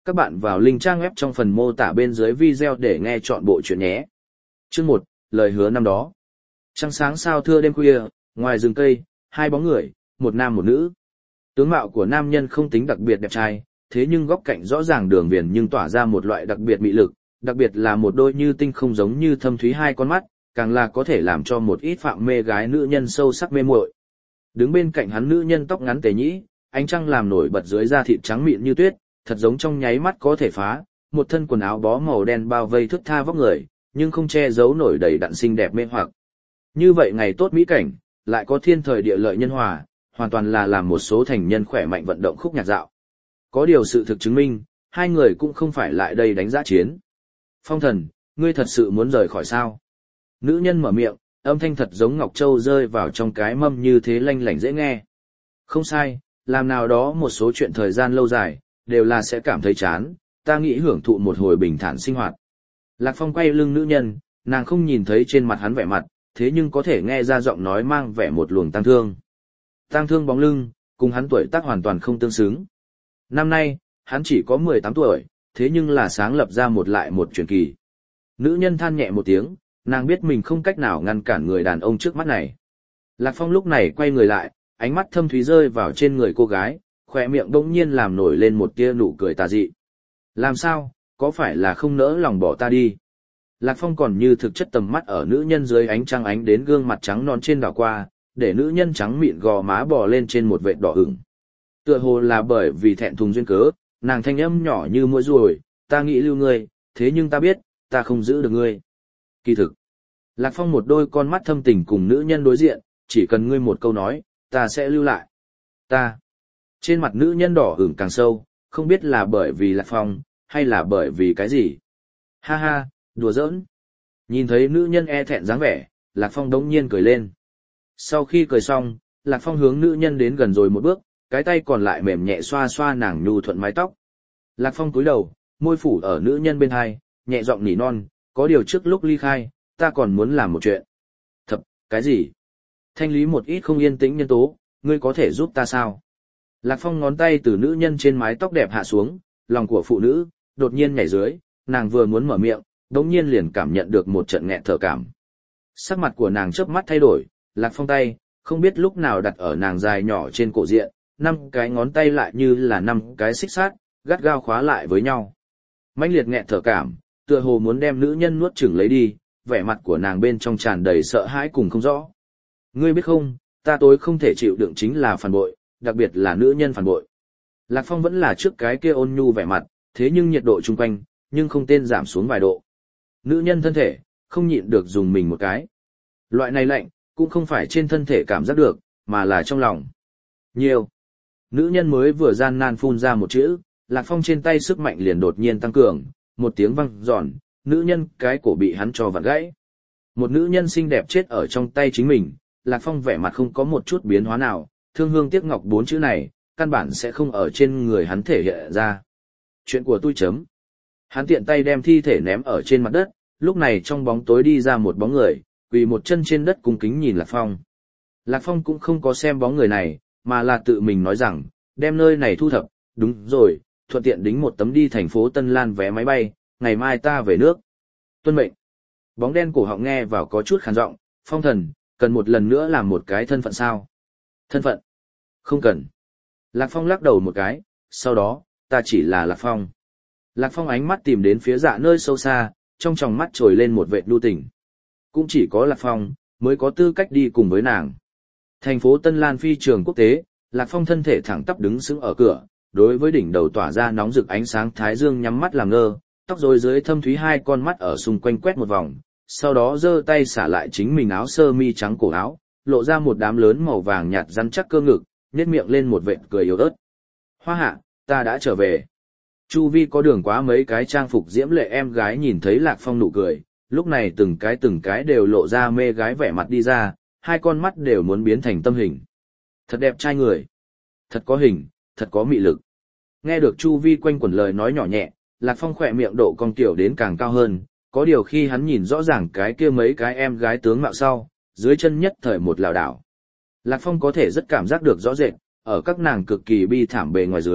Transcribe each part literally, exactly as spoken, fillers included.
Các bạn vào link trang web trong phần mô tả bên dưới video để nghe chọn bộ chuyện nhé. Chương một, lời hứa năm đó. Trăng sáng sao thưa đêm khuya, ngoài rừng cây, hai bóng người, một nam một nữ. Tướng mạo của nam nhân không tính đặc biệt đẹp trai, thế nhưng góc cạnh rõ ràng đường viền nhưng tỏa ra một loại đặc biệt mị lực, đặc biệt là một đôi như tinh không giống như thâm thúy hai con mắt, càng là có thể làm cho một ít phạm mê gái nữ nhân sâu sắc mê muội. Đứng bên cạnh hắn nữ nhân tóc ngắn tề nhĩ, ánh trăng làm nổi bật dưới da thịt trắng mịn như tuyết, thật giống trong nháy mắt có thể phá, một thân quần áo bó màu đen bao vây thướt tha vóc người, nhưng không che giấu nổi đầy đặn xinh đẹp mê hoặc. Như vậy ngày tốt mỹ cảnh, lại có thiên thời địa lợi nhân hòa, hoàn toàn là làm một số thành nhân khỏe mạnh vận động khúc nhạc dạo. Có điều sự thực chứng minh, hai người cũng không phải lại đây đánh giã chiến. Phong thần, ngươi thật sự muốn rời khỏi sao? Nữ nhân mở miệng, âm thanh thật giống ngọc châu rơi vào trong cái mâm như thế lanh lảnh dễ nghe. Không sai, làm nào đó một số chuyện thời gian lâu dài, đều là sẽ cảm thấy chán, ta nghĩ hưởng thụ một hồi bình thản sinh hoạt. Lạc Phong quay lưng nữ nhân, nàng không nhìn thấy trên mặt hắn vẻ mặt, thế nhưng có thể nghe ra giọng nói mang vẻ một luồng tang thương. Tang thương bóng lưng, cùng hắn tuổi tác hoàn toàn không tương xứng. Năm nay, hắn chỉ có mười tám tuổi, thế nhưng là sáng lập ra một lại một truyền kỳ. Nữ nhân than nhẹ một tiếng, nàng biết mình không cách nào ngăn cản người đàn ông trước mắt này. Lạc Phong lúc này quay người lại, ánh mắt thâm thúy rơi vào trên người cô gái, khỏe miệng bỗng nhiên làm nổi lên một tia nụ cười tà dị. Làm sao, có phải là không nỡ lòng bỏ ta đi? Lạc Phong còn như thực chất tầm mắt ở nữ nhân dưới ánh trăng ánh đến gương mặt trắng non trên đảo qua, để nữ nhân trắng mịn gò má bò lên trên một vệt đỏ ửng. Tựa hồ là bởi vì thẹn thùng duyên cớ, nàng thanh âm nhỏ như mũi ruồi, ta nghĩ lưu ngươi, thế nhưng ta biết, ta không giữ được ngươi. Kỳ thực, Lạc Phong một đôi con mắt thâm tình cùng nữ nhân đối diện, chỉ cần ngươi một câu nói, ta sẽ lưu lại. Ta. Trên mặt nữ nhân đỏ ửng càng sâu, không biết là bởi vì Lạc Phong, hay là bởi vì cái gì. Ha ha, đùa giỡn. Nhìn thấy nữ nhân e thẹn dáng vẻ, Lạc Phong đống nhiên cười lên. Sau khi cười xong, Lạc Phong hướng nữ nhân đến gần rồi một bước, cái tay còn lại mềm nhẹ xoa xoa nàng nhu thuận mái tóc. Lạc Phong cúi đầu, môi phủ ở nữ nhân bên hai, nhẹ giọng nỉ non, có điều trước lúc ly khai, ta còn muốn làm một chuyện. Thập, cái gì? Thanh lý một ít không yên tĩnh nhân tố, ngươi có thể giúp ta sao? Lạc Phong ngón tay từ nữ nhân trên mái tóc đẹp hạ xuống, lòng của phụ nữ, đột nhiên nhảy dưới, nàng vừa muốn mở miệng, đống nhiên liền cảm nhận được một trận nghẹn thở cảm. Sắc mặt của nàng chớp mắt thay đổi, Lạc Phong tay, không biết lúc nào đặt ở nàng dài nhỏ trên cổ diện, năm cái ngón tay lại như là năm cái xích sắt, gắt gao khóa lại với nhau. Mãnh liệt nghẹn thở cảm, tựa hồ muốn đem nữ nhân nuốt chửng lấy đi, vẻ mặt của nàng bên trong tràn đầy sợ hãi cùng không rõ. Ngươi biết không, ta tối không thể chịu đựng chính là phản bội, đặc biệt là nữ nhân phản bội. Lạc Phong vẫn là trước cái kia ôn nhu vẻ mặt, thế nhưng nhiệt độ chung quanh, nhưng không tên giảm xuống vài độ. Nữ nhân thân thể, không nhịn được dùng mình một cái. Loại này lạnh, cũng không phải trên thân thể cảm giác được, mà là trong lòng. Nhiều. Nữ nhân mới vừa gian nan phun ra một chữ, Lạc Phong trên tay sức mạnh liền đột nhiên tăng cường, một tiếng vang giòn, nữ nhân cái cổ bị hắn cho vặn gãy. Một nữ nhân xinh đẹp chết ở trong tay chính mình, Lạc Phong vẻ mặt không có một chút biến hóa nào, thương hương tiếc ngọc bốn chữ này, căn bản sẽ không ở trên người hắn thể hiện ra. Chuyện của tôi chấm. Hắn tiện tay đem thi thể ném ở trên mặt đất, lúc này trong bóng tối đi ra một bóng người, quỳ một chân trên đất cung kính nhìn Lạc Phong. Lạc Phong cũng không có xem bóng người này, mà là tự mình nói rằng, đem nơi này thu thập, đúng rồi, thuận tiện đính một tấm đi thành phố Tân Lan vé máy bay, ngày mai ta về nước. Tuân mệnh. Bóng đen cổ họng nghe vào có chút khàn giọng, Phong thần, cần một lần nữa làm một cái thân phận sao? Thân phận? Không cần. Lạc Phong lắc đầu một cái, sau đó, ta chỉ là Lạc Phong. Lạc Phong ánh mắt tìm đến phía dạ nơi sâu xa, trong tròng mắt trồi lên một vệt nhu tình. Cũng chỉ có Lạc Phong, mới có tư cách đi cùng với nàng. Thành phố Tân Lan phi trường quốc tế, Lạc Phong thân thể thẳng tắp đứng sững ở cửa, đối với đỉnh đầu tỏa ra nóng rực ánh sáng thái dương nhắm mắt làm ngơ, tóc rối dưới thâm thúy hai con mắt ở xung quanh quét một vòng, sau đó giơ tay xả lại chính mình áo sơ mi trắng cổ áo, lộ ra một đám lớn màu vàng nhạt rắn chắc cơ ngực, nhếch miệng lên một vệt cười yếu ớt. Hoa hạ, ta đã trở về. Chu vi có đường quá mấy cái trang phục diễm lệ em gái nhìn thấy Lạc Phong nụ cười, lúc này từng cái từng cái đều lộ ra mê gái vẻ mặt đi ra, hai con mắt đều muốn biến thành tâm hình. Thật đẹp trai người. Thật có hình, thật có mị lực. Nghe được Chu vi quanh quẩn lời nói nhỏ nhẹ, Lạc Phong khỏe miệng độ cong tiểu đến càng cao hơn, có điều khi hắn nhìn rõ ràng cái kia mấy cái em gái tướng mạo sau, dưới chân nhất thời một lảo đảo. Lạc Phong có thể rất cảm giác được rõ rệt, ở các nàng cực kỳ bi thảm bề ngoài dưới,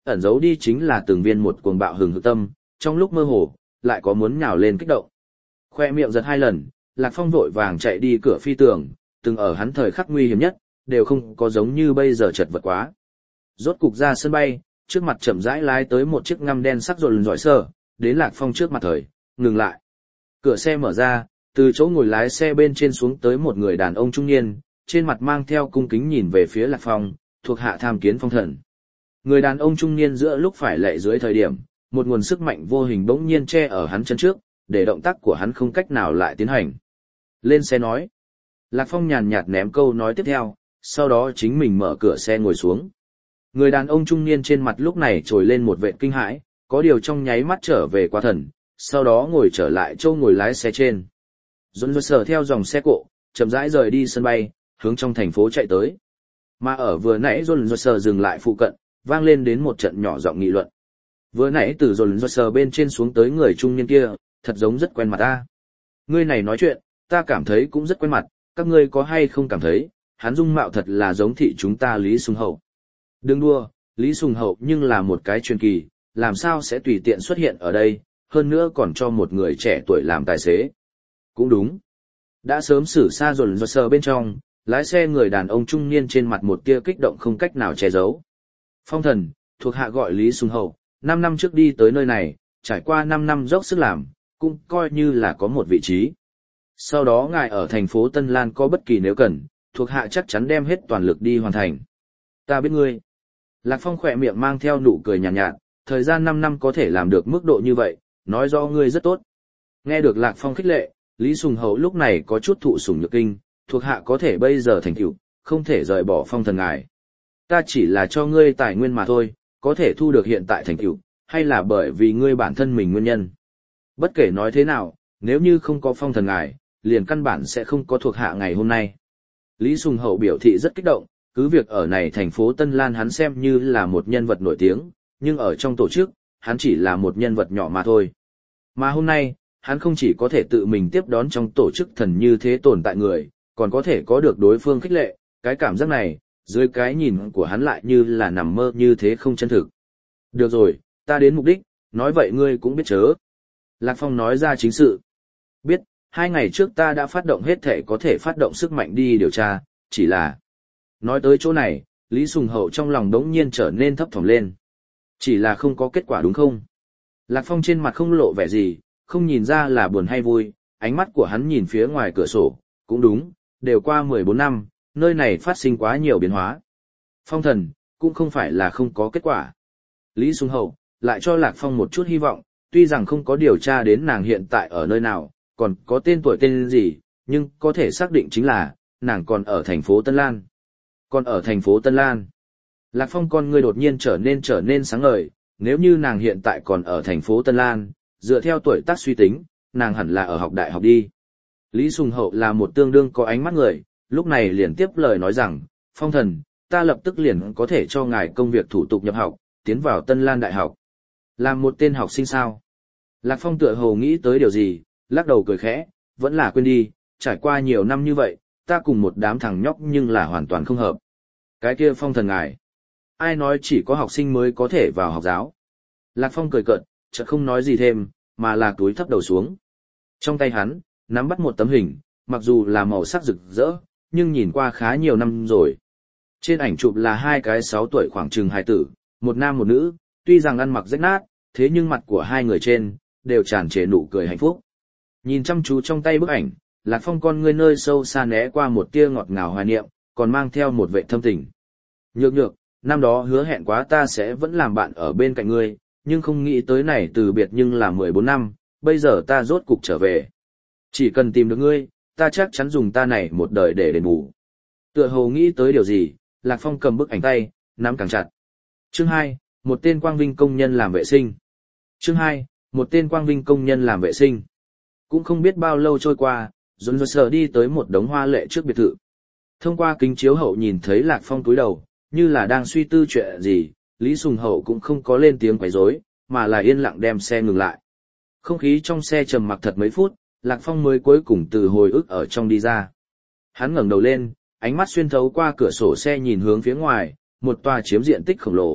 ẩn giấu đi chính là từng viên một cuồng bạo hừng hực tâm, trong lúc mơ hồ, lại có muốn nhào lên kích động. Khoe miệng giật hai lần, Lạc Phong vội vàng chạy đi cửa phi tường, từng ở hắn thời khắc nguy hiểm nhất, đều không có giống như bây giờ chật vật quá. Rốt cục ra sân bay, trước mặt chậm rãi lái tới một chiếc ngăm đen sắc rồn giỏi sơ, đến Lạc Phong trước mặt thời, ngừng lại. Cửa xe mở ra, từ chỗ ngồi lái xe bên trên xuống tới một người đàn ông trung niên, trên mặt mang theo cung kính nhìn về phía Lạc Phong, thuộc hạ tham kiến phong thần. Người đàn ông trung niên giữa lúc phải lệ dưới thời điểm, một nguồn sức mạnh vô hình bỗng nhiên che ở hắn chân trước, để động tác của hắn không cách nào lại tiến hành. Lên xe nói. Lạc Phong nhàn nhạt ném câu nói tiếp theo, sau đó chính mình mở cửa xe ngồi xuống. Người đàn ông trung niên trên mặt lúc này trồi lên một vệt kinh hãi, có điều trong nháy mắt trở về qua thần, sau đó ngồi trở lại châu ngồi lái xe trên. Dồn dồn sờ theo dòng xe cộ, chậm rãi rời đi sân bay, hướng trong thành phố chạy tới. Mà ở vừa nãy dồn dồn sờ dừng lại phụ cận, vang lên đến một trận nhỏ giọng nghị luận. Vừa nãy từ dồn dồn sờ bên trên xuống tới người trung niên kia, thật giống rất quen mặt ta. Ngươi này nói chuyện, ta cảm thấy cũng rất quen mặt, các ngươi có hay không cảm thấy, hắn dung mạo thật là giống thị chúng ta Lý Sùng Hậu. Đừng đua, Lý Sùng Hậu nhưng là một cái truyền kỳ, làm sao sẽ tùy tiện xuất hiện ở đây, hơn nữa còn cho một người trẻ tuổi làm tài xế. Cũng đúng. Đã sớm xử xa dồn dồn sờ bên trong, lái xe người đàn ông trung niên trên mặt một tia kích động không cách nào che giấu. Phong thần, thuộc hạ gọi Lý Sùng Hậu, năm năm trước đi tới nơi này, trải qua năm năm dốc sức làm, cũng coi như là có một vị trí. Sau đó ngài ở thành phố Tân Lan có bất kỳ nếu cần, thuộc hạ chắc chắn đem hết toàn lực đi hoàn thành. Ta biết ngươi. Lạc Phong khỏe miệng mang theo nụ cười nhàn nhạt, nhạt, thời gian năm năm có thể làm được mức độ như vậy, nói do ngươi rất tốt. Nghe được Lạc Phong khích lệ, Lý Sùng Hậu lúc này có chút thụ sủng nhược kinh, thuộc hạ có thể bây giờ thành tựu, không thể rời bỏ phong thần ngài. Ta chỉ là cho ngươi tài nguyên mà thôi, có thể thu được hiện tại thành tựu, hay là bởi vì ngươi bản thân mình nguyên nhân. Bất kể nói thế nào, nếu như không có phong thần ngài, liền căn bản sẽ không có thuộc hạ ngày hôm nay. Lý Sùng Hậu biểu thị rất kích động, cứ việc ở này thành phố Tân Lan hắn xem như là một nhân vật nổi tiếng, nhưng ở trong tổ chức, hắn chỉ là một nhân vật nhỏ mà thôi. Mà hôm nay, hắn không chỉ có thể tự mình tiếp đón trong tổ chức thần như thế tồn tại người, còn có thể có được đối phương khích lệ, cái cảm giác này, dưới cái nhìn của hắn lại như là nằm mơ như thế không chân thực. Được rồi, ta đến mục đích, nói vậy ngươi cũng biết chớ. Lạc Phong nói ra chính sự. Biết, hai ngày trước ta đã phát động hết thể có thể phát động sức mạnh đi điều tra, chỉ là... Nói tới chỗ này, Lý Sùng Hậu trong lòng đống nhiên trở nên thấp thỏm lên. Chỉ là không có kết quả đúng không? Lạc Phong trên mặt không lộ vẻ gì, không nhìn ra là buồn hay vui, ánh mắt của hắn nhìn phía ngoài cửa sổ, cũng đúng, đều qua mười bốn năm, nơi này phát sinh quá nhiều biến hóa. Phong thần, cũng không phải là không có kết quả. Lý Sùng Hậu, lại cho Lạc Phong một chút hy vọng, tuy rằng không có điều tra đến nàng hiện tại ở nơi nào, còn có tên tuổi tên gì, nhưng có thể xác định chính là, nàng còn ở thành phố Tân Lan. Còn ở thành phố Tân Lan. Lạc Phong con ngươi đột nhiên trở nên trở nên sáng ngời, nếu như nàng hiện tại còn ở thành phố Tân Lan, dựa theo tuổi tác suy tính, nàng hẳn là ở học đại học đi. Lý Sùng Hậu là một tương đương có ánh mắt người, lúc này liền tiếp lời nói rằng, Phong thần, ta lập tức liền có thể cho ngài công việc thủ tục nhập học, tiến vào Tân Lan Đại học. Làm một tên học sinh sao? Lạc Phong tựa hồ nghĩ tới điều gì, lắc đầu cười khẽ, vẫn là quên đi, trải qua nhiều năm như vậy, ta cùng một đám thằng nhóc nhưng là hoàn toàn không hợp. Cái kia Phong thần ngài, ai nói chỉ có học sinh mới có thể vào học giáo? Lạc Phong cười cợt, chợt không nói gì thêm, mà là túi thấp đầu xuống. Trong tay hắn, nắm bắt một tấm hình, mặc dù là màu sắc rực rỡ, nhưng nhìn qua khá nhiều năm rồi. Trên ảnh chụp là hai cái sáu tuổi khoảng chừng hài tử, một nam một nữ, tuy rằng ăn mặc rách nát, thế nhưng mặt của hai người trên, đều tràn trề nụ cười hạnh phúc. Nhìn chăm chú trong tay bức ảnh, Lạc Phong con ngươi nơi sâu xa né qua một tia ngọt ngào hoài niệm, còn mang theo một vệ thâm tình. Nhược nhược, năm đó hứa hẹn quá ta sẽ vẫn làm bạn ở bên cạnh ngươi, nhưng không nghĩ tới này từ biệt nhưng là mười bốn năm, bây giờ ta rốt cục trở về. Chỉ cần tìm được ngươi, ta chắc chắn dùng ta này một đời để đền bù. Tựa hồ nghĩ tới điều gì, Lạc Phong cầm bức ảnh tay, nắm càng chặt. Chương hai, một tên quang vinh công nhân làm vệ sinh. Chương hai, một tên quang vinh công nhân làm vệ sinh. Cũng không biết bao lâu trôi qua, Dồn dồn sờ đi tới một đống hoa lệ trước biệt thự. Thông qua kính chiếu hậu nhìn thấy Lạc Phong cúi đầu, như là đang suy tư chuyện gì, Lý Sùng Hậu cũng không có lên tiếng quấy rối, mà là yên lặng đem xe ngừng lại. Không khí trong xe trầm mặc thật mấy phút, Lạc Phong mới cuối cùng từ hồi ức ở trong đi ra. Hắn ngẩng đầu lên, ánh mắt xuyên thấu qua cửa sổ xe nhìn hướng phía ngoài, một tòa chiếm diện tích khổng lồ,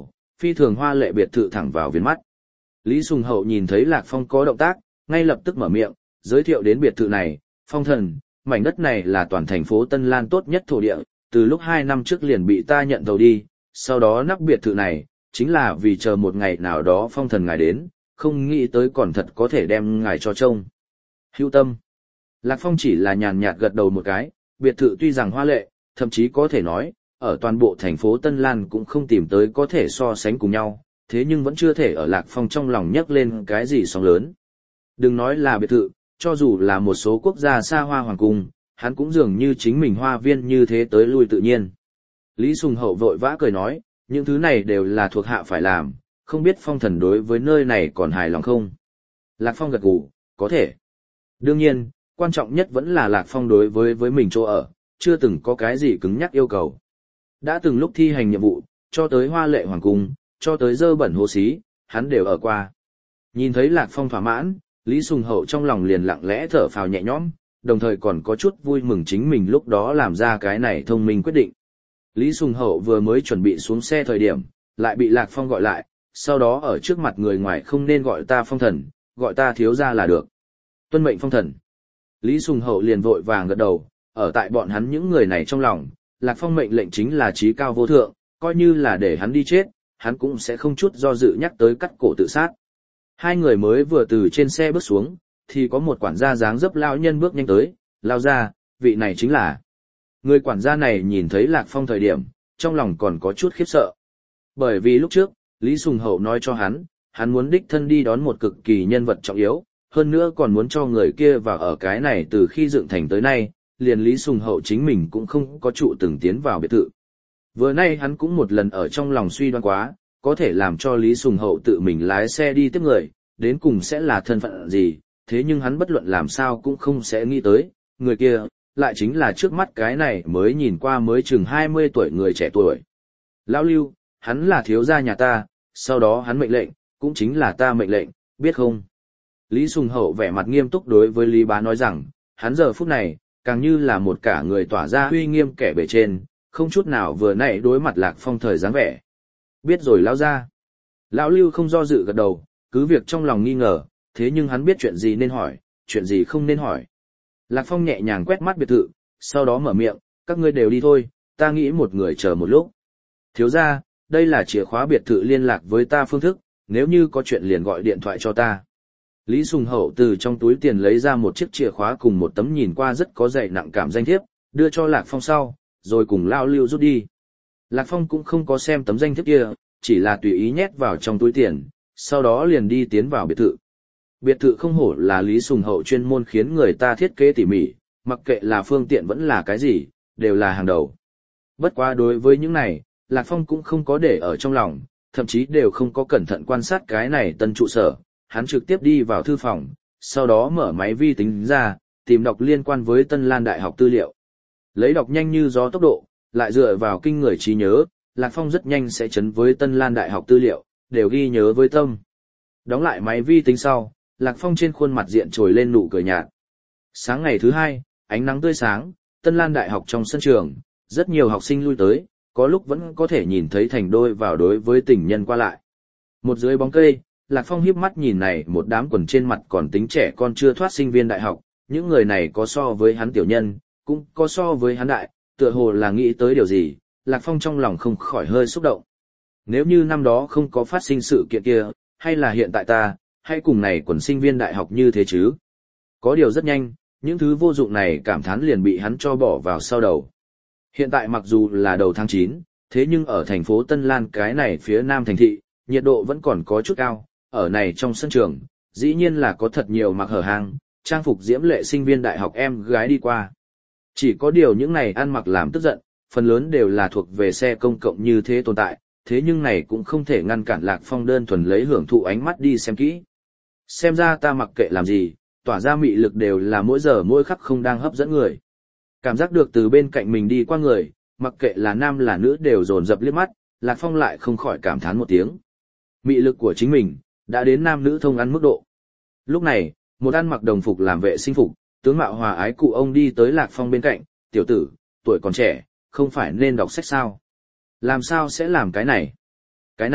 phi thường hoa lệ biệt thự thẳng vào viền mắt. Lý Sùng Hậu nhìn thấy Lạc Phong có động tác, ngay lập tức mở miệng, giới thiệu đến biệt thự này, Phong thần, mảnh đất này là toàn thành phố Tân Lan tốt nhất thổ địa, từ lúc hai năm trước liền bị ta nhận thầu đi, sau đó nắp biệt thự này, chính là vì chờ một ngày nào đó Phong thần ngài đến, không nghĩ tới còn thật có thể đem ngài cho trông. Hữu tâm. Lạc Phong chỉ là nhàn nhạt gật đầu một cái, biệt thự tuy rằng hoa lệ, thậm chí có thể nói, ở toàn bộ thành phố Tân Lan cũng không tìm tới có thể so sánh cùng nhau, thế nhưng vẫn chưa thể ở Lạc Phong trong lòng nhấc lên cái gì sóng lớn. Đừng nói là biệt thự, cho dù là một số quốc gia xa hoa hoàng cung, hắn cũng dường như chính mình hoa viên như thế tới lui tự nhiên. Lý Sùng Hậu vội vã cười nói, những thứ này đều là thuộc hạ phải làm, không biết Phong thần đối với nơi này còn hài lòng không? Lạc Phong gật gù, có thể. Đương nhiên, quan trọng nhất vẫn là Lạc Phong đối với với mình chỗ ở, chưa từng có cái gì cứng nhắc yêu cầu. Đã từng lúc thi hành nhiệm vụ, cho tới hoa lệ hoàng cung, cho tới dơ bẩn hồ xí, hắn đều ở qua. Nhìn thấy Lạc Phong thỏa mãn, Lý Sùng Hậu trong lòng liền lặng lẽ thở phào nhẹ nhõm, đồng thời còn có chút vui mừng chính mình lúc đó làm ra cái này thông minh quyết định. Lý Sùng Hậu vừa mới chuẩn bị xuống xe thời điểm, lại bị Lạc Phong gọi lại, sau đó ở trước mặt người ngoài không nên gọi ta Phong thần, gọi ta thiếu gia là được. Tuân mệnh Phong thần. Lý Sùng Hậu liền vội vàng gật đầu, ở tại bọn hắn những người này trong lòng, Lạc Phong mệnh lệnh chính là chí cao vô thượng, coi như là để hắn đi chết, hắn cũng sẽ không chút do dự nhắc tới cắt cổ tự sát. Hai người mới vừa từ trên xe bước xuống, thì có một quản gia dáng dấp lão nhân bước nhanh tới, lao ra, vị này chính là. Người quản gia này nhìn thấy Lạc Phong thời điểm, trong lòng còn có chút khiếp sợ. Bởi vì lúc trước, Lý Sùng Hậu nói cho hắn, hắn muốn đích thân đi đón một cực kỳ nhân vật trọng yếu, hơn nữa còn muốn cho người kia vào ở cái này từ khi dựng thành tới nay, liền Lý Sùng Hậu chính mình cũng không có trụ từng tiến vào biệt thự. Vừa nay hắn cũng một lần ở trong lòng suy đoán quá, có thể làm cho Lý Sùng Hậu tự mình lái xe đi tiếp người, đến cùng sẽ là thân phận gì, thế nhưng hắn bất luận làm sao cũng không sẽ nghĩ tới, người kia, lại chính là trước mắt cái này mới nhìn qua mới chừng hai mươi tuổi người trẻ tuổi. Lão Lưu, hắn là thiếu gia nhà ta, sau đó hắn mệnh lệnh, cũng chính là ta mệnh lệnh, biết không? Lý Sùng Hậu vẻ mặt nghiêm túc đối với Lý Bá nói rằng, hắn giờ phút này, càng như là một cả người tỏa ra uy nghiêm kẻ bề trên, không chút nào vừa nãy đối mặt Lạc Phong thời dáng vẻ. Biết rồi lão gia. Lão Lưu không do dự gật đầu, cứ việc trong lòng nghi ngờ, thế nhưng hắn biết chuyện gì nên hỏi, chuyện gì không nên hỏi. Lạc Phong nhẹ nhàng quét mắt biệt thự, sau đó mở miệng, các ngươi đều đi thôi, ta nghĩ một người chờ một lúc. Thiếu gia, đây là chìa khóa biệt thự liên lạc với ta phương thức, nếu như có chuyện liền gọi điện thoại cho ta. Lý Sùng Hậu từ trong túi tiền lấy ra một chiếc chìa khóa cùng một tấm nhìn qua rất có dày nặng cảm danh thiếp, đưa cho Lạc Phong sau, rồi cùng Lão Lưu rút đi. Lạc Phong cũng không có xem tấm danh thiếp kia, chỉ là tùy ý nhét vào trong túi tiền, sau đó liền đi tiến vào biệt thự. Biệt thự không hổ là Lý Sùng Hậu chuyên môn khiến người ta thiết kế tỉ mỉ, mặc kệ là phương tiện vẫn là cái gì, đều là hàng đầu. Bất quá đối với những này, Lạc Phong cũng không có để ở trong lòng, thậm chí đều không có cẩn thận quan sát cái này tân trụ sở, hắn trực tiếp đi vào thư phòng, sau đó mở máy vi tính ra, tìm đọc liên quan với Tân Lan Đại học tư liệu. Lấy đọc nhanh như gió tốc độ, lại dựa vào kinh người trí nhớ, Lạc Phong rất nhanh sẽ chấn với Tân Lan Đại học tư liệu, đều ghi nhớ với tâm. Đóng lại máy vi tính sau, Lạc Phong trên khuôn mặt diện trồi lên nụ cười nhạt. Sáng ngày thứ hai, ánh nắng tươi sáng, Tân Lan Đại học trong sân trường, rất nhiều học sinh lui tới, có lúc vẫn có thể nhìn thấy thành đôi vào đối với tình nhân qua lại. Một dưới bóng cây, Lạc Phong hiếp mắt nhìn này một đám quần trên mặt còn tính trẻ con chưa thoát sinh viên đại học, những người này có so với hắn tiểu nhân, cũng có so với hắn đại, tựa hồ là nghĩ tới điều gì, Lạc Phong trong lòng không khỏi hơi xúc động. Nếu như năm đó không có phát sinh sự kiện kia, hay là hiện tại ta, hay cùng này quần sinh viên đại học như thế chứ? Có điều rất nhanh, những thứ vô dụng này cảm thán liền bị hắn cho bỏ vào sau đầu. Hiện tại mặc dù là đầu tháng chín, thế nhưng ở thành phố Tân Lan cái này phía nam thành thị, nhiệt độ vẫn còn có chút cao, ở này trong sân trường, dĩ nhiên là có thật nhiều mặc hở hang, trang phục diễm lệ sinh viên đại học em gái đi qua. Chỉ có điều những này ăn mặc làm tức giận, phần lớn đều là thuộc về xe công cộng như thế tồn tại, thế nhưng này cũng không thể ngăn cản Lạc Phong đơn thuần lấy hưởng thụ ánh mắt đi xem kỹ. Xem ra ta mặc kệ làm gì, tỏa ra mị lực đều là mỗi giờ mỗi khắc không đang hấp dẫn người. Cảm giác được từ bên cạnh mình đi qua người, mặc kệ là nam là nữ đều dồn dập liếc mắt, Lạc Phong lại không khỏi cảm thán một tiếng. Mị lực của chính mình, đã đến nam nữ thông ăn mức độ. Lúc này, một ăn mặc đồng phục làm vệ sinh phục, tướng mạo hòa ái cụ ông đi tới Lạc Phong bên cạnh, tiểu tử, tuổi còn trẻ, không phải nên đọc sách sao? Làm sao sẽ làm cái này? Cái này,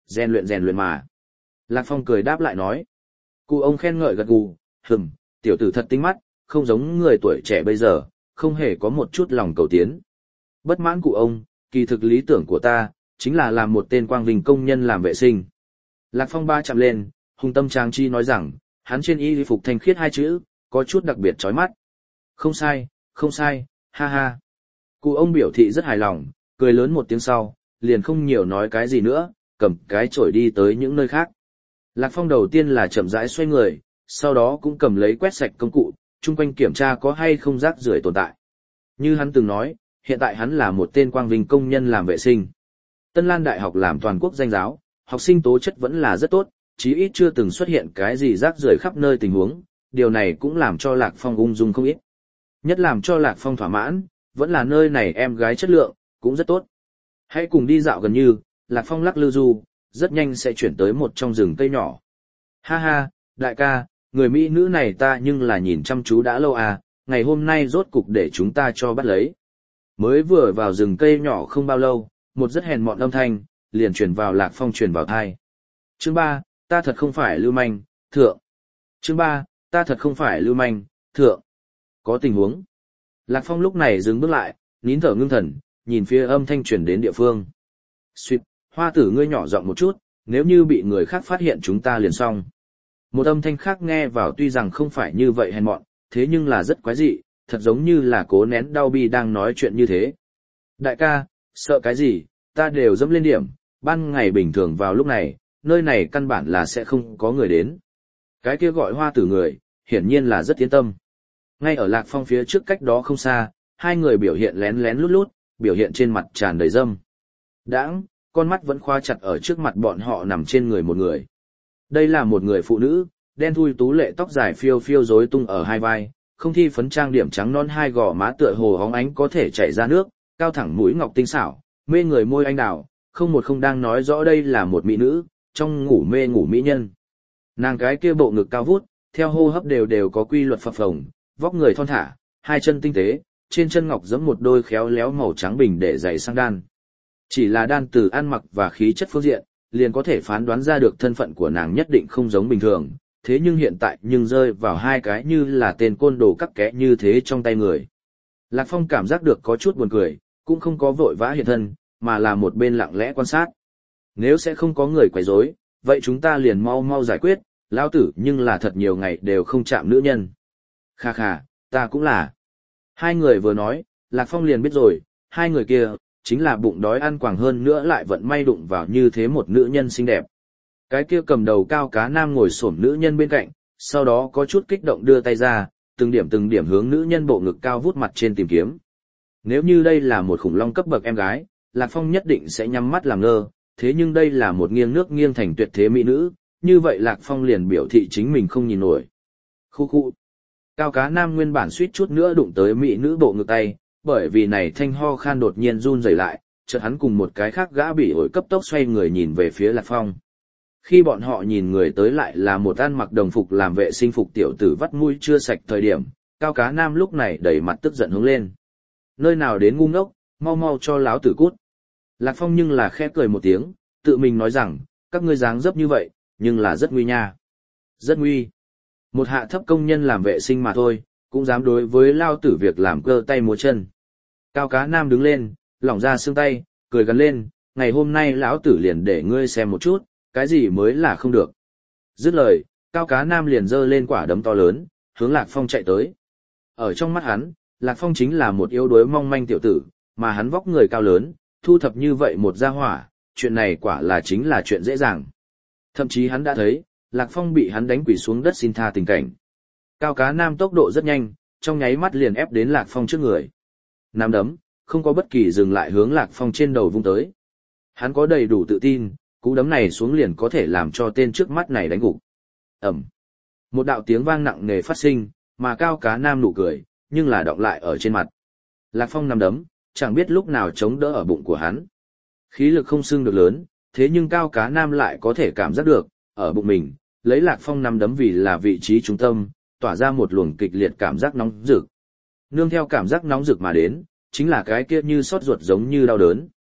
rèn luyện rèn luyện mà. Lạc Phong cười đáp lại nói. Cụ ông khen ngợi gật gù, hừm, tiểu tử thật tinh mắt, không giống người tuổi trẻ bây giờ, không hề có một chút lòng cầu tiến. Bất mãn cụ ông, kỳ thực lý tưởng của ta, chính là làm một tên quang vinh công nhân làm vệ sinh. Lạc Phong ba chạm lên, hùng tâm tráng chi nói rằng, hắn trên y phục thanh khiết hai chữ, có chút đặc biệt chói mắt. Không sai, không sai, ha ha. Cụ ông biểu thị rất hài lòng, cười lớn một tiếng sau, liền không nhiều nói cái gì nữa, cầm cái chổi đi tới những nơi khác. Lạc Phong đầu tiên là chậm rãi xoay người, sau đó cũng cầm lấy quét sạch công cụ, chung quanh kiểm tra có hay không rác rưởi tồn tại. Như hắn từng nói, hiện tại hắn là một tên quang vinh công nhân làm vệ sinh. Tân Lan Đại học làm toàn quốc danh giáo, học sinh tố chất vẫn là rất tốt, chí ít chưa từng xuất hiện cái gì rác rưởi khắp nơi tình huống, điều này cũng làm cho Lạc Phong ung dung không ít. Nhất làm cho Lạc Phong thỏa mãn, vẫn là nơi này em gái chất lượng, cũng rất tốt. Hãy cùng đi dạo gần như, Lạc Phong lắc lư du, rất nhanh sẽ chuyển tới một trong rừng cây nhỏ. Ha ha, đại ca, người Mỹ nữ này ta nhưng là nhìn chăm chú đã lâu à, ngày hôm nay rốt cục để chúng ta cho bắt lấy. Mới vừa vào rừng cây nhỏ không bao lâu, một rất hèn mọn âm thanh, liền truyền vào Lạc Phong truyền vào thai. Chương ba, ta thật không phải lưu manh, thượng. Chương ba, ta thật không phải lưu manh, thượng. Có tình huống. Lạc Phong lúc này dừng bước lại, nín thở ngưng thần, nhìn phía âm thanh truyền đến địa phương. Xuyệt, hoa tử ngươi nhỏ giọng một chút, nếu như bị người khác phát hiện chúng ta liền xong. Một âm thanh khác nghe vào tuy rằng không phải như vậy hèn mọn, thế nhưng là rất quái dị, thật giống như là cố nén đau bi đang nói chuyện như thế. Đại ca, sợ cái gì, ta đều dẫm lên điểm, ban ngày bình thường vào lúc này, nơi này căn bản là sẽ không có người đến. Cái kia gọi hoa tử người, hiển nhiên là rất yên tâm. Ngay ở Lạc Phong phía trước cách đó không xa, hai người biểu hiện lén lén lút lút, biểu hiện trên mặt tràn đầy dâm. Đãng, con mắt vẫn khoa chặt ở trước mặt bọn họ nằm trên người một người. Đây là một người phụ nữ, đen thui tú lệ tóc dài phiêu phiêu rối tung ở hai vai, không thi phấn trang điểm trắng non hai gò má tựa hồ hóng ánh có thể chảy ra nước, cao thẳng mũi ngọc tinh xảo, mê người môi anh đào, không một không đang nói rõ đây là một mỹ nữ, trong ngủ mê ngủ mỹ nhân. Nàng cái kia bộ ngực cao vút, theo hô hấp đều đều có quy luật phập phồng, vóc người thon thả, hai chân tinh tế, trên chân ngọc giẫm một đôi khéo léo màu trắng bình để giày sang đan. Chỉ là đan từ ăn mặc và khí chất phương diện, liền có thể phán đoán ra được thân phận của nàng nhất định không giống bình thường, thế nhưng hiện tại nhưng rơi vào hai cái như là tên côn đồ cắt kẽ như thế trong tay người. Lạc Phong cảm giác được có chút buồn cười, cũng không có vội vã hiện thân, mà là một bên lặng lẽ quan sát. Nếu sẽ không có người quấy rối, vậy chúng ta liền mau mau giải quyết, lão tử nhưng là thật nhiều ngày đều không chạm nữ nhân. Kha kha, ta cũng là. Hai người vừa nói, Lạc Phong liền biết rồi, hai người kia, chính là bụng đói ăn quàng hơn nữa lại vận may đụng vào như thế một nữ nhân xinh đẹp. Cái kia cầm đầu cao cá nam ngồi xổm nữ nhân bên cạnh, sau đó có chút kích động đưa tay ra, từng điểm từng điểm hướng nữ nhân bộ ngực cao vút mặt trên tìm kiếm. Nếu như đây là một khủng long cấp bậc em gái, Lạc Phong nhất định sẽ nhắm mắt làm ngơ, thế nhưng đây là một nghiêng nước nghiêng thành tuyệt thế mỹ nữ, như vậy Lạc Phong liền biểu thị chính mình không nhìn nổi. Khu khu. Cao cá nam nguyên bản suýt chút nữa đụng tới mỹ nữ bộ ngực tay, bởi vì này thanh ho khan đột nhiên run rẩy lại, chợt hắn cùng một cái khác gã bị ổi cấp tốc xoay người nhìn về phía Lạc Phong. Khi bọn họ nhìn người tới lại là một ăn mặc đồng phục làm vệ sinh phục tiểu tử vắt mũi chưa sạch thời điểm, cao cá nam lúc này đẩy mặt tức giận hướng lên. Nơi nào đến ngu ngốc, mau mau cho láo tử cút. Lạc Phong nhưng là khẽ cười một tiếng, tự mình nói rằng, các ngươi dáng dấp như vậy, nhưng là rất nguy nha. Rất nguy. Một hạ thấp công nhân làm vệ sinh mà thôi, cũng dám đối với lao tử việc làm cơ tay múa chân. Cao cá nam đứng lên, lỏng ra xương tay, cười gần lên, ngày hôm nay lão tử liền để ngươi xem một chút, cái gì mới là không được. Dứt lời, cao cá nam liền giơ lên quả đấm to lớn, hướng Lạc Phong chạy tới. Ở trong mắt hắn, Lạc Phong chính là một yếu đuối mong manh tiểu tử, mà hắn vóc người cao lớn, thu thập như vậy một gia hỏa, chuyện này quả là chính là chuyện dễ dàng. Thậm chí hắn đã thấy, Lạc Phong bị hắn đánh quỳ xuống đất xin tha tình cảnh. Cao cá nam tốc độ rất nhanh, trong nháy mắt liền ép đến Lạc Phong trước người. Nắm đấm, không có bất kỳ dừng lại hướng Lạc Phong trên đầu vung tới. Hắn có đầy đủ tự tin, cú đấm này xuống liền có thể làm cho tên trước mắt này đánh gục. Ẩm. Một đạo tiếng vang nặng nề phát sinh, mà cao cá nam nụ cười, nhưng là đọng lại ở trên mặt. Lạc Phong nắm đấm, chẳng biết lúc nào chống đỡ ở bụng của hắn. Khí lực không xưng được lớn, thế nhưng cao cá nam lại có thể cảm giác được, ở bụng mình, lấy Lạc Phong nắm đấm vì là vị trí trung tâm, tỏa ra một luồng kịch liệt cảm giác nóng rực. Nương theo cảm giác nóng rực mà đến, chính là cái kia như xót ruột giống như đau đớn.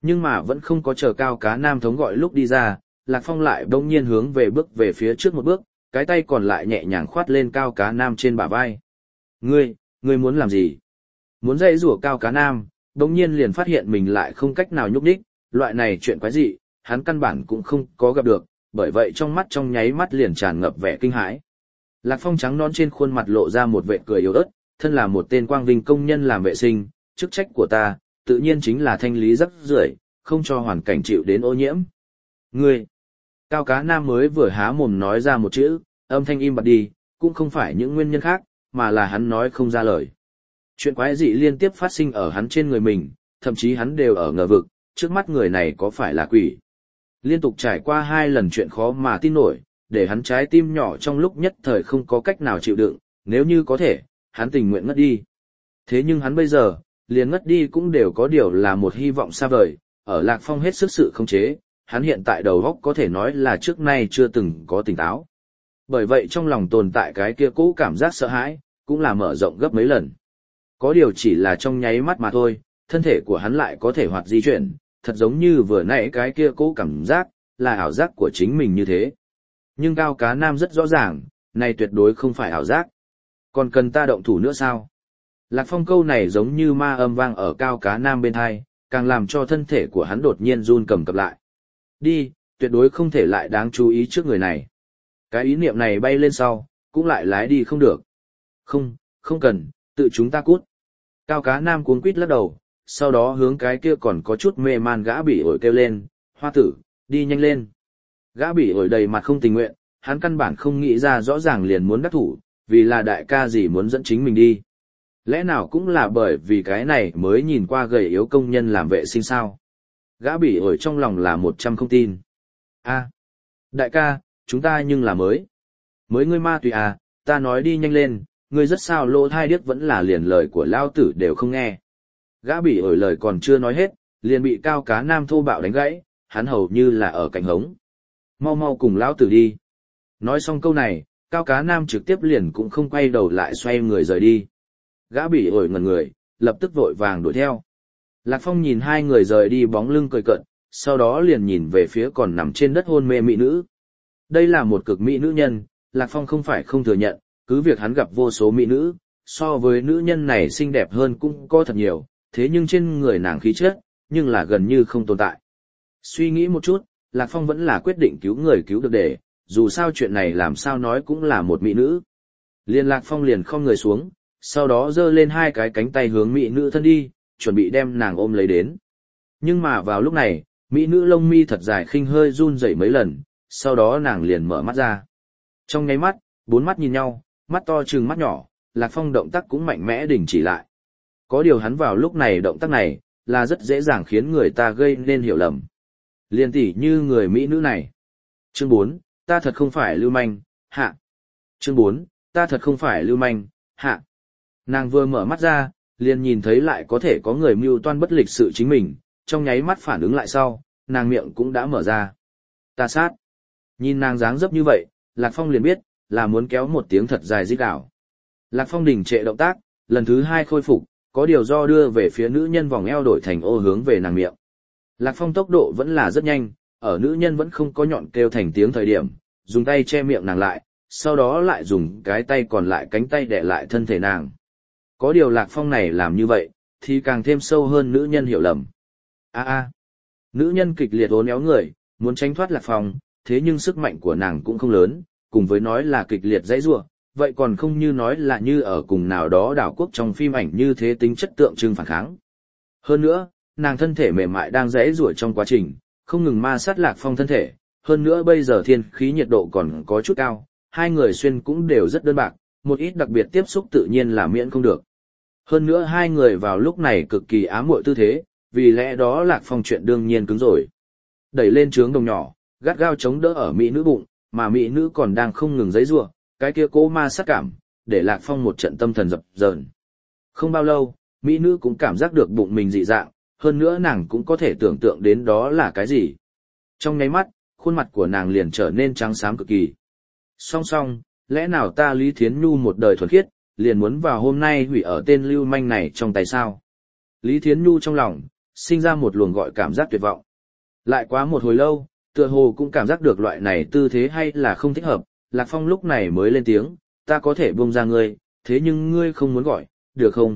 Nhưng mà vẫn không có chờ Cao Cá Nam thống gọi lúc đi ra, Lạc Phong lại bỗng nhiên hướng về bước về phía trước một bước, cái tay còn lại nhẹ nhàng khoát lên Cao Cá Nam trên bả vai. Ngươi, ngươi muốn làm gì? Muốn dây rủa Cao Cá Nam, bỗng nhiên liền phát hiện mình lại không cách nào nhúc nhích, loại này chuyện quái dị, hắn căn bản cũng không có gặp được, bởi vậy trong mắt trong nháy mắt liền tràn ngập vẻ kinh hãi. Lạc Phong trắng non trên khuôn mặt lộ ra một vẻ cười yếu ớt, thân là một tên quang vinh công nhân làm vệ sinh, chức trách của ta, tự nhiên chính là thanh lý rác rưởi, không cho hoàn cảnh chịu đến ô nhiễm. Ngươi! Cao Cá Nam mới vừa há mồm nói ra một chữ, âm thanh im bặt đi, cũng không phải những nguyên nhân khác, mà là hắn nói không ra lời. Chuyện quái dị liên tiếp phát sinh ở hắn trên người mình, thậm chí hắn đều ở ngờ vực, trước mắt người này có phải là quỷ. Liên tục trải qua hai lần chuyện khó mà tin nổi, để hắn trái tim nhỏ trong lúc nhất thời không có cách nào chịu đựng, nếu như có thể, hắn tình nguyện ngất đi. Thế nhưng hắn bây giờ, liền ngất đi cũng đều có điều là một hy vọng xa vời, ở Lạc Phong hết sức sự khống chế, hắn hiện tại đầu óc có thể nói là trước nay chưa từng có tỉnh táo. Bởi vậy trong lòng tồn tại cái kia cũ cảm giác sợ hãi, cũng là mở rộng gấp mấy lần. Có điều chỉ là trong nháy mắt mà thôi, thân thể của hắn lại có thể hoạt di chuyển, thật giống như vừa nãy cái kia cũ cảm giác, là ảo giác của chính mình như thế. Nhưng Cao Cá Nam rất rõ ràng, này tuyệt đối không phải ảo giác. Còn cần ta động thủ nữa sao? Lạc Phong câu này giống như ma âm vang ở Cao Cá Nam bên hai, càng làm cho thân thể của hắn đột nhiên run cầm cập lại. Đi, tuyệt đối không thể lại đáng chú ý trước người này. Cái ý niệm này bay lên sau, cũng lại lái đi không được. Không, không cần, tự chúng ta cút. Cao Cá Nam cuống quýt lắc đầu, sau đó hướng cái kia còn có chút mê man gã bị ổi kêu lên, Hoa tử, đi nhanh lên. Gã bị ổi đầy mặt không tình nguyện, hắn căn bản không nghĩ ra rõ ràng liền muốn đắc thủ, vì là đại ca gì muốn dẫn chính mình đi. Lẽ nào cũng là bởi vì cái này mới nhìn qua gầy yếu công nhân làm vệ sinh sao. Gã bị ổi trong lòng là một trăm không tin. A, đại ca, chúng ta nhưng là mới. Mới ngươi ma tùy à, ta nói đi nhanh lên, ngươi rất sao lỗ thai điếc vẫn là liền lời của lao tử đều không nghe. Gã bị ổi lời còn chưa nói hết, liền bị Cao Cá Nam thô bạo đánh gãy, hắn hầu như là ở cạnh hống. Mau mau cùng lão tử đi. Nói xong câu này, Cao Cá Nam trực tiếp liền cũng không quay đầu lại xoay người rời đi. Gã bị ổi ngẩn người, lập tức vội vàng đuổi theo. Lạc Phong nhìn hai người rời đi bóng lưng cười cợt, sau đó liền nhìn về phía còn nằm trên đất hôn mê mỹ nữ. Đây là một cực mỹ nữ nhân, Lạc Phong không phải không thừa nhận, cứ việc hắn gặp vô số mỹ nữ, so với nữ nhân này xinh đẹp hơn cũng có thật nhiều, thế nhưng trên người nàng khí chất, nhưng là gần như không tồn tại. Suy nghĩ một chút, Lạc Phong vẫn là quyết định cứu người cứu được để, dù sao chuyện này làm sao nói cũng là một mỹ nữ. Liên Lạc Phong liền không người xuống, sau đó giơ lên hai cái cánh tay hướng mỹ nữ thân đi, chuẩn bị đem nàng ôm lấy đến. Nhưng mà vào lúc này, mỹ nữ lông mi thật dài khinh hơi run rẩy mấy lần, sau đó nàng liền mở mắt ra. Trong nháy mắt, bốn mắt nhìn nhau, mắt to trừng mắt nhỏ, Lạc Phong động tác cũng mạnh mẽ đình chỉ lại. Có điều hắn vào lúc này động tác này, là rất dễ dàng khiến người ta gây nên hiểu lầm. Liên tỷ như người mỹ nữ này. Chương bốn, ta thật không phải lưu manh, hạ. Chương bốn, ta thật không phải lưu manh, hạ. Nàng vừa mở mắt ra, liền nhìn thấy lại có thể có người mưu toan bất lịch sự chính mình, trong nháy mắt phản ứng lại sau, nàng miệng cũng đã mở ra. Ta sát. Nhìn nàng dáng dấp như vậy, Lạc Phong liền biết, là muốn kéo một tiếng thật dài rít gào. Lạc Phong đình trệ động tác, lần thứ hai khôi phục, có điều do đưa về phía nữ nhân vòng eo đổi thành ô hướng về nàng miệng. Lạc Phong tốc độ vẫn là rất nhanh, ở nữ nhân vẫn không có nhọn kêu thành tiếng thời điểm, dùng tay che miệng nàng lại, sau đó lại dùng cái tay còn lại cánh tay đè lại thân thể nàng. Có điều Lạc Phong này làm như vậy, thì càng thêm sâu hơn nữ nhân hiểu lầm. A a, nữ nhân kịch liệt uốn éo người, muốn tránh thoát Lạc Phong, thế nhưng sức mạnh của nàng cũng không lớn, cùng với nói là kịch liệt dãy rủa, vậy còn không như nói là như ở cùng nào đó đảo quốc trong phim ảnh như thế tính chất tượng trưng phản kháng. Hơn nữa, nàng thân thể mềm mại đang dãy rủa trong quá trình, không ngừng ma sát Lạc Phong thân thể, hơn nữa bây giờ thiên khí nhiệt độ còn có chút cao, hai người xuyên cũng đều rất đơn bạc, một ít đặc biệt tiếp xúc tự nhiên là miễn không được. Hơn nữa hai người vào lúc này cực kỳ ám muội tư thế, vì lẽ đó Lạc Phong chuyện đương nhiên cứng rồi. Đẩy lên trướng đồng nhỏ, gắt gao chống đỡ ở mỹ nữ bụng, mà mỹ nữ còn đang không ngừng giãy giụa, cái kia cố ma sát cảm, để Lạc Phong một trận tâm thần dập dờn. Không bao lâu, mỹ nữ cũng cảm giác được bụng mình dị dạng, hơn nữa nàng cũng có thể tưởng tượng đến đó là cái gì. Trong nháy mắt, khuôn mặt của nàng liền trở nên trắng xám cực kỳ. Song song, lẽ nào ta Lý Thiến Nhu một đời thuần khiết, liền muốn vào hôm nay hủy ở tên lưu manh này trong tay sao? Lý Thiến Nhu trong lòng, sinh ra một luồng gọi cảm giác tuyệt vọng. Lại quá một hồi lâu, tựa hồ cũng cảm giác được loại này tư thế hay là không thích hợp, Lạc Phong lúc này mới lên tiếng, ta có thể buông ra ngươi, thế nhưng ngươi không muốn gọi, được không?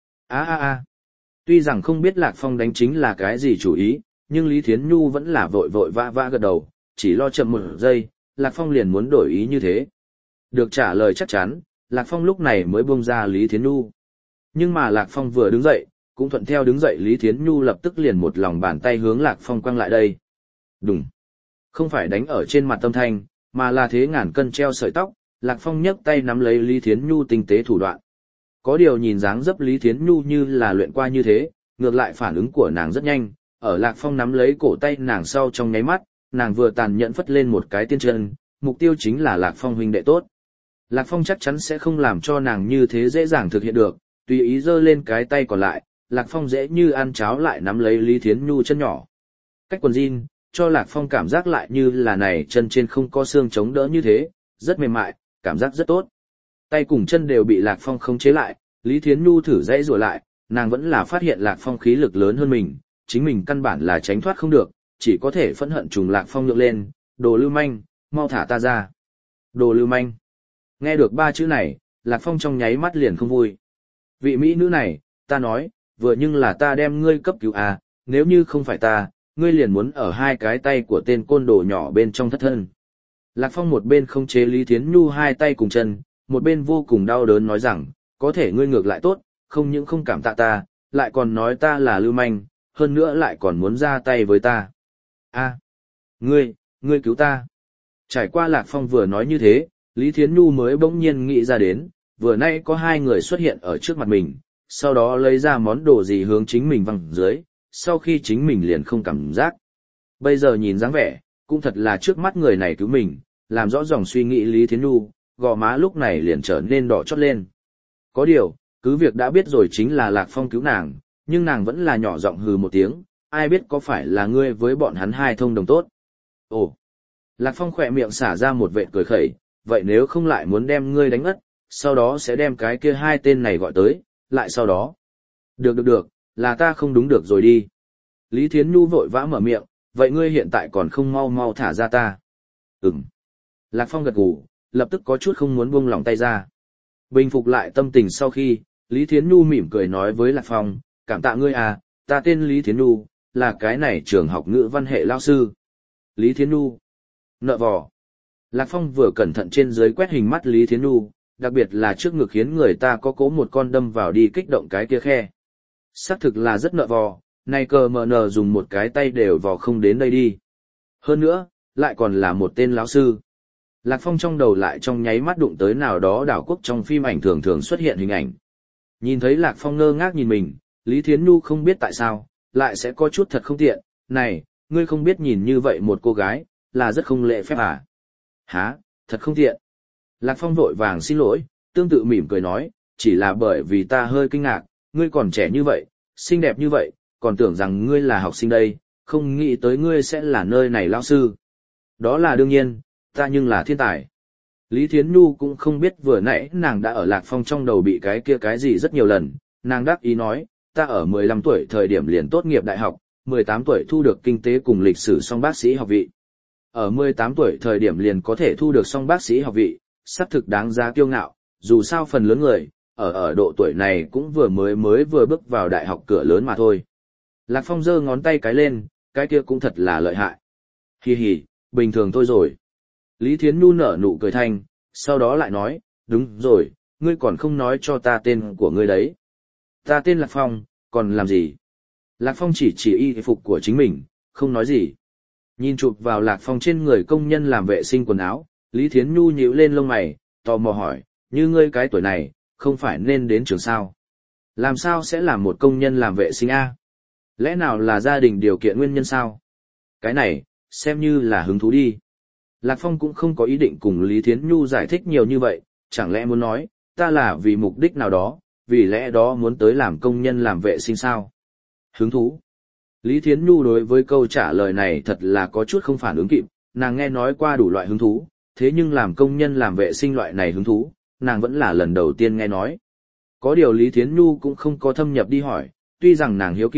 a a a Tuy rằng không biết Lạc Phong đánh chính là cái gì chủ ý, nhưng Lý Thiến Nhu vẫn là vội vội vã vã gật đầu, chỉ lo chậm một giây, Lạc Phong liền muốn đổi ý như thế. Được trả lời chắc chắn, Lạc Phong lúc này mới buông ra Lý Thiến Nhu. Nhưng mà Lạc Phong vừa đứng dậy, cũng thuận theo đứng dậy Lý Thiến Nhu lập tức liền một lòng bàn tay hướng Lạc Phong quăng lại đây. Đùng. Không phải đánh ở trên mặt Tâm Thanh, mà là thế ngàn cân treo sợi tóc, Lạc Phong nhấc tay nắm lấy Lý Thiến Nhu tinh tế thủ đoạn. Có điều nhìn dáng dấp Lý Thiến Nhu như là luyện qua như thế, ngược lại phản ứng của nàng rất nhanh, ở Lạc Phong nắm lấy cổ tay nàng sau trong nháy mắt, nàng vừa tàn nhẫn phất lên một cái tiên chân, mục tiêu chính là Lạc Phong huynh đệ tốt. Lạc Phong chắc chắn sẽ không làm cho nàng như thế dễ dàng thực hiện được, tùy ý giơ lên cái tay còn lại, Lạc Phong dễ như ăn cháo lại nắm lấy Lý Thiến Nhu chân nhỏ. Cách quần jean, cho Lạc Phong cảm giác lại như là này chân trên không có xương chống đỡ như thế, rất mềm mại, cảm giác rất tốt. Tay cùng chân đều bị Lạc Phong khống chế lại, Lý Thiến Nhu thử dãy rủa lại, nàng vẫn là phát hiện Lạc Phong khí lực lớn hơn mình, chính mình căn bản là tránh thoát không được, chỉ có thể phẫn hận trùng Lạc Phong nhượng lên, đồ lưu manh, mau thả ta ra. Đồ lưu manh. Nghe được ba chữ này, Lạc Phong trong nháy mắt liền không vui. Vị mỹ nữ này, ta nói, vừa nhưng là ta đem ngươi cấp cứu à, nếu như không phải ta, ngươi liền muốn ở hai cái tay của tên côn đồ nhỏ bên trong thất thân. Lạc Phong một bên không chế Lý Thiến Nhu hai tay cùng chân, một bên vô cùng đau đớn nói rằng, có thể ngươi ngược lại tốt, không những không cảm tạ ta, lại còn nói ta là lưu manh, hơn nữa lại còn muốn ra tay với ta. A, ngươi, ngươi cứu ta. Trải qua Lạc Phong vừa nói như thế, Lý Thiến Nhu mới bỗng nhiên nghĩ ra đến, vừa nay có hai người xuất hiện ở trước mặt mình, sau đó lấy ra món đồ gì hướng chính mình văng dưới, sau khi chính mình liền không cảm giác. Bây giờ nhìn dáng vẻ, cũng thật là trước mắt người này cứu mình, làm rõ dòng suy nghĩ Lý Thiến Nhu, gò má lúc này liền trở nên đỏ chót lên. Có điều, cứ việc đã biết rồi chính là Lạc Phong cứu nàng, nhưng nàng vẫn là nhỏ giọng hừ một tiếng, ai biết có phải là ngươi với bọn hắn hai thông đồng tốt. Ồ! Lạc Phong khỏe miệng xả ra một vệt cười khẩy, vậy nếu không lại muốn đem ngươi đánh ngất, sau đó sẽ đem cái kia hai tên này gọi tới, lại sau đó. Được được được, là ta không đúng được rồi đi. Lý Thiến Nhu vội vã mở miệng, vậy ngươi hiện tại còn không mau mau thả ra ta. Ừm. Lạc Phong gật gù, lập tức có chút không muốn buông lòng tay ra. Bình phục lại tâm tình sau khi, Lý Thiến Nhu mỉm cười nói với Lạc Phong, cảm tạ ngươi à, ta tên Lý Thiến Nhu, là cái này trường học ngữ văn hệ lao sư. Lý Thiến Nhu. Nợ vò. Lạc Phong vừa cẩn thận trên dưới quét hình mắt Lý Thiến Nhu, đặc biệt là trước ngực khiến người ta có cố một con đâm vào đi kích động cái kia khe. Xác thực là rất nợ vò, này cờ mờ nờ dùng một cái tay đều vò không đến đây đi. Hơn nữa, lại còn là một tên lão sư. Lạc Phong trong đầu lại trong nháy mắt đụng tới nào đó đảo quốc trong phim ảnh thường thường xuất hiện hình ảnh. Nhìn thấy Lạc Phong ngơ ngác nhìn mình, Lý Thiến Nhu không biết tại sao, lại sẽ có chút thật không tiện, này, ngươi không biết nhìn như vậy một cô gái, là rất không lễ phép à? Hả, thật không tiện. Lạc Phong vội vàng xin lỗi, tương tự mỉm cười nói, chỉ là bởi vì ta hơi kinh ngạc, ngươi còn trẻ như vậy, xinh đẹp như vậy, còn tưởng rằng ngươi là học sinh đây, không nghĩ tới ngươi sẽ là nơi này lao sư. Đó là đương nhiên, ta nhưng là thiên tài. Lý Thiến Nhu cũng không biết vừa nãy nàng đã ở Lạc Phong trong đầu bị cái kia cái gì rất nhiều lần, nàng đắc ý nói, ta ở mười lăm tuổi thời điểm liền tốt nghiệp đại học, mười tám tuổi thu được kinh tế cùng lịch sử song bác sĩ học vị. Ở mười tám tuổi thời điểm liền có thể thu được song bác sĩ học vị, xác thực đáng giá kiêu ngạo, dù sao phần lớn người, ở ở độ tuổi này cũng vừa mới mới vừa bước vào đại học cửa lớn mà thôi. Lạc Phong giơ ngón tay cái lên, cái kia cũng thật là lợi hại. Hì hì, bình thường thôi rồi. Lý Thiến Nhu nở nụ cười thanh, sau đó lại nói, đúng rồi, ngươi còn không nói cho ta tên của ngươi đấy. Ta tên Lạc Phong, còn làm gì? Lạc Phong chỉ chỉ y phục của chính mình, không nói gì. Nhìn chụp vào Lạc Phong trên người công nhân làm vệ sinh quần áo, Lý Thiến Nhu nhíu lên lông mày, tò mò hỏi, như ngươi cái tuổi này, không phải nên đến trường sao? Làm sao sẽ làm một công nhân làm vệ sinh a? Lẽ nào là gia đình điều kiện nguyên nhân sao? Cái này, xem như là hứng thú đi. Lạc Phong cũng không có ý định cùng Lý Thiến Nhu giải thích nhiều như vậy, chẳng lẽ muốn nói, ta là vì mục đích nào đó, vì lẽ đó muốn tới làm công nhân làm vệ sinh sao? Hứng thú. Lý Thiến Nhu đối với câu trả lời này thật là có chút không phản ứng kịp, nàng nghe nói qua đủ loại hứng thú, thế nhưng làm công nhân làm vệ sinh loại này hứng thú, nàng vẫn là lần đầu tiên nghe nói. Có điều Lý Thiến Nhu cũng không có thâm nhập đi hỏi, tuy rằng nàng hiếu kỳ,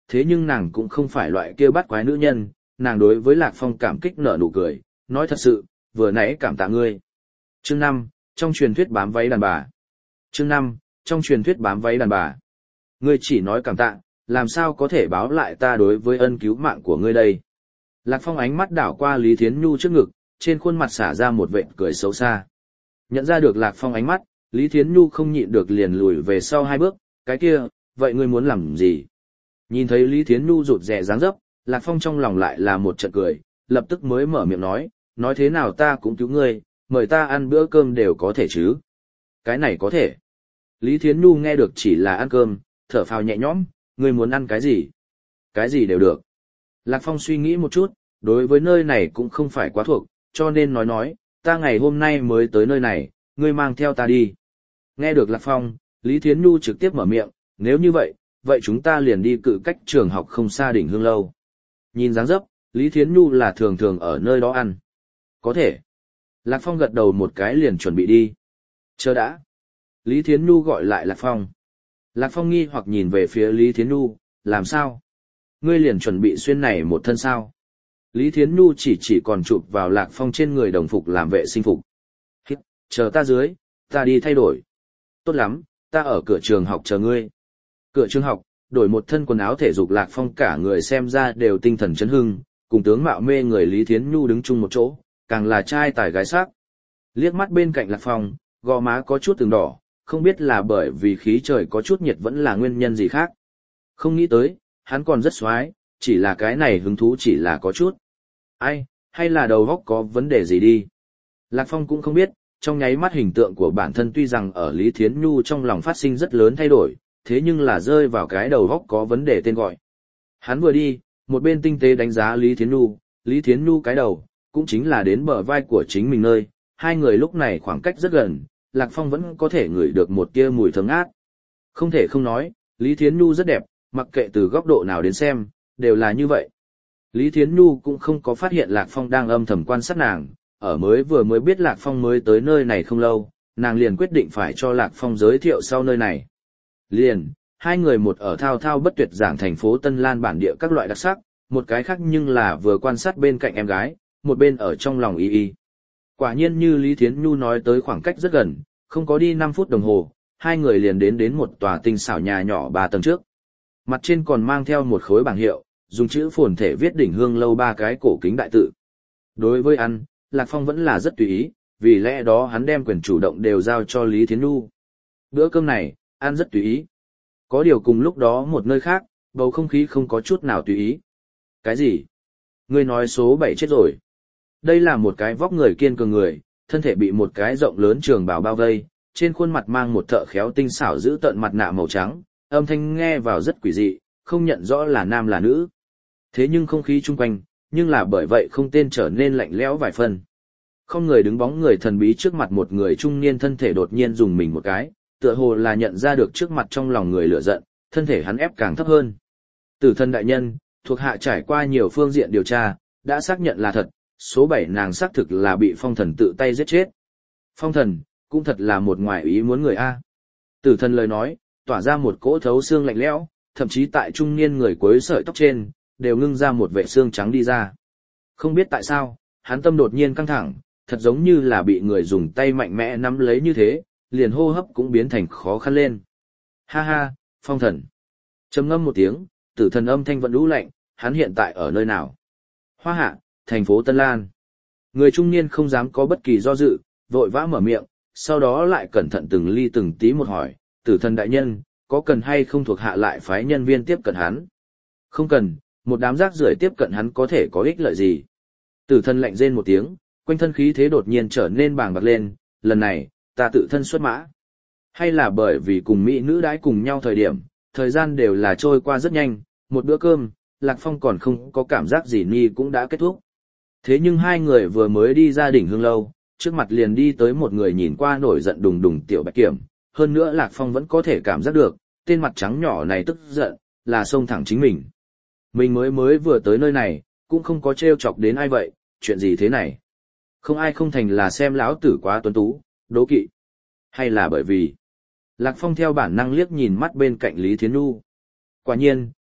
thế nhưng nàng cũng không phải loại kia bắt quái nữ nhân, nàng đối với Lạc Phong cảm kích nở nụ cười, nói thật sự, vừa nãy cảm tạ ngươi. Chương năm, trong truyền thuyết bám váy đàn bà. Chương năm, trong truyền thuyết bám váy đàn bà. Ngươi chỉ nói cảm tạ, làm sao có thể báo lại ta đối với ân cứu mạng của ngươi đây? Lạc Phong ánh mắt đảo qua Lý Thiến Nhu trước ngực, trên khuôn mặt xả ra một vệt cười xấu xa. Nhận ra được Lạc Phong ánh mắt, Lý Thiến Nhu không nhịn được liền lùi về sau hai bước, cái kia, vậy ngươi muốn làm gì? Nhìn thấy Lý Thiến Nhu rụt rè dáng dấp, Lạc Phong trong lòng lại là một trận cười, lập tức mới mở miệng nói, nói thế nào ta cũng cứu ngươi, mời ta ăn bữa cơm đều có thể chứ? Cái này có thể. Lý Thiến Nhu nghe được chỉ là ăn cơm, thở phào nhẹ nhõm, ngươi muốn ăn cái gì? Cái gì đều được. Lạc Phong suy nghĩ một chút, đối với nơi này cũng không phải quá thuộc, cho nên nói nói, ta ngày hôm nay mới tới nơi này, ngươi mang theo ta đi. Nghe được Lạc Phong, Lý Thiến Nhu trực tiếp mở miệng, nếu như vậy, vậy chúng ta liền đi cự cách trường học không xa đỉnh Hương Lâu. Nhìn dáng dấp, Lý Thiến Nhu là thường thường ở nơi đó ăn. Có thể. Lạc Phong gật đầu một cái liền chuẩn bị đi. Chờ đã. Lý Thiến Nhu gọi lại Lạc Phong. Lạc Phong nghi hoặc nhìn về phía Lý Thiến Nhu, làm sao? Ngươi liền chuẩn bị xuyên này một thân sao? Lý Thiến Nhu chỉ chỉ còn chụp vào Lạc Phong trên người đồng phục làm vệ sinh phục. Hít, chờ ta dưới, ta đi thay đổi. Tốt lắm, ta ở cửa trường học chờ ngươi. Cửa trường học, đổi một thân quần áo thể dục Lạc Phong cả người xem ra đều tinh thần chấn hưng, cùng tướng mạo mê người Lý Thiến Nhu đứng chung một chỗ, càng là trai tài gái sắc. Liếc mắt bên cạnh Lạc Phong, gò má có chút từng đỏ, không biết là bởi vì khí trời có chút nhiệt vẫn là nguyên nhân gì khác. Không nghĩ tới, hắn còn rất xoái, chỉ là cái này hứng thú chỉ là có chút. Ai, hay là đầu óc có vấn đề gì đi. Lạc Phong cũng không biết, trong nháy mắt hình tượng của bản thân tuy rằng ở Lý Thiến Nhu trong lòng phát sinh rất lớn thay đổi, thế nhưng là rơi vào cái đầu óc có vấn đề tên gọi. Hắn vừa đi, một bên tinh tế đánh giá Lý Thiến Nhu, Lý Thiến Nhu cái đầu, cũng chính là đến bờ vai của chính mình nơi, hai người lúc này khoảng cách rất gần, Lạc Phong vẫn có thể ngửi được một tia mùi thơm ngát. Không thể không nói, Lý Thiến Nhu rất đẹp, mặc kệ từ góc độ nào đến xem, đều là như vậy. Lý Thiến Nhu cũng không có phát hiện Lạc Phong đang âm thầm quan sát nàng, ở mới vừa mới biết Lạc Phong mới tới nơi này không lâu, nàng liền quyết định phải cho Lạc Phong giới thiệu sau nơi này. Liền, hai người một ở thao thao bất tuyệt giảng thành phố Tân Lan bản địa các loại đặc sắc, một cái khác nhưng là vừa quan sát bên cạnh em gái, một bên ở trong lòng y y. Quả nhiên như Lý Thiến Nhu nói tới khoảng cách rất gần, không có đi năm phút đồng hồ, hai người liền đến đến một tòa tinh xảo nhà nhỏ ba tầng trước. Mặt trên còn mang theo một khối bảng hiệu, dùng chữ phồn thể viết đỉnh Hương Lâu ba cái cổ kính đại tự. Đối với ăn, Lạc Phong vẫn là rất tùy ý, vì lẽ đó hắn đem quyền chủ động đều giao cho Lý Thiến Nhu. Bữa cơm này, ăn rất tùy ý. Có điều cùng lúc đó một nơi khác, bầu không khí không có chút nào tùy ý. Cái gì? Ngươi nói số bảy chết rồi. Đây là một cái vóc người kiên cường người, thân thể bị một cái rộng lớn trường bào bao vây, trên khuôn mặt mang một thợ khéo tinh xảo giữ tợn mặt nạ màu trắng, âm thanh nghe vào rất quỷ dị, không nhận rõ là nam là nữ. Thế nhưng không khí chung quanh, nhưng là bởi vậy không tên trở nên lạnh lẽo vài phần. Không người đứng bóng người thần bí trước mặt một người trung niên thân thể đột nhiên dùng mình một cái, tựa hồ là nhận ra được trước mặt trong lòng người lửa giận, thân thể hắn ép càng thấp hơn. Tử thân đại nhân, thuộc hạ trải qua nhiều phương diện điều tra, đã xác nhận là thật, số bảy nàng xác thực là bị phong thần tự tay giết chết. Phong thần, cũng thật là một ngoại ý muốn người A. Tử thân lời nói, tỏa ra một cỗ thấu xương lạnh lẽo, thậm chí tại trung niên người cuối sợi tóc trên, đều ngưng ra một vệ xương trắng đi ra. Không biết tại sao, hắn tâm đột nhiên căng thẳng, thật giống như là bị người dùng tay mạnh mẽ nắm lấy như thế, liền hô hấp cũng biến thành khó khăn lên. Ha ha, phong thần. Trầm ngâm một tiếng, tử thần âm thanh vẫn lũ lạnh, hắn hiện tại ở nơi nào? Hoa Hạ, thành phố Tân Lan. Người trung niên không dám có bất kỳ do dự, vội vã mở miệng, sau đó lại cẩn thận từng ly từng tí một hỏi, tử thần đại nhân, có cần hay không thuộc hạ lại phái nhân viên tiếp cận hắn? Không cần, một đám rác rưởi tiếp cận hắn có thể có ích lợi gì? Tử thần lạnh rên một tiếng, quanh thân khí thế đột nhiên trở nên bàng bạc lên, lần này, ta tự thân xuất mã. Hay là bởi vì cùng mỹ nữ đãi cùng nhau thời điểm, thời gian đều là trôi qua rất nhanh, một bữa cơm, Lạc Phong còn không có cảm giác gì ni cũng đã kết thúc. Thế nhưng hai người vừa mới đi ra đỉnh Hương Lâu, trước mặt liền đi tới một người nhìn qua nổi giận đùng đùng tiểu bạch kiểm, hơn nữa Lạc Phong vẫn có thể cảm giác được, tên mặt trắng nhỏ này tức giận, là xông thẳng chính mình. Mình mới mới vừa tới nơi này, cũng không có trêu chọc đến ai vậy, chuyện gì thế này? Không ai không thành là xem lão tử quá tuấn tú, đố kỵ. Hay là bởi vì... Lạc Phong theo bản năng liếc nhìn mắt bên cạnh Lý Thiến Nhu. Quả nhiên,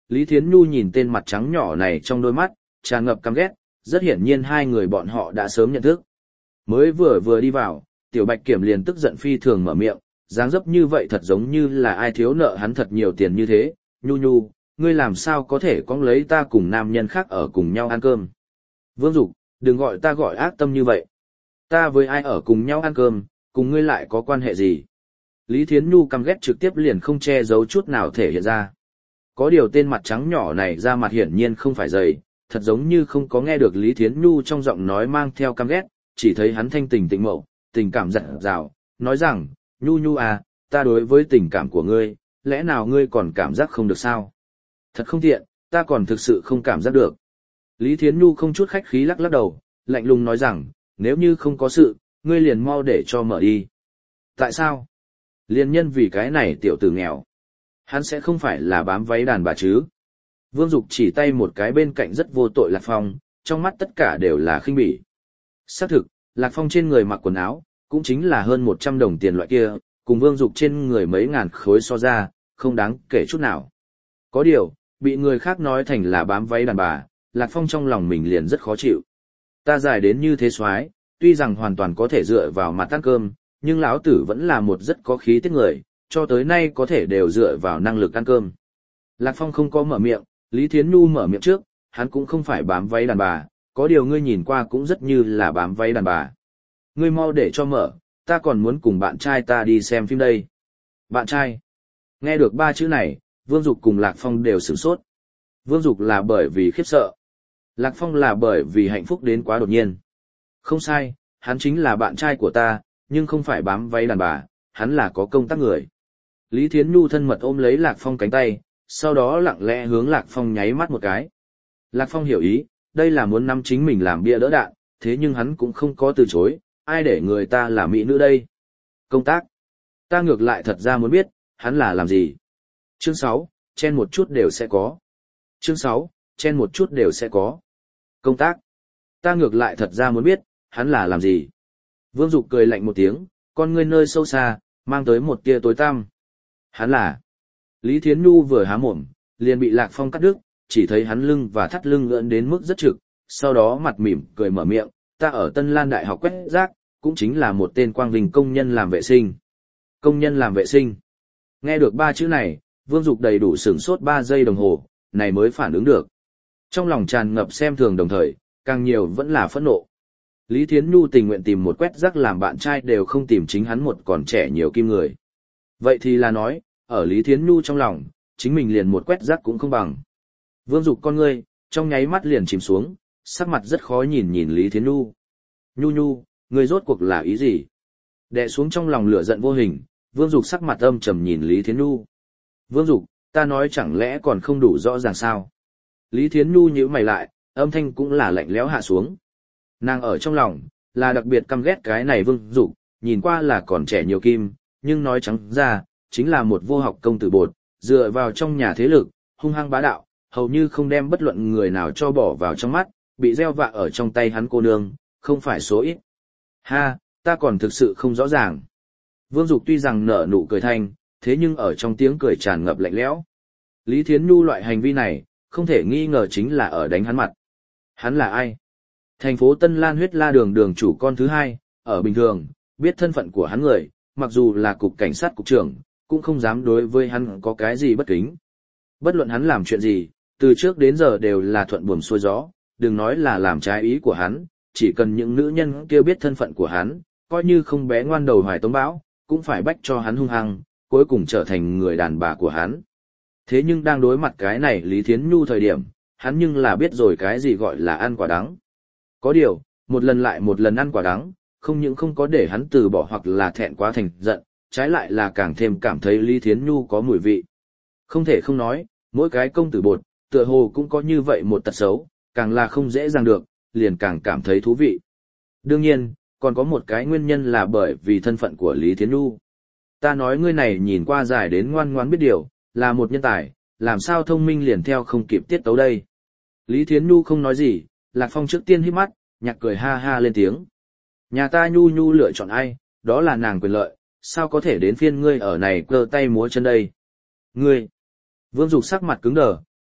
Lý Thiến Nhu nhìn tên mặt trắng nhỏ này trong đôi mắt, tràn ngập căm ghét, rất hiển nhiên hai người bọn họ đã sớm nhận thức. Mới vừa vừa đi vào, Tiểu Bạch Kiểm liền tức giận phi thường mở miệng, dáng dấp như vậy thật giống như là ai thiếu nợ hắn thật nhiều tiền như thế. Nhu Nhu, ngươi làm sao có thể cóng lấy ta cùng nam nhân khác ở cùng nhau ăn cơm? Vương Dục, đừng gọi ta gọi ác tâm như vậy. Ta với ai ở cùng nhau ăn cơm, cùng ngươi lại có quan hệ gì? Lý Thiến Nhu căm ghét trực tiếp liền không che giấu chút nào thể hiện ra. Có điều tên mặt trắng nhỏ này ra mặt hiển nhiên không phải dày, thật giống như không có nghe được Lý Thiến Nhu trong giọng nói mang theo căm ghét, chỉ thấy hắn thanh tình tịnh mậu, tình cảm dặn dào, nói rằng, Nhu Nhu à, ta đối với tình cảm của ngươi, lẽ nào ngươi còn cảm giác không được sao? Thật không tiện, ta còn thực sự không cảm giác được. Lý Thiến Nhu không chút khách khí lắc lắc đầu, lạnh lùng nói rằng, nếu như không có sự, ngươi liền mau để cho mở đi. Tại sao? Liên nhân vì cái này tiểu tử nghèo. Hắn sẽ không phải là bám váy đàn bà chứ? Vương Dục chỉ tay một cái bên cạnh rất vô tội Lạc Phong, trong mắt tất cả đều là khinh bỉ. Xác thực, Lạc Phong trên người mặc quần áo, cũng chính là hơn một trăm đồng tiền loại kia, cùng Vương Dục trên người mấy ngàn khối so ra, không đáng kể chút nào. Có điều, bị người khác nói thành là bám váy đàn bà, Lạc Phong trong lòng mình liền rất khó chịu. Ta dài đến như thế soái, tuy rằng hoàn toàn có thể dựa vào mặt ăn cơm, nhưng lão tử vẫn là một rất có khí tiết người, cho tới nay có thể đều dựa vào năng lực ăn cơm. Lạc Phong không có mở miệng, Lý Thiến Nhu mở miệng trước, hắn cũng không phải bám váy đàn bà, có điều ngươi nhìn qua cũng rất như là bám váy đàn bà. Ngươi mau để cho mở, ta còn muốn cùng bạn trai ta đi xem phim đây. Bạn trai. Nghe được ba chữ này, Vương Dục cùng Lạc Phong đều sửng sốt. Vương Dục là bởi vì khiếp sợ. Lạc Phong là bởi vì hạnh phúc đến quá đột nhiên. Không sai, hắn chính là bạn trai của ta, nhưng không phải bám váy đàn bà, hắn là có công tác người. Lý Thiến Nhu thân mật ôm lấy Lạc Phong cánh tay, sau đó lặng lẽ hướng Lạc Phong nháy mắt một cái. Lạc Phong hiểu ý, đây là muốn nắm chính mình làm bia đỡ đạn, thế nhưng hắn cũng không có từ chối, ai để người ta là mỹ nữ đây. Công tác. Ta ngược lại thật ra muốn biết, hắn là làm gì. Chương sáu, chen một chút đều sẽ có. Chương sáu, chen một chút đều sẽ có. Công tác. Ta ngược lại thật ra muốn biết, hắn là làm gì. Vương Dục cười lạnh một tiếng, con ngươi nơi sâu xa, mang tới một tia tối tăm. Hắn là. Lý Thiến Nhu vừa há mồm, liền bị Lạc Phong cắt đứt, chỉ thấy hắn lưng và thắt lưng ưỡn đến mức rất trực, sau đó mặt mỉm cười mở miệng, ta ở Tân Lan Đại học quét rác, cũng chính là một tên quang vinh công nhân làm vệ sinh. Công nhân làm vệ sinh. Nghe được ba chữ này, Vương Dục đầy đủ sửng sốt ba giây đồng hồ, này mới phản ứng được. Trong lòng tràn ngập xem thường đồng thời, càng nhiều vẫn là phẫn nộ. Lý Thiến Nhu tình nguyện tìm một quét rác làm bạn trai đều không tìm chính hắn một còn trẻ nhiều kim người. Vậy thì là nói, ở Lý Thiến Nhu trong lòng, chính mình liền một quét rác cũng không bằng. Vương Dục con ngươi, trong nháy mắt liền chìm xuống, sắc mặt rất khó nhìn nhìn Lý Thiến Nhu. Nhu Nhu, ngươi rốt cuộc là ý gì? Đè xuống trong lòng lửa giận vô hình, Vương Dục sắc mặt âm trầm nhìn Lý Thiến Nhu. Vương Dục, ta nói chẳng lẽ còn không đủ rõ ràng sao? Lý Thiến Nhu nhíu mày lại, âm thanh cũng là lạnh lẽo hạ xuống. Nàng ở trong lòng, là đặc biệt căm ghét cái này Vương Dục, nhìn qua là còn trẻ nhiều kim, nhưng nói trắng ra, chính là một vô học công tử bột, dựa vào trong nhà thế lực, hung hăng bá đạo, hầu như không đem bất luận người nào cho bỏ vào trong mắt, bị gieo vạ ở trong tay hắn cô nương, không phải số ít. Ha, ta còn thực sự không rõ ràng. Vương Dục tuy rằng nở nụ cười thanh, thế nhưng ở trong tiếng cười tràn ngập lạnh lẽo. Lý Thiến Nhu loại hành vi này, không thể nghi ngờ chính là ở đánh hắn mặt. Hắn là ai? Thành phố Tân Lan huyết la đường đường chủ con thứ hai, ở bình thường, biết thân phận của hắn người, mặc dù là cục cảnh sát cục trưởng, cũng không dám đối với hắn có cái gì bất kính. Bất luận hắn làm chuyện gì, từ trước đến giờ đều là thuận buồm xuôi gió, đừng nói là làm trái ý của hắn, chỉ cần những nữ nhân kia biết thân phận của hắn, coi như không bé ngoan đầu hoài tống bão, cũng phải bách cho hắn hung hăng, cuối cùng trở thành người đàn bà của hắn. Thế nhưng đang đối mặt cái này Lý Thiến Nhu thời điểm, hắn nhưng là biết rồi cái gì gọi là ăn quả đắng. Có điều, một lần lại một lần ăn quả đắng, không những không có để hắn từ bỏ hoặc là thẹn quá thành giận, trái lại là càng thêm cảm thấy Lý Thiến Nhu có mùi vị. Không thể không nói, mỗi cái công tử bột, tựa hồ cũng có như vậy một tật xấu, càng là không dễ dàng được, liền càng cảm thấy thú vị. Đương nhiên, còn có một cái nguyên nhân là bởi vì thân phận của Lý Thiến Nhu. Ta nói ngươi này nhìn qua dài đến ngoan ngoãn biết điều, là một nhân tài, làm sao thông minh liền theo không kịp tiết tấu đây. Lý Thiến Nhu không nói gì, Lạc Phong trước tiên hít mắt, nhạc cười ha ha lên tiếng. Nhà ta Nhu Nhu lựa chọn ai, đó là nàng quyền lợi, sao có thể đến phiên ngươi ở này cơ tay múa chân đây. Ngươi! Vương Dục sắc mặt cứng đờ,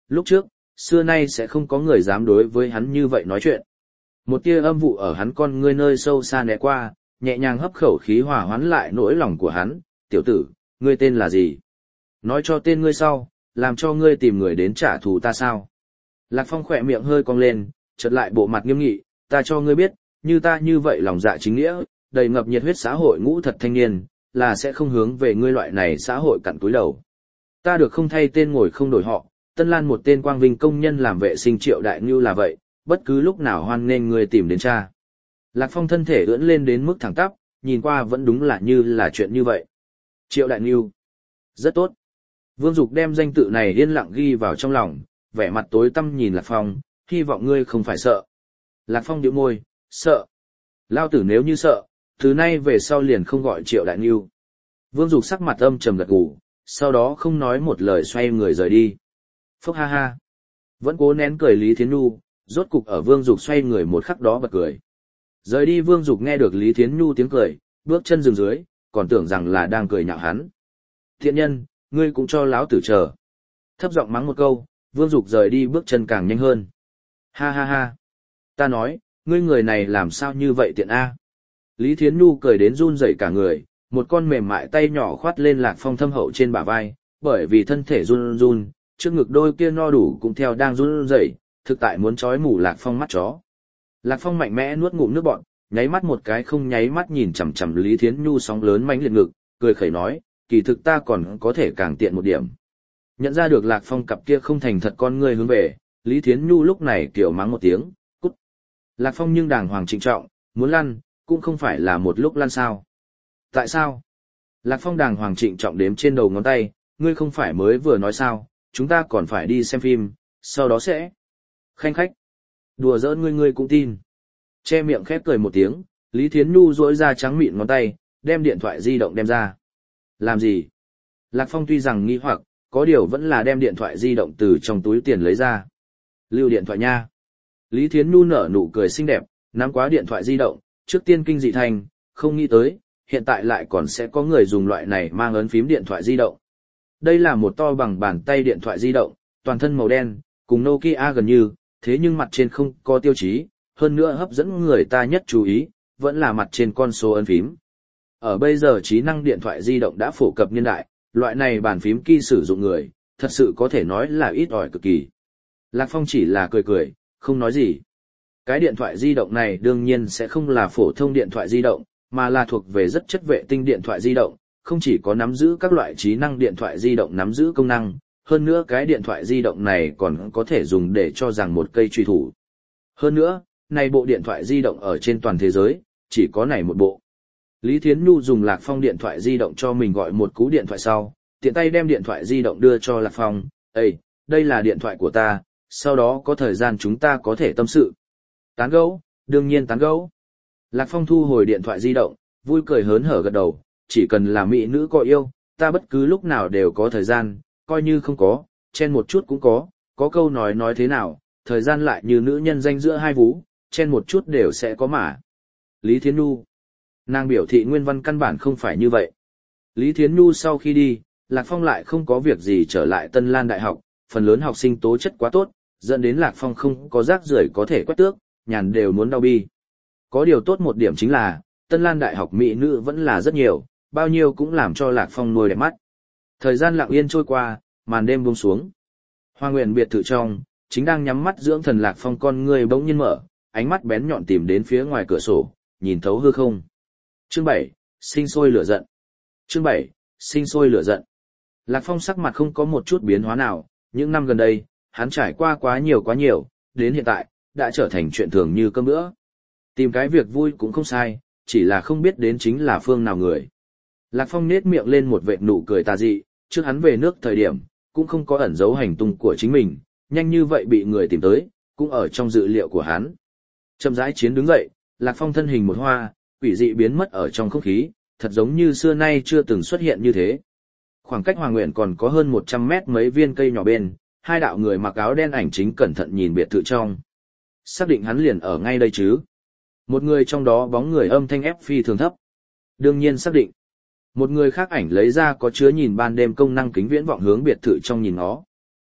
lúc trước, xưa nay sẽ không có người dám đối với hắn như vậy nói chuyện. Một tia âm vụ ở hắn con ngươi nơi sâu xa né qua, nhẹ nhàng hấp khẩu khí hòa hoãn lại nỗi lòng của hắn, tiểu tử, ngươi tên là gì? Nói cho tên ngươi sau, làm cho ngươi tìm người đến trả thù ta sao? Lạc Phong khỏe miệng hơi cong lên, chợt lại bộ mặt nghiêm nghị, ta cho ngươi biết, như ta như vậy lòng dạ chính nghĩa, đầy ngập nhiệt huyết xã hội ngũ thật thanh niên, là sẽ không hướng về ngươi loại này xã hội cặn túi đầu. Ta được không thay tên ngồi không đổi họ, Tân Lan một tên quang vinh công nhân làm vệ sinh Triệu Đại Ngưu là vậy, bất cứ lúc nào hoan nên ngươi tìm đến cha. Lạc Phong thân thể ưỡn lên đến mức thẳng tắp, nhìn qua vẫn đúng là như là chuyện như vậy. Triệu Đại Ngưu. Rất tốt. Vương Dục đem danh tự này yên lặng ghi vào trong lòng, vẻ mặt tối tăm nhìn Lạc Phong, hy vọng ngươi không phải sợ. Lạc Phong nhíu môi, sợ. Lao tử nếu như sợ, từ nay về sau liền không gọi Triệu Đại Ngưu. Vương Dục sắc mặt âm trầm gật gù, sau đó không nói một lời xoay người rời đi. Phúc ha ha. Vẫn cố nén cười Lý Thiến Nhu, rốt cục ở Vương Dục xoay người một khắc đó bật cười. Rời đi Vương Dục nghe được Lý Thiến Nhu tiếng cười, bước chân dừng dưới, còn tưởng rằng là đang cười nhạo hắn. Thiện nhân, ngươi cũng cho lão tử chờ. Thấp giọng mắng một câu, Vương Dục rời đi bước chân càng nhanh hơn. Ha ha ha. Ta nói, ngươi người này làm sao như vậy tiện a? Lý Thiến Nhu cười đến run rẩy cả người, một con mềm mại tay nhỏ khoát lên Lạc Phong thâm hậu trên bả vai, bởi vì thân thể run run, trước ngực đôi kia no đủ cũng theo đang run rẩy, thực tại muốn chói mù Lạc Phong mắt chó. Lạc Phong mạnh mẽ nuốt ngụm nước bọt, nháy mắt một cái không nháy mắt nhìn chằm chằm Lý Thiến Nhu sóng lớn mãnh liệt ngực, cười khẩy nói, kỳ thực ta còn có thể càng tiện một điểm. Nhận ra được Lạc Phong cặp kia không thành thật con ngươi hướng về, Lý Thiến Nhu lúc này kiểu mắng một tiếng, cút. Lạc Phong nhưng đàng hoàng trịnh trọng, muốn lăn, cũng không phải là một lúc lăn sao. Tại sao? Lạc Phong đàng hoàng trịnh trọng đếm trên đầu ngón tay, ngươi không phải mới vừa nói sao, chúng ta còn phải đi xem phim, sau đó sẽ... Khanh khách. Đùa giỡn ngươi ngươi cũng tin. Che miệng khép cười một tiếng, Lý Thiến Nhu duỗi ra trắng mịn ngón tay, đem điện thoại di động đem ra. Làm gì? Lạc Phong tuy rằng nghi hoặc, có điều vẫn là đem điện thoại di động từ trong túi tiền lấy ra. Lưu điện thoại nha. Lý Thiến Nhu nở nụ cười xinh đẹp, nắm quá điện thoại di động, trước tiên kinh dị thành, không nghĩ tới, hiện tại lại còn sẽ có người dùng loại này mang ấn phím điện thoại di động. Đây là một to bằng bàn tay điện thoại di động, toàn thân màu đen, cùng Nokia gần như, thế nhưng mặt trên không có tiêu chí, hơn nữa hấp dẫn người ta nhất chú ý, vẫn là mặt trên con số ấn phím. Ở bây giờ trí năng điện thoại di động đã phổ cập niên đại, loại này bàn phím key sử dụng người, thật sự có thể nói là ít ỏi cực kỳ. Lạc Phong chỉ là cười cười, không nói gì. Cái điện thoại di động này đương nhiên sẽ không là phổ thông điện thoại di động, mà là thuộc về rất chất vệ tinh điện thoại di động, không chỉ có nắm giữ các loại trí năng điện thoại di động nắm giữ công năng, hơn nữa cái điện thoại di động này còn có thể dùng để cho rằng một cây truy thủ. Hơn nữa, này bộ điện thoại di động ở trên toàn thế giới, chỉ có này một bộ. Lý Thiến Nhu dùng Lạc Phong điện thoại di động cho mình gọi một cú điện thoại sau, tiện tay đem điện thoại di động đưa cho Lạc Phong, Ê, đây là điện thoại của ta, sau đó có thời gian chúng ta có thể tâm sự. Tán gẫu, đương nhiên tán gẫu. Lạc Phong thu hồi điện thoại di động, vui cười hớn hở gật đầu, chỉ cần là mỹ nữ có yêu, ta bất cứ lúc nào đều có thời gian, coi như không có, chen một chút cũng có, có câu nói nói thế nào, thời gian lại như nữ nhân danh giữa hai vú, chen một chút đều sẽ có mà. Lý Thiến Nhu. Nàng biểu thị nguyên văn căn bản không phải như vậy. Lý Thiến Nhu sau khi đi, Lạc Phong lại không có việc gì trở lại Tân Lan Đại học, phần lớn học sinh tố chất quá tốt, dẫn đến Lạc Phong không có rác rưởi có thể quét tước, nhàn đều muốn đau bi. Có điều tốt một điểm chính là, Tân Lan Đại học mỹ nữ vẫn là rất nhiều, bao nhiêu cũng làm cho Lạc Phong nuôi đẹp mắt. Thời gian lặng yên trôi qua, màn đêm buông xuống. Hoa Nguyện biệt thự trong, chính đang nhắm mắt dưỡng thần Lạc Phong con người bỗng nhiên mở, ánh mắt bén nhọn tìm đến phía ngoài cửa sổ, nhìn thấu hư không. Chương bảy, sinh sôi lửa giận. Chương bảy, sinh sôi lửa giận. Lạc Phong sắc mặt không có một chút biến hóa nào, những năm gần đây, hắn trải qua quá nhiều quá nhiều, đến hiện tại, đã trở thành chuyện thường như cơm bữa. Tìm cái việc vui cũng không sai, chỉ là không biết đến chính là phương nào người. Lạc Phong nết miệng lên một vệt nụ cười tà dị, trước hắn về nước thời điểm, cũng không có ẩn giấu hành tung của chính mình, nhanh như vậy bị người tìm tới, cũng ở trong dự liệu của hắn. Chậm rãi chiến đứng dậy, Lạc Phong thân hình một hoa, quỷ dị biến mất ở trong không khí, thật giống như xưa nay chưa từng xuất hiện như thế. Khoảng cách Hoàng Nguyện còn có hơn một trăm mét mấy viên cây nhỏ bên, hai đạo người mặc áo đen ảnh chính cẩn thận nhìn biệt thự trong. Xác định hắn liền ở ngay đây chứ. Một người trong đó bóng người âm thanh ép phi thường thấp. Đương nhiên xác định. Một người khác ảnh lấy ra có chứa nhìn ban đêm công năng kính viễn vọng hướng biệt thự trong nhìn nó.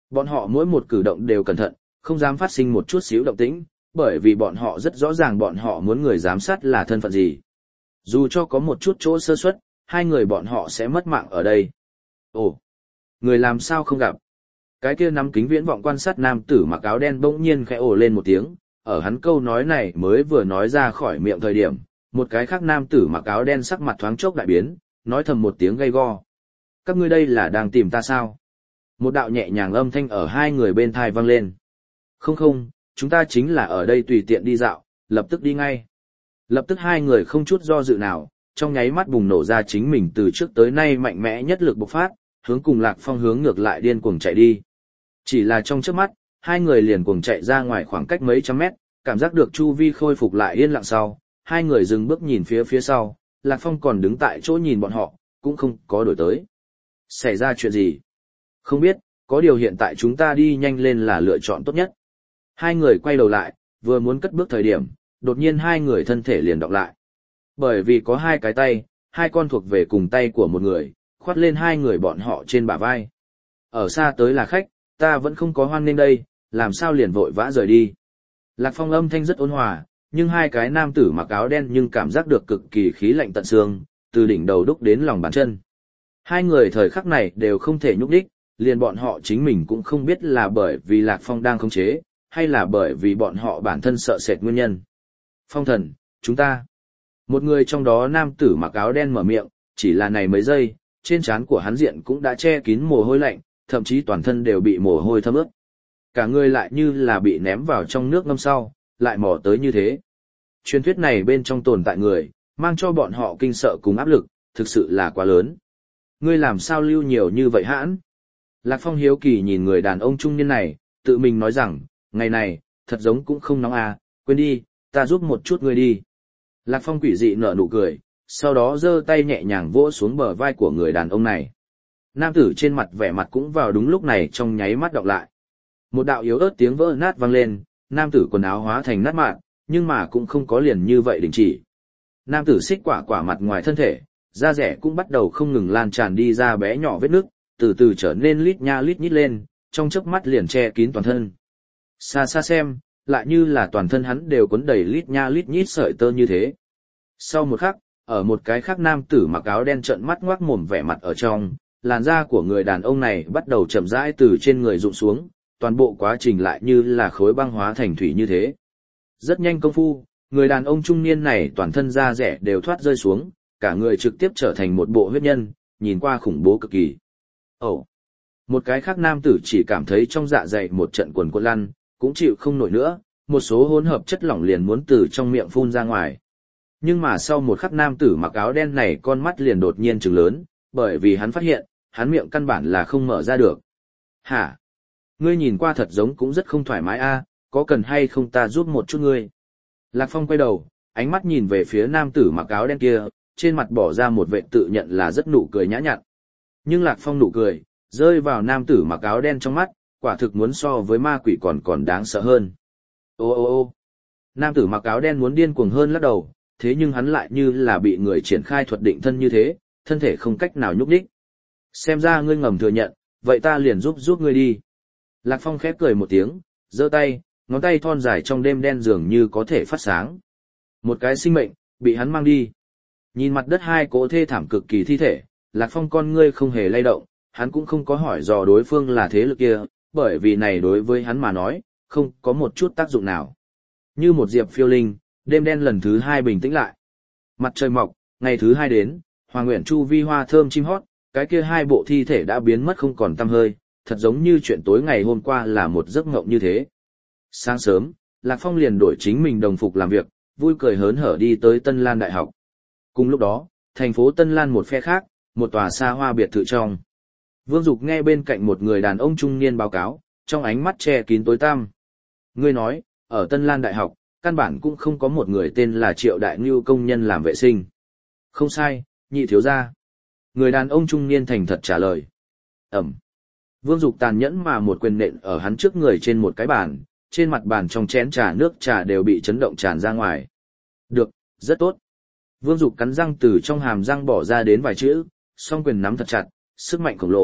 Bọn họ mỗi một cử động đều cẩn thận, không dám phát sinh một chút xíu động tĩnh, bởi vì bọn họ rất rõ ràng bọn họ muốn người giám sát là thân phận gì. Dù cho có một chút chỗ sơ suất, hai người bọn họ sẽ mất mạng ở đây. Ồ, người làm sao không gặp? Cái kia nắm kính viễn vọng quan sát nam tử mặc áo đen bỗng nhiên khẽ ồ lên một tiếng, ở hắn câu nói này mới vừa nói ra khỏi miệng thời điểm, một cái khác nam tử mặc áo đen sắc mặt thoáng chốc đại biến, nói thầm một tiếng gay go. Các ngươi đây là đang tìm ta sao? Một đạo nhẹ nhàng âm thanh ở hai người bên thai vang lên. Không không, chúng ta chính là ở đây tùy tiện đi dạo, lập tức đi ngay. Lập tức hai người không chút do dự nào, trong nháy mắt bùng nổ ra chính mình từ trước tới nay mạnh mẽ nhất lực bộc phát, hướng cùng Lạc Phong hướng ngược lại điên cuồng chạy đi. Chỉ là trong chớp mắt, hai người liền cuồng chạy ra ngoài khoảng cách mấy trăm mét, cảm giác được chu vi khôi phục lại yên lặng sau, hai người dừng bước nhìn phía phía sau, Lạc Phong còn đứng tại chỗ nhìn bọn họ, cũng không có đổi tới. Xảy ra chuyện gì? Không biết, có điều hiện tại chúng ta đi nhanh lên là lựa chọn tốt nhất. Hai người quay đầu lại, vừa muốn cất bước thời điểm, đột nhiên hai người thân thể liền đọc lại. Bởi vì có hai cái tay, hai con thuộc về cùng tay của một người, khoát lên hai người bọn họ trên bả vai. Ở xa tới là khách, ta vẫn không có hoan nghênh đây, làm sao liền vội vã rời đi. Lạc Phong âm thanh rất ôn hòa, nhưng hai cái nam tử mặc áo đen nhưng cảm giác được cực kỳ khí lạnh tận xương, từ đỉnh đầu đúc đến lòng bàn chân. Hai người thời khắc này đều không thể nhúc đích, liền bọn họ chính mình cũng không biết là bởi vì Lạc Phong đang khống chế, hay là bởi vì bọn họ bản thân sợ sệt nguyên nhân. Phong thần, chúng ta. Một người trong đó nam tử mặc áo đen mở miệng, chỉ là này mấy giây, trên trán của hắn diện cũng đã che kín mồ hôi lạnh, thậm chí toàn thân đều bị mồ hôi thấm ướt. Cả người lại như là bị ném vào trong nước ngâm sau, lại mò tới như thế. Truyền thuyết này bên trong tồn tại người, mang cho bọn họ kinh sợ cùng áp lực, thực sự là quá lớn. Ngươi làm sao lưu nhiều như vậy hãn? Lạc Phong hiếu kỳ nhìn người đàn ông trung niên này, tự mình nói rằng, ngày này, thật giống cũng không nóng à, quên đi, ta giúp một chút ngươi đi. Lạc Phong quỷ dị nở nụ cười, sau đó giơ tay nhẹ nhàng vỗ xuống bờ vai của người đàn ông này. Nam tử trên mặt vẻ mặt cũng vào đúng lúc này trong nháy mắt đọc lại. Một đạo yếu ớt tiếng vỡ nát vang lên, nam tử quần áo hóa thành nát mạn, nhưng mà cũng không có liền như vậy đình chỉ. Nam tử xích quả quả mặt ngoài thân thể, da rẻ cũng bắt đầu không ngừng lan tràn đi ra bé nhỏ vết nước, từ từ trở nên lít nha lít nhít lên, trong chớp mắt liền che kín toàn thân. Xa xa xem, lại như là toàn thân hắn đều cuốn đầy lít nha lít nhít sợi tơ như thế. Sau một khắc, ở một cái khác nam tử mặc áo đen trợn mắt ngoác mồm vẻ mặt ở trong, làn da của người đàn ông này bắt đầu chậm rãi từ trên người rụng xuống, toàn bộ quá trình lại như là khối băng hóa thành thủy như thế. Rất nhanh công phu, người đàn ông trung niên này toàn thân da rẻ đều thoát rơi xuống, cả người trực tiếp trở thành một bộ huyết nhân, nhìn qua khủng bố cực kỳ. Ồ! Một cái khác nam tử chỉ cảm thấy trong dạ dày một trận quần cuộn lăn, cũng chịu không nổi nữa, một số hỗn hợp chất lỏng liền muốn từ trong miệng phun ra ngoài. Nhưng mà sau một khắc nam tử mặc áo đen này con mắt liền đột nhiên trừng lớn, bởi vì hắn phát hiện, hắn miệng căn bản là không mở ra được. Hả? Ngươi nhìn qua thật giống cũng rất không thoải mái a, có cần hay không ta giúp một chút ngươi? Lạc Phong quay đầu, ánh mắt nhìn về phía nam tử mặc áo đen kia, trên mặt bỏ ra một vẻ tự nhận là rất nụ cười nhã nhặn. Nhưng Lạc Phong nụ cười, rơi vào nam tử mặc áo đen trong mắt, quả thực muốn so với ma quỷ còn còn đáng sợ hơn. Ô ô ô nam tử mặc áo đen muốn điên cuồng hơn lắc đầu, thế nhưng hắn lại như là bị người triển khai thuật định thân như thế, thân thể không cách nào nhúc nhích. Xem ra ngươi ngầm thừa nhận, vậy ta liền giúp giúp ngươi đi. Lạc Phong khép cười một tiếng, giơ tay, ngón tay thon dài trong đêm đen dường như có thể phát sáng. Một cái sinh mệnh, bị hắn mang đi. Nhìn mặt đất hai cỗ thê thảm cực kỳ thi thể, Lạc Phong con ngươi không hề lay động, hắn cũng không có hỏi dò đối phương là thế lực kia, bởi vì này đối với hắn mà nói, không có một chút tác dụng nào. Như một diệp phiêu linh, đêm đen lần thứ hai bình tĩnh lại. Mặt trời mọc, ngày thứ hai đến, Hoàng Nguyện Chu vi hoa thơm chim hót, cái kia hai bộ thi thể đã biến mất không còn tăm hơi, thật giống như chuyện tối ngày hôm qua là một giấc mộng như thế. Sáng sớm, Lạc Phong liền đổi chính mình đồng phục làm việc, vui cười hớn hở đi tới Tân Lan Đại học. Cùng lúc đó, thành phố Tân Lan một phe khác, một tòa xa hoa biệt thự trong. Vương Dục nghe bên cạnh một người đàn ông trung niên báo cáo, trong ánh mắt che kín tối tăm. Ngươi nói, ở Tân Lan Đại học, căn bản cũng không có một người tên là Triệu Đại Ngưu công nhân làm vệ sinh. Không sai, nhị thiếu gia. Người đàn ông trung niên thành thật trả lời. Ẩm. Vương Dục tàn nhẫn mà một quyền nện ở hắn trước người trên một cái bàn, trên mặt bàn trong chén trà nước trà đều bị chấn động tràn ra ngoài. Được, rất tốt. Vương Dục cắn răng từ trong hàm răng bỏ ra đến vài chữ, song quyền nắm thật chặt, sức mạnh khổng lồ,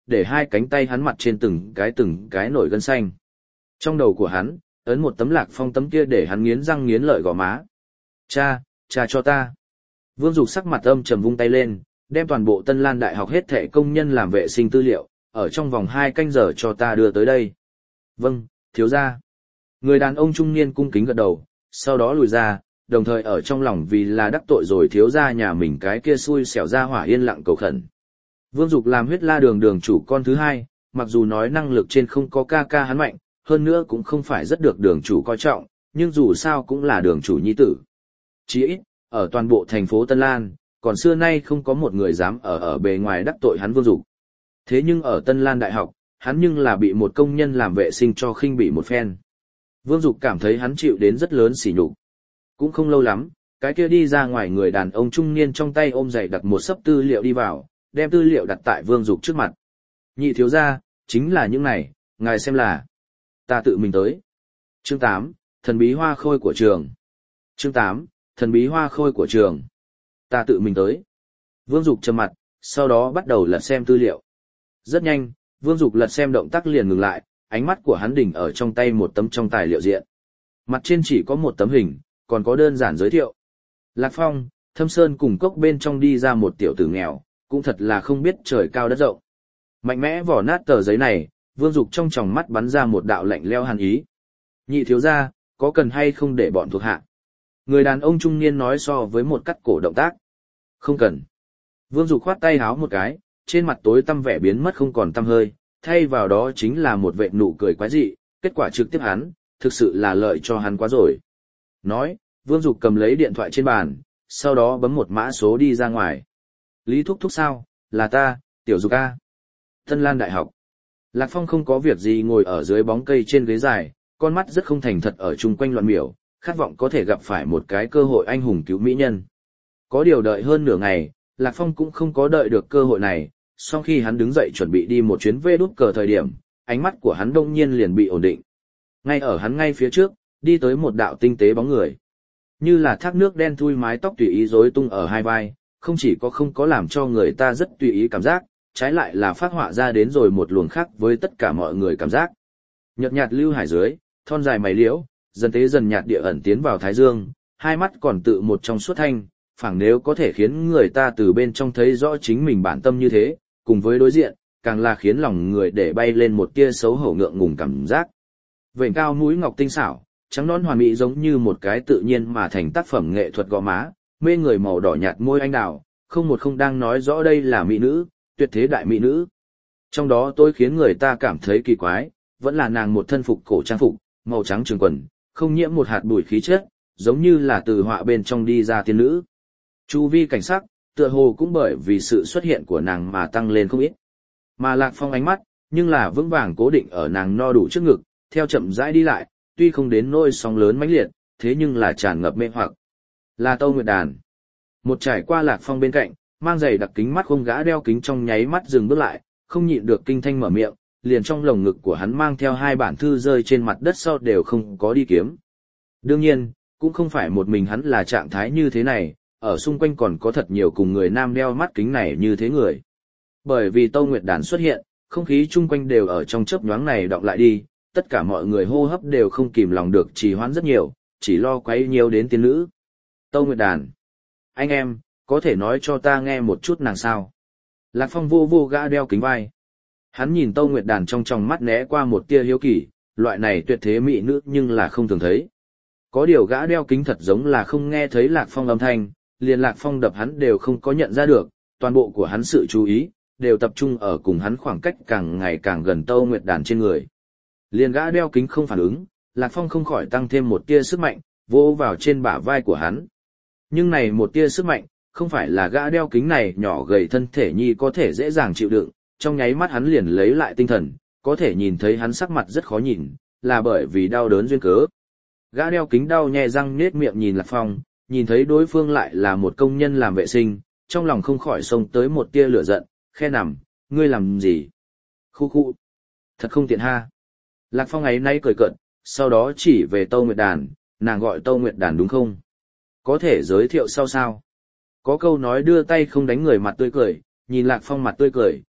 để hai cánh tay hắn mặt trên từng cái từng cái nổi gân xanh. Trong đầu của hắn, ấn một tấm Lạc Phong tấm kia để hắn nghiến răng nghiến lợi gò má. Cha, cha cho ta. Vương Dục sắc mặt âm trầm vung tay lên, đem toàn bộ Tân Lan Đại học hết thảy công nhân làm vệ sinh tư liệu, ở trong vòng hai canh giờ cho ta đưa tới đây. Vâng, thiếu gia. Người đàn ông trung niên cung kính gật đầu, sau đó lùi ra, đồng thời ở trong lòng vì là đắc tội rồi thiếu gia nhà mình cái kia xui xẻo ra hỏa yên lặng cầu khẩn. Vương Dục làm huyết la đường đường chủ con thứ hai, mặc dù nói năng lực trên không có ca ca hắn mạnh, hơn nữa cũng không phải rất được đường chủ coi trọng, nhưng dù sao cũng là đường chủ nhi tử. Chỉ ít, ở toàn bộ thành phố Tân Lan, còn xưa nay không có một người dám ở ở bề ngoài đắc tội hắn Vương Dục. Thế nhưng ở Tân Lan Đại học, hắn nhưng là bị một công nhân làm vệ sinh cho khinh bỉ một phen. Vương Dục cảm thấy hắn chịu đến rất lớn sỉ nhục. Cũng không lâu lắm, cái kia đi ra ngoài người đàn ông trung niên trong tay ôm dày đặt một sấp tư liệu đi vào, đem tư liệu đặt tại Vương Dục trước mặt. Nhị thiếu gia, chính là những này, ngài xem là. Ta tự mình tới. Chương tám, thần bí hoa khôi của trường. Chương tám, thần bí hoa khôi của trường. Ta tự mình tới. Vương Dục trầm mặt, sau đó bắt đầu lật xem tư liệu. Rất nhanh, Vương Dục lật xem động tác liền ngừng lại, ánh mắt của hắn đỉnh ở trong tay một tấm trong tài liệu diện. Mặt trên chỉ có một tấm hình, còn có đơn giản giới thiệu. Lạc Phong, Thâm Sơn cùng cốc bên trong đi ra một tiểu tử nghèo, cũng thật là không biết trời cao đất rộng. Mạnh mẽ vỏ nát tờ giấy này, Vương Dục trong tròng mắt bắn ra một đạo lạnh lẽo hàn ý. Nhị thiếu gia, có cần hay không để bọn thuộc hạ? Người đàn ông trung niên nói so với một cắt cổ động tác. Không cần. Vương Dục khoát tay háo một cái, trên mặt tối tăm vẻ biến mất không còn tăm hơi, thay vào đó chính là một vệt nụ cười quái dị, kết quả trực tiếp hắn, thực sự là lợi cho hắn quá rồi. Nói, Vương Dục cầm lấy điện thoại trên bàn, sau đó bấm một mã số đi ra ngoài. Lý Thúc Thúc sao, là ta, Tiểu Dục A. Tân Lan Đại học. Lạc Phong không có việc gì ngồi ở dưới bóng cây trên ghế dài, con mắt rất không thành thật ở chung quanh loạn miểu, khát vọng có thể gặp phải một cái cơ hội anh hùng cứu mỹ nhân. Có điều đợi hơn nửa ngày, Lạc Phong cũng không có đợi được cơ hội này, sau khi hắn đứng dậy chuẩn bị đi một chuyến vê đút cờ thời điểm, ánh mắt của hắn đông nhiên liền bị ổn định. Ngay ở hắn ngay phía trước, đi tới một đạo tinh tế bóng người. Như là thác nước đen thui mái tóc tùy ý rối tung ở hai vai, không chỉ có không có làm cho người ta rất tùy ý cảm giác, trái lại là phát họa ra đến rồi một luồng khác với tất cả mọi người cảm giác. Nhợt nhạt lưu hải dưới, thon dài mày liễu, dần tế dần nhạt địa ẩn tiến vào thái dương, hai mắt còn tự một trong suốt thanh, phảng nếu có thể khiến người ta từ bên trong thấy rõ chính mình bản tâm như thế, cùng với đối diện, càng là khiến lòng người để bay lên một tia xấu hổ ngượng ngùng cảm giác. Vểnh cao mũi ngọc tinh xảo, trắng nõn hoàn mỹ giống như một cái tự nhiên mà thành tác phẩm nghệ thuật gò má, mê người màu đỏ nhạt môi anh đào, không một không đang nói rõ đây là mỹ nữ, tuyệt thế đại mỹ nữ. Trong đó tôi khiến người ta cảm thấy kỳ quái, vẫn là nàng một thân phục cổ trang phục, màu trắng trường quần, không nhiễm một hạt bụi khí chất, giống như là từ họa bên trong đi ra tiên nữ. Chu vi cảnh sắc, tựa hồ cũng bởi vì sự xuất hiện của nàng mà tăng lên không ít. Mà Lạc Phong ánh mắt, nhưng là vững vàng cố định ở nàng no đủ trước ngực, theo chậm rãi đi lại, tuy không đến nỗi sóng lớn mãnh liệt, thế nhưng là tràn ngập mê hoặc. Là Tâu Nguyệt Đàn. Một trải qua Lạc Phong bên cạnh, mang giày đặc kính mắt không gã đeo kính trong nháy mắt dừng bước lại, không nhịn được kinh thanh mở miệng, liền trong lồng ngực của hắn mang theo hai bản thư rơi trên mặt đất sau đều không có đi kiếm. Đương nhiên, cũng không phải một mình hắn là trạng thái như thế này, ở xung quanh còn có thật nhiều cùng người nam đeo mắt kính này như thế người. Bởi vì Tâu Nguyệt Đàn xuất hiện, không khí chung quanh đều ở trong chớp nhoáng này đọng lại đi, tất cả mọi người hô hấp đều không kìm lòng được trì hoãn rất nhiều, chỉ lo quấy nhiều đến tiên nữ. Tâu Nguyệt Đàn. Anh em, có thể nói cho ta nghe một chút nàng sao? Lạc Phong vô vô gã đeo kính vai. Hắn nhìn Tâu Nguyệt Đàn trong tròng mắt né qua một tia hiếu kỳ, loại này tuyệt thế mỹ nữ nhưng là không thường thấy. Có điều gã đeo kính thật giống là không nghe thấy Lạc Phong âm thanh, liền Lạc Phong đập hắn đều không có nhận ra được, toàn bộ của hắn sự chú ý, đều tập trung ở cùng hắn khoảng cách càng ngày càng gần Tâu Nguyệt Đàn trên người. Liền gã đeo kính không phản ứng, Lạc Phong không khỏi tăng thêm một tia sức mạnh, vỗ vào trên bả vai của hắn. Nhưng này một tia sức mạnh, không phải là gã đeo kính này nhỏ gầy thân thể nhi có thể dễ dàng chịu đựng, trong nháy mắt hắn liền lấy lại tinh thần, có thể nhìn thấy hắn sắc mặt rất khó nhìn, là bởi vì đau đớn duyên cớ. Gã đeo kính đau nhè răng nết miệng nhìn Lạc Phong, nhìn thấy đối phương lại là một công nhân làm vệ sinh, trong lòng không khỏi xông tới một tia lửa giận, khe nằm, ngươi làm gì? Khu khu, thật không tiện ha. Lạc Phong ấy nay cười cợt, sau đó chỉ về Tâu Nguyệt Đàn, nàng gọi Tâu Nguyệt Đàn đúng không? Có thể giới thiệu sau sao? Có câu nói đưa tay không đánh người mặt tươi cười, nhìn Lạc Phong mặt tươi cười,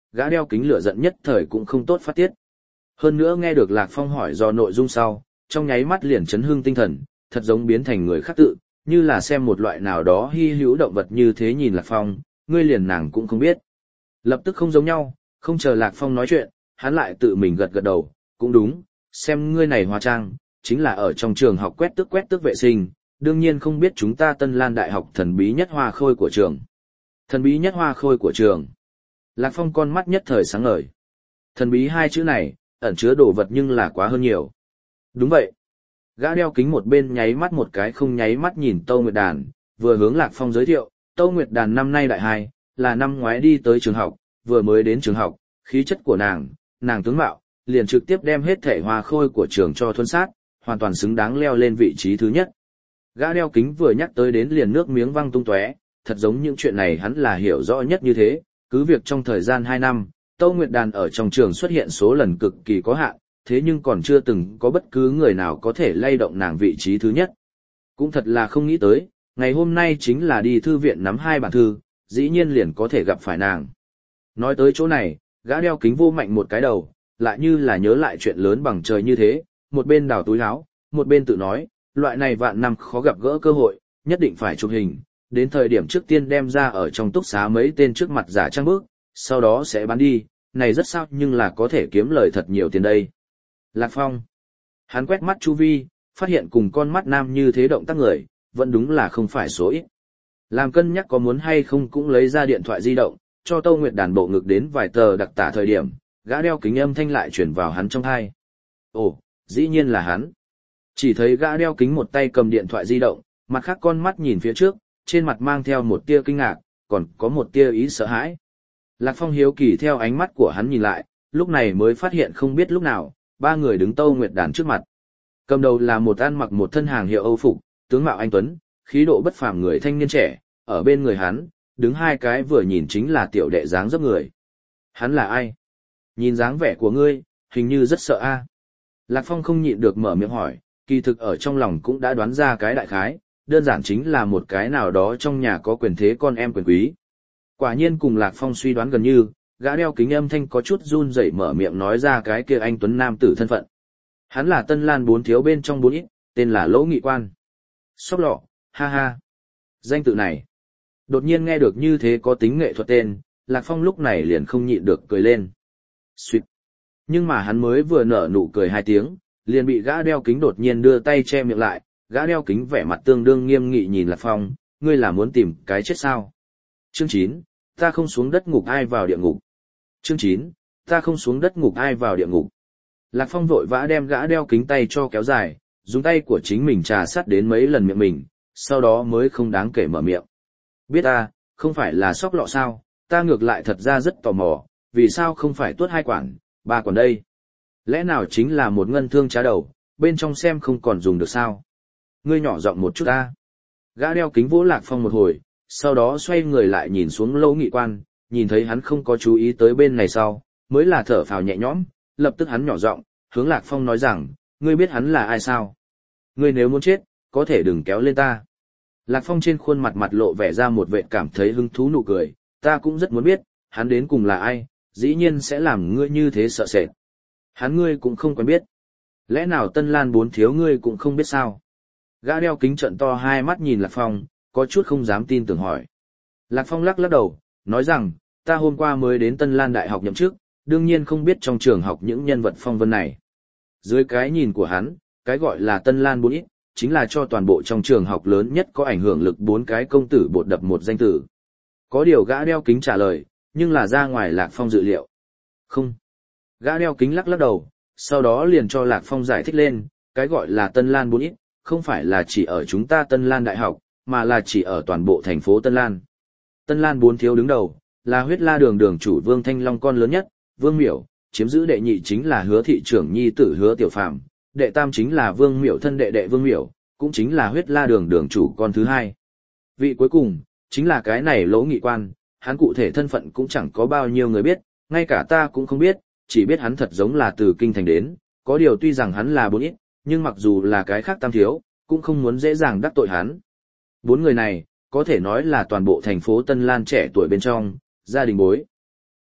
gã đeo kính lửa giận nhất thời cũng không tốt phát tiết. Hơn nữa nghe được Lạc Phong hỏi do nội dung sau, trong nháy mắt liền chấn hưng tinh thần, thật giống biến thành người khác tự, như là xem một loại nào đó hy hữu động vật như thế nhìn Lạc Phong, ngươi liền nàng cũng không biết. Lập tức không giống nhau, không chờ Lạc Phong nói chuyện, hắn lại tự mình gật gật đầu, cũng đúng, xem ngươi này hóa trang, chính là ở trong trường học quét tước quét tước vệ sinh, đương nhiên không biết chúng ta Tân Lan Đại học thần bí nhất hoa khôi của trường. Thần bí nhất hoa khôi của trường. Lạc Phong con mắt nhất thời sáng ngời. Thần bí hai chữ này, ẩn chứa đồ vật nhưng là quá hơn nhiều. Đúng vậy. Gã đeo kính một bên nháy mắt một cái không nháy mắt nhìn Tâu Nguyệt Đàn, vừa hướng Lạc Phong giới thiệu, Tâu Nguyệt Đàn năm nay đại hai, là năm ngoái đi tới trường học, vừa mới đến trường học, khí chất của nàng, nàng tướng mạo, liền trực tiếp đem hết thể hoa khôi của trường cho thuần sát, hoàn toàn xứng đáng leo lên vị trí thứ nhất. Gã đeo kính vừa nhắc tới đến liền nước miếng văng tung tóe, thật giống những chuyện này hắn là hiểu rõ nhất như thế, cứ việc trong thời gian hai năm, Tâu Nguyệt Đàn ở trong trường xuất hiện số lần cực kỳ có hạn, thế nhưng còn chưa từng có bất cứ người nào có thể lay động nàng vị trí thứ nhất. Cũng thật là không nghĩ tới, ngày hôm nay chính là đi thư viện nắm hai bản thư, dĩ nhiên liền có thể gặp phải nàng. Nói tới chỗ này, gã đeo kính vô mạnh một cái đầu, lại như là nhớ lại chuyện lớn bằng trời như thế, một bên đào túi áo, một bên tự nói, loại này vạn năm khó gặp gỡ cơ hội, nhất định phải chụp hình, đến thời điểm trước tiên đem ra ở trong túc xá mấy tên trước mặt giả trang bước, sau đó sẽ bán đi, này rất sao nhưng là có thể kiếm lời thật nhiều tiền đây. Lạc Phong. Hắn quét mắt chu vi, phát hiện cùng con mắt nam như thế động tác người, vẫn đúng là không phải số ít. Làm cân nhắc có muốn hay không cũng lấy ra điện thoại di động, cho Tâu Nguyệt Đàn bộ ngực đến vài tờ đặc tả thời điểm, gã đeo kính âm thanh lại chuyển vào hắn trong tai. Ồ, dĩ nhiên là hắn. Chỉ thấy gã đeo kính một tay cầm điện thoại di động, mặt khác con mắt nhìn phía trước, trên mặt mang theo một tia kinh ngạc, còn có một tia ý sợ hãi. Lạc Phong hiếu kỳ theo ánh mắt của hắn nhìn lại, lúc này mới phát hiện không biết lúc nào, ba người đứng Tâu Nguyệt Đàn trước mặt. Cầm đầu là một ăn mặc một thân hàng hiệu Âu phục, tướng mạo anh tuấn, khí độ bất phàm người thanh niên trẻ, ở bên người hắn, đứng hai cái vừa nhìn chính là tiểu đệ dáng dấp người. Hắn là ai? Nhìn dáng vẻ của ngươi, hình như rất sợ a. Lạc Phong không nhịn được mở miệng hỏi, kỳ thực ở trong lòng cũng đã đoán ra cái đại khái, đơn giản chính là một cái nào đó trong nhà có quyền thế con em quyền quý. Quả nhiên cùng Lạc Phong suy đoán gần như, gã đeo kính âm thanh có chút run rẩy mở miệng nói ra cái kia anh tuấn nam tử thân phận. Hắn là Tân Lan bốn thiếu bên trong bốn ít, tên là Lỗ Nghị Quan. Sóc lọ, ha ha. Danh tự này. Đột nhiên nghe được như thế có tính nghệ thuật tên, Lạc Phong lúc này liền không nhịn được cười lên. Xuyệt. Nhưng mà hắn mới vừa nở nụ cười hai tiếng, liền bị gã đeo kính đột nhiên đưa tay che miệng lại, gã đeo kính vẻ mặt tương đương nghiêm nghị nhìn Lạc Phong, ngươi là muốn tìm cái chết sao? Chương chín, ta không xuống đất ngục ai vào địa ngục. Chương chín, ta không xuống đất ngục ai vào địa ngục. Lạc Phong vội vã đem gã đeo kính tay cho kéo dài, dùng tay của chính mình trà sát đến mấy lần miệng mình, sau đó mới không đáng kể mở miệng. Biết ta, không phải là sóc lọ sao, ta ngược lại thật ra rất tò mò, vì sao không phải tuốt hai quản, ba quản đây? Lẽ nào chính là một ngân thương trá đầu, bên trong xem không còn dùng được sao? Ngươi nhỏ giọng một chút ta. Gã đeo kính vỗ Lạc Phong một hồi, sau đó xoay người lại nhìn xuống Lỗ Nghị Quan, nhìn thấy hắn không có chú ý tới bên này sau, mới là thở phào nhẹ nhõm, lập tức hắn nhỏ giọng, hướng Lạc Phong nói rằng, ngươi biết hắn là ai sao? Ngươi nếu muốn chết, có thể đừng kéo lên ta. Lạc Phong trên khuôn mặt mặt lộ vẻ ra một vẻ cảm thấy hứng thú nụ cười, ta cũng rất muốn biết, hắn đến cùng là ai, dĩ nhiên sẽ làm ngươi như thế sợ sệt. Hắn ngươi cũng không quen biết. Lẽ nào Tân Lan bốn thiếu ngươi cũng không biết sao? Gã đeo kính trợn to hai mắt nhìn Lạc Phong, có chút không dám tin tưởng hỏi. Lạc Phong lắc lắc đầu, nói rằng, ta hôm qua mới đến Tân Lan Đại học nhậm chức, đương nhiên không biết trong trường học những nhân vật phong vân này. Dưới cái nhìn của hắn, cái gọi là Tân Lan bốn ít, chính là cho toàn bộ trong trường học lớn nhất có ảnh hưởng lực bốn cái công tử bột đập một danh tử. Có điều gã đeo kính trả lời, nhưng là ra ngoài Lạc Phong dự liệu. Không. Gã đeo kính lắc lắc đầu, sau đó liền cho Lạc Phong giải thích lên, cái gọi là Tân Lan bốn ít, không phải là chỉ ở chúng ta Tân Lan Đại học, mà là chỉ ở toàn bộ thành phố Tân Lan. Tân Lan bốn thiếu đứng đầu, là huyết la đường đường chủ Vương Thanh Long con lớn nhất, Vương Miểu, chiếm giữ đệ nhị chính là Hứa thị trưởng nhi tử Hứa Tiểu Phàm, đệ tam chính là Vương Miểu thân đệ đệ Vương Miểu, cũng chính là huyết la đường đường chủ con thứ hai. Vị cuối cùng, chính là cái này Lỗ Nghị Quan, hắn cụ thể thân phận cũng chẳng có bao nhiêu người biết, ngay cả ta cũng không biết, chỉ biết hắn thật giống là từ kinh thành đến, có điều tuy rằng hắn là bốn ít, nhưng mặc dù là cái khác tam thiếu, cũng không muốn dễ dàng đắc tội hắn. Bốn người này, có thể nói là toàn bộ thành phố Tân Lan trẻ tuổi bên trong, gia đình bối.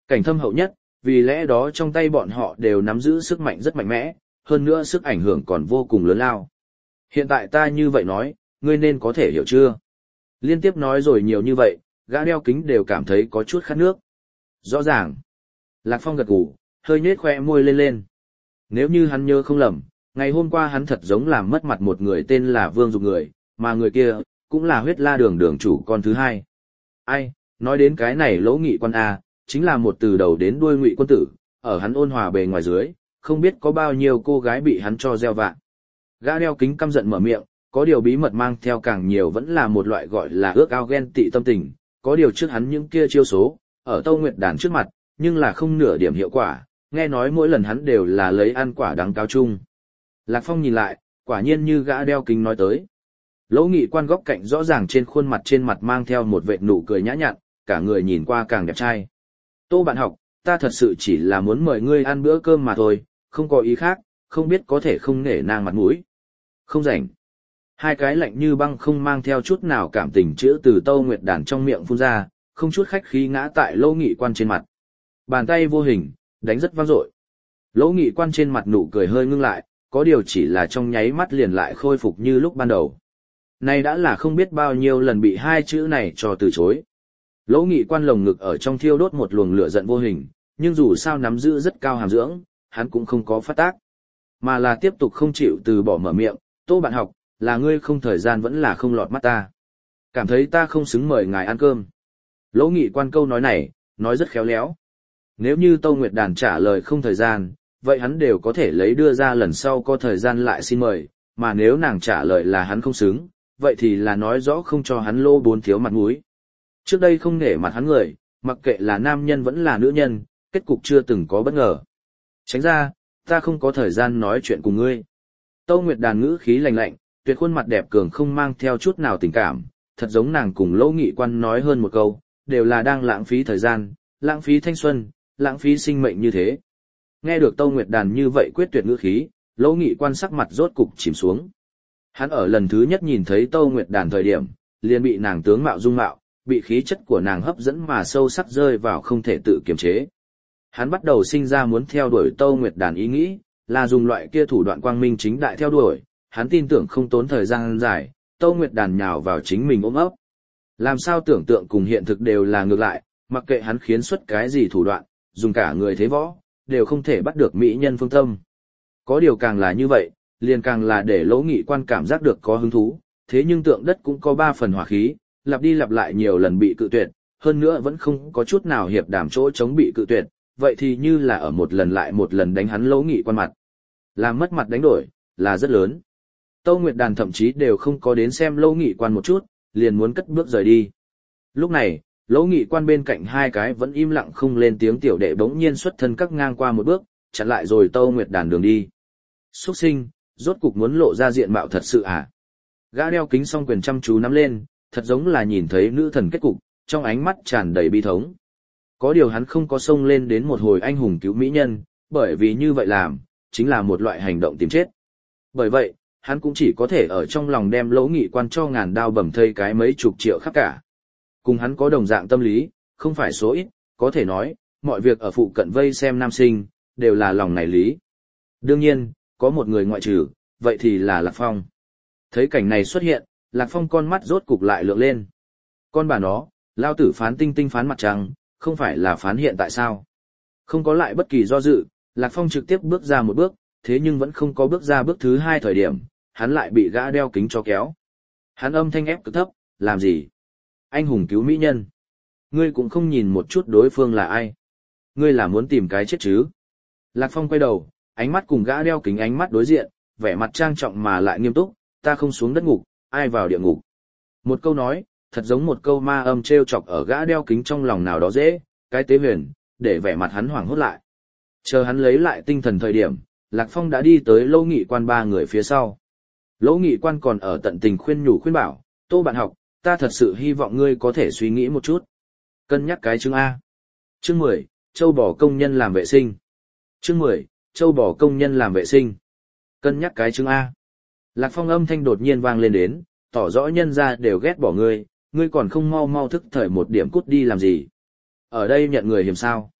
Cảnh thâm hậu nhất, vì lẽ đó trong tay bọn họ đều nắm giữ sức mạnh rất mạnh mẽ, hơn nữa sức ảnh hưởng còn vô cùng lớn lao. Hiện tại ta như vậy nói, ngươi nên có thể hiểu chưa? Liên tiếp nói rồi nhiều như vậy, gã đeo kính đều cảm thấy có chút khát nước. Rõ ràng. Lạc Phong gật gù, hơi nhếch khoe môi lên lên. Nếu như hắn nhớ không lầm, ngày hôm qua hắn thật giống làm mất mặt một người tên là Vương Dục người, mà người kia, cũng là huyết la đường đường chủ con thứ hai. Ai, nói đến cái này Lỗ Nghị Quan A, chính là một từ đầu đến đuôi Ngụy quân tử, ở hắn ôn hòa bề ngoài dưới, không biết có bao nhiêu cô gái bị hắn cho gieo vạ. Gã đeo kính căm giận mở miệng, có điều bí mật mang theo càng nhiều vẫn là một loại gọi là ước ao ghen tị tâm tình, có điều trước hắn những kia chiêu số, ở Tâu Nguyệt Đàn trước mặt, nhưng là không nửa điểm hiệu quả, nghe nói mỗi lần hắn đều là lấy ăn quả đắng cao chung. Lạc Phong nhìn lại, quả nhiên như gã đeo kính nói tới. Lỗ Nghị Quan góc cạnh rõ ràng trên khuôn mặt trên mặt mang theo một vệt nụ cười nhã nhặn, cả người nhìn qua càng đẹp trai. Tô bạn học, ta thật sự chỉ là muốn mời ngươi ăn bữa cơm mà thôi, không có ý khác, không biết có thể không nể nang mặt mũi. Không rảnh. Hai cái lạnh như băng không mang theo chút nào cảm tình chữ từ Tâu Nguyệt Đàn trong miệng phun ra, không chút khách khí ngã tại Lỗ Nghị Quan trên mặt. Bàn tay vô hình, đánh rất vang dội. Lỗ Nghị Quan trên mặt nụ cười hơi ngưng lại, có điều chỉ là trong nháy mắt liền lại khôi phục như lúc ban đầu. Này đã là không biết bao nhiêu lần bị hai chữ này cho từ chối. Lỗ Nghị Quan lồng ngực ở trong thiêu đốt một luồng lửa giận vô hình, nhưng dù sao nắm giữ rất cao hàm dưỡng, hắn cũng không có phát tác. Mà là tiếp tục không chịu từ bỏ mở miệng, Tô bạn học, là ngươi không thời gian vẫn là không lọt mắt ta. Cảm thấy ta không xứng mời ngài ăn cơm. Lỗ Nghị Quan câu nói này, nói rất khéo léo. Nếu như Tâu Nguyệt Đàn trả lời không thời gian, vậy hắn đều có thể lấy đưa ra lần sau có thời gian lại xin mời, mà nếu nàng trả lời là hắn không xứng, vậy thì là nói rõ không cho hắn lô bốn thiếu mặt mũi. Trước đây không nể mặt hắn người, mặc kệ là nam nhân vẫn là nữ nhân, kết cục chưa từng có bất ngờ. Tránh ra, ta không có thời gian nói chuyện cùng ngươi. Tâu Nguyệt Đàn ngữ khí lạnh lạnh, tuyệt khuôn mặt đẹp cường không mang theo chút nào tình cảm, thật giống nàng cùng Lỗ Nghị Quan nói hơn một câu, đều là đang lãng phí thời gian, lãng phí thanh xuân, lãng phí sinh mệnh như thế. Nghe được Tâu Nguyệt Đàn như vậy quyết tuyệt ngữ khí, Lỗ Nghị Quan sắc mặt rốt cục chìm xuống. Hắn ở lần thứ nhất nhìn thấy Tâu Nguyệt Đàn thời điểm, liền bị nàng tướng mạo dung mạo, bị khí chất của nàng hấp dẫn mà sâu sắc rơi vào không thể tự kiềm chế. Hắn bắt đầu sinh ra muốn theo đuổi Tâu Nguyệt Đàn ý nghĩ, là dùng loại kia thủ đoạn quang minh chính đại theo đuổi, hắn tin tưởng không tốn thời gian dài, Tâu Nguyệt Đàn nhào vào chính mình ôm ấp. Làm sao tưởng tượng cùng hiện thực đều là ngược lại, mặc kệ hắn khiến xuất cái gì thủ đoạn, dùng cả người thế võ, đều không thể bắt được mỹ nhân phương tâm. Có điều càng là như vậy, liền càng là để Lỗ Nghị Quan cảm giác được có hứng thú, thế nhưng tượng đất cũng có ba phần hỏa khí, lặp đi lặp lại nhiều lần bị cự tuyệt, hơn nữa vẫn không có chút nào hiệp đảm chỗ chống bị cự tuyệt, vậy thì như là ở một lần lại một lần đánh hắn Lỗ Nghị Quan mặt. Làm mất mặt đánh đổi, là rất lớn. Tâu Nguyệt Đàn thậm chí đều không có đến xem Lỗ Nghị Quan một chút, liền muốn cất bước rời đi. Lúc này, Lỗ Nghị Quan bên cạnh hai cái vẫn im lặng không lên tiếng tiểu đệ bỗng nhiên xuất thân cắt ngang qua một bước, chặn lại rồi Tâu Nguyệt Đàn đường đi. Xuất sinh, rốt cục muốn lộ ra diện mạo thật sự à? Gã đeo kính song quyền chăm chú nắm lên, thật giống là nhìn thấy nữ thần kết cục, trong ánh mắt tràn đầy bi thống. Có điều hắn không có xông lên đến một hồi anh hùng cứu mỹ nhân, bởi vì như vậy làm, chính là một loại hành động tìm chết. Bởi vậy, hắn cũng chỉ có thể ở trong lòng đem Lỗ Nghị Quan cho ngàn đao bầm thây cái mấy chục triệu khắp cả. Cùng hắn có đồng dạng tâm lý, không phải số ít, có thể nói, mọi việc ở phụ cận vây xem nam sinh, đều là lòng này lý. Đương nhiên, có một người ngoại trừ, vậy thì là Lạc Phong. Thấy cảnh này xuất hiện, Lạc Phong con mắt rốt cục lại lượng lên. Con bà nó, lao tử phán tinh tinh phán mặt trăng, không phải là phán hiện tại sao? Không có lại bất kỳ do dự, Lạc Phong trực tiếp bước ra một bước, thế nhưng vẫn không có bước ra bước thứ hai thời điểm, hắn lại bị gã đeo kính cho kéo. Hắn âm thanh ép cực thấp, làm gì? Anh hùng cứu mỹ nhân. Ngươi cũng không nhìn một chút đối phương là ai. Ngươi là muốn tìm cái chết chứ? Lạc Phong quay đầu, ánh mắt cùng gã đeo kính ánh mắt đối diện, vẻ mặt trang trọng mà lại nghiêm túc, ta không xuống đất ngục, ai vào địa ngục. Một câu nói, thật giống một câu ma âm trêu chọc ở gã đeo kính trong lòng nào đó dễ, cái tế huyền, để vẻ mặt hắn hoảng hốt lại. Chờ hắn lấy lại tinh thần thời điểm, Lạc Phong đã đi tới Lỗ Nghị Quan ba người phía sau. Lỗ Nghị Quan còn ở tận tình khuyên nhủ khuyên bảo, Tô bạn học, ta thật sự hy vọng ngươi có thể suy nghĩ một chút. Cân nhắc cái chương A. Chương mười, châu bò công nhân làm vệ sinh. Chương mười, châu bò công nhân làm vệ sinh. Cân nhắc cái chương A. Lạc Phong âm thanh đột nhiên vang lên đến, tỏ rõ nhân ra đều ghét bỏ ngươi, ngươi còn không mau mau thức thời một điểm cút đi làm gì. Ở đây nhận người hiểm sao.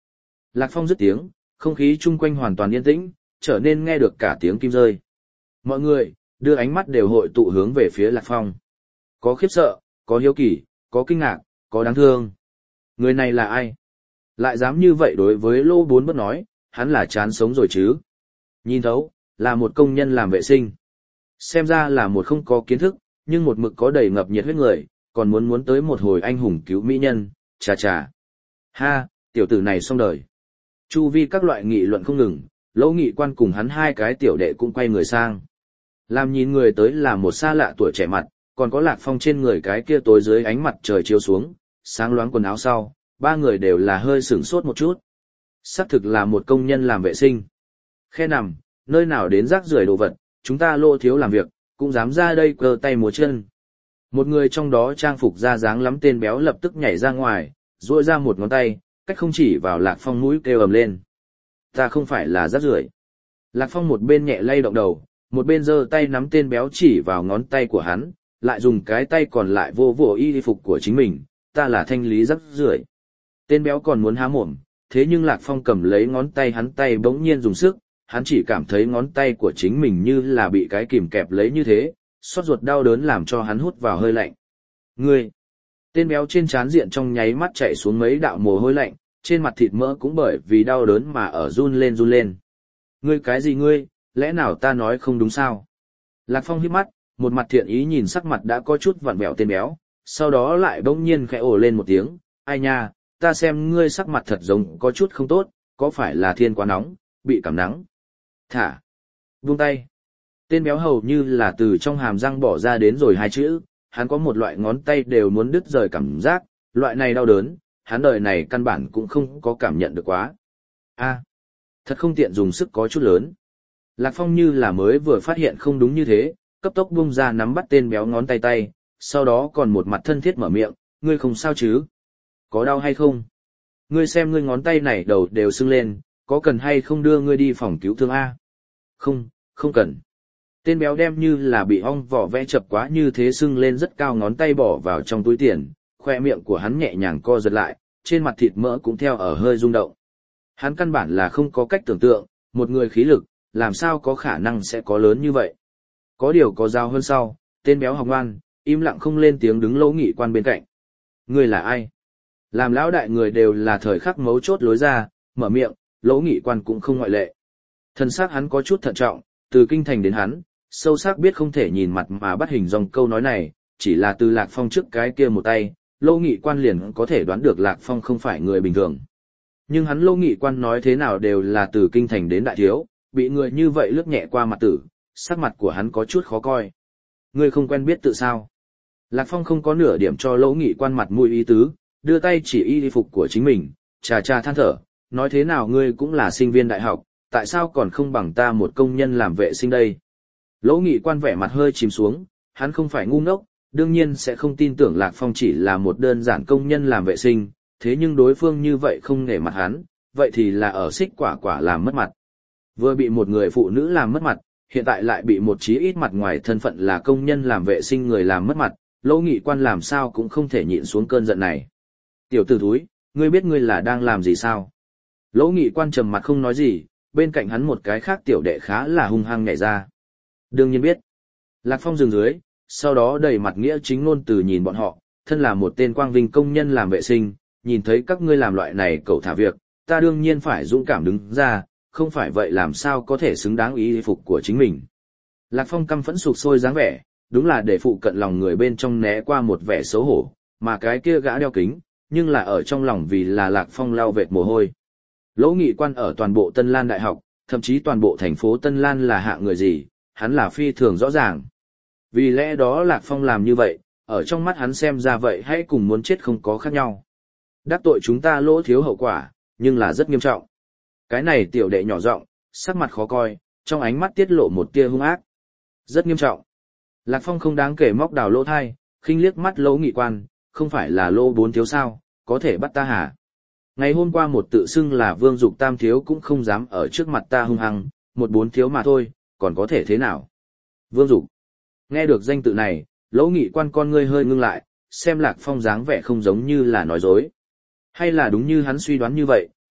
Lạc Phong dứt tiếng, không khí chung quanh hoàn toàn yên tĩnh, trở nên nghe được cả tiếng kim rơi. Mọi người, đưa ánh mắt đều hội tụ hướng về phía Lạc Phong. Có khiếp sợ, có hiếu kỳ, có kinh ngạc, có đáng thương. Người này là ai? Lại dám như vậy đối với Lô Bốn Bất nói, hắn là chán sống rồi chứ. Nhìn thấu, là một công nhân làm vệ sinh. Xem ra là một không có kiến thức, nhưng một mực có đầy ngập nhiệt huyết người, còn muốn muốn tới một hồi anh hùng cứu mỹ nhân, chà chà. Ha, tiểu tử này xong đời. Chu vi các loại nghị luận không ngừng, Lỗ Nghị Quan cùng hắn hai cái tiểu đệ cũng quay người sang. Làm nhìn người tới là một xa lạ tuổi trẻ mặt, còn có Lạc Phong trên người cái kia tối dưới ánh mặt trời chiếu xuống, sáng loáng quần áo sau, ba người đều là hơi sửng sốt một chút. Xác thực là một công nhân làm vệ sinh. Khe nằm, nơi nào đến rác rưởi đồ vật, chúng ta Lô thiếu làm việc, cũng dám ra đây cơ tay múa chân. Một người trong đó trang phục ra dáng lắm tên béo lập tức nhảy ra ngoài, duỗi ra một ngón tay, cách không chỉ vào Lạc Phong mũi kêu ầm lên. Ta không phải là rác rưởi. Lạc Phong một bên nhẹ lay động đầu, một bên giơ tay nắm tên béo chỉ vào ngón tay của hắn, lại dùng cái tay còn lại vô vô y phục của chính mình, ta là thanh lý rác rưởi. Tên béo còn muốn há mồm, thế nhưng Lạc Phong cầm lấy ngón tay hắn tay bỗng nhiên dùng sức, hắn chỉ cảm thấy ngón tay của chính mình như là bị cái kìm kẹp lấy như thế, xót ruột đau đớn làm cho hắn hút vào hơi lạnh. Ngươi! Tên béo trên trán diện trong nháy mắt chạy xuống mấy đạo mồ hôi lạnh, trên mặt thịt mỡ cũng bởi vì đau đớn mà ở run lên run lên. Ngươi cái gì ngươi, lẽ nào ta nói không đúng sao? Lạc Phong híp mắt, một mặt thiện ý nhìn sắc mặt đã có chút vặn vẹo tên béo, sau đó lại bỗng nhiên khẽ ồ lên một tiếng, ai nha, ta xem ngươi sắc mặt thật giống có chút không tốt, có phải là thiên quá nóng, bị cảm nắng? Thả! Buông tay! Tên béo hầu như là từ trong hàm răng bỏ ra đến rồi hai chữ, hắn có một loại ngón tay đều muốn đứt rời cảm giác, loại này đau đớn, hắn đời này căn bản cũng không có cảm nhận được quá. A, thật không tiện dùng sức có chút lớn. Lạc Phong như là mới vừa phát hiện không đúng như thế, cấp tốc buông ra nắm bắt tên béo ngón tay tay, sau đó còn một mặt thân thiết mở miệng, ngươi không sao chứ? Có đau hay không? Ngươi xem ngươi ngón tay này đầu đều sưng lên, có cần hay không đưa ngươi đi phòng cứu thương A? Không, không cần. Tên béo đem như là bị ong vỏ vẽ chập quá như thế sưng lên rất cao ngón tay bỏ vào trong túi tiền, khoe miệng của hắn nhẹ nhàng co giật lại, trên mặt thịt mỡ cũng theo ở hơi rung động. Hắn căn bản là không có cách tưởng tượng, một người khí lực, làm sao có khả năng sẽ có lớn như vậy. Có điều có dao hơn sau, tên béo học ngoan, im lặng không lên tiếng đứng Lỗ Nghị Quan bên cạnh. Người là ai? Làm lão đại người đều là thời khắc mấu chốt lối ra, mở miệng, Lỗ Nghị Quan cũng không ngoại lệ. Thân xác hắn có chút thận trọng, từ kinh thành đến hắn, sâu sắc biết không thể nhìn mặt mà bắt hình dòng câu nói này, chỉ là từ Lạc Phong trước cái kia một tay, Lỗ Nghị Quan liền có thể đoán được Lạc Phong không phải người bình thường. Nhưng hắn Lỗ Nghị Quan nói thế nào đều là từ kinh thành đến đại thiếu, bị người như vậy lướt nhẹ qua mặt tử, sắc mặt của hắn có chút khó coi. Ngươi không quen biết tự sao? Lạc Phong không có nửa điểm cho Lỗ Nghị Quan mặt mũi ý tứ, đưa tay chỉ y phục của chính mình, trà trà than thở, nói thế nào ngươi cũng là sinh viên đại học, tại sao còn không bằng ta một công nhân làm vệ sinh đây? Lỗ Nghị Quan vẻ mặt hơi chìm xuống, hắn không phải ngu ngốc, đương nhiên sẽ không tin tưởng Lạc Phong chỉ là một đơn giản công nhân làm vệ sinh, thế nhưng đối phương như vậy không nể mặt hắn, vậy thì là ở xích quả quả làm mất mặt. Vừa bị một người phụ nữ làm mất mặt, hiện tại lại bị một chí ít mặt ngoài thân phận là công nhân làm vệ sinh người làm mất mặt, Lỗ Nghị Quan làm sao cũng không thể nhịn xuống cơn giận này. Tiểu tử thúi, ngươi biết ngươi là đang làm gì sao? Lỗ Nghị Quan trầm mặt không nói gì, bên cạnh hắn một cái khác tiểu đệ khá là hung hăng nhảy ra. Đương nhiên biết. Lạc Phong dừng dưới, sau đó đầy mặt nghĩa chính ngôn từ nhìn bọn họ, thân là một tên quang vinh công nhân làm vệ sinh, nhìn thấy các ngươi làm loại này cẩu thả việc, ta đương nhiên phải dũng cảm đứng ra, không phải vậy làm sao có thể xứng đáng ý phục của chính mình. Lạc Phong căm phẫn sục sôi dáng vẻ, đúng là để phụ cận lòng người bên trong né qua một vẻ xấu hổ, mà cái kia gã đeo kính, nhưng là ở trong lòng vì là Lạc Phong lau vệt mồ hôi. Lỗ Nghị Quan ở toàn bộ Tân Lan Đại học, thậm chí toàn bộ thành phố Tân Lan là hạng người gì, hắn là phi thường rõ ràng. Vì lẽ đó Lạc Phong làm như vậy, ở trong mắt hắn xem ra vậy hãy cùng muốn chết không có khác nhau. Đắc tội chúng ta Lỗ thiếu hậu quả, nhưng là rất nghiêm trọng. Cái này tiểu đệ nhỏ giọng, sắc mặt khó coi, trong ánh mắt tiết lộ một tia hung ác. Rất nghiêm trọng. Lạc Phong không đáng kể móc đào lỗ thai, khinh liếc mắt Lỗ Nghị Quan, không phải là Lỗ bốn thiếu sao, có thể bắt ta hả? Ngày hôm qua một tự xưng là Vương Dục Tam thiếu cũng không dám ở trước mặt ta hung hăng, một bốn thiếu mà thôi, còn có thể thế nào? Vương Dục. Nghe được danh tự này, Lỗ Nghị Quan con ngươi hơi ngưng lại, xem Lạc Phong dáng vẻ không giống như là nói dối. Hay là đúng như hắn suy đoán như vậy,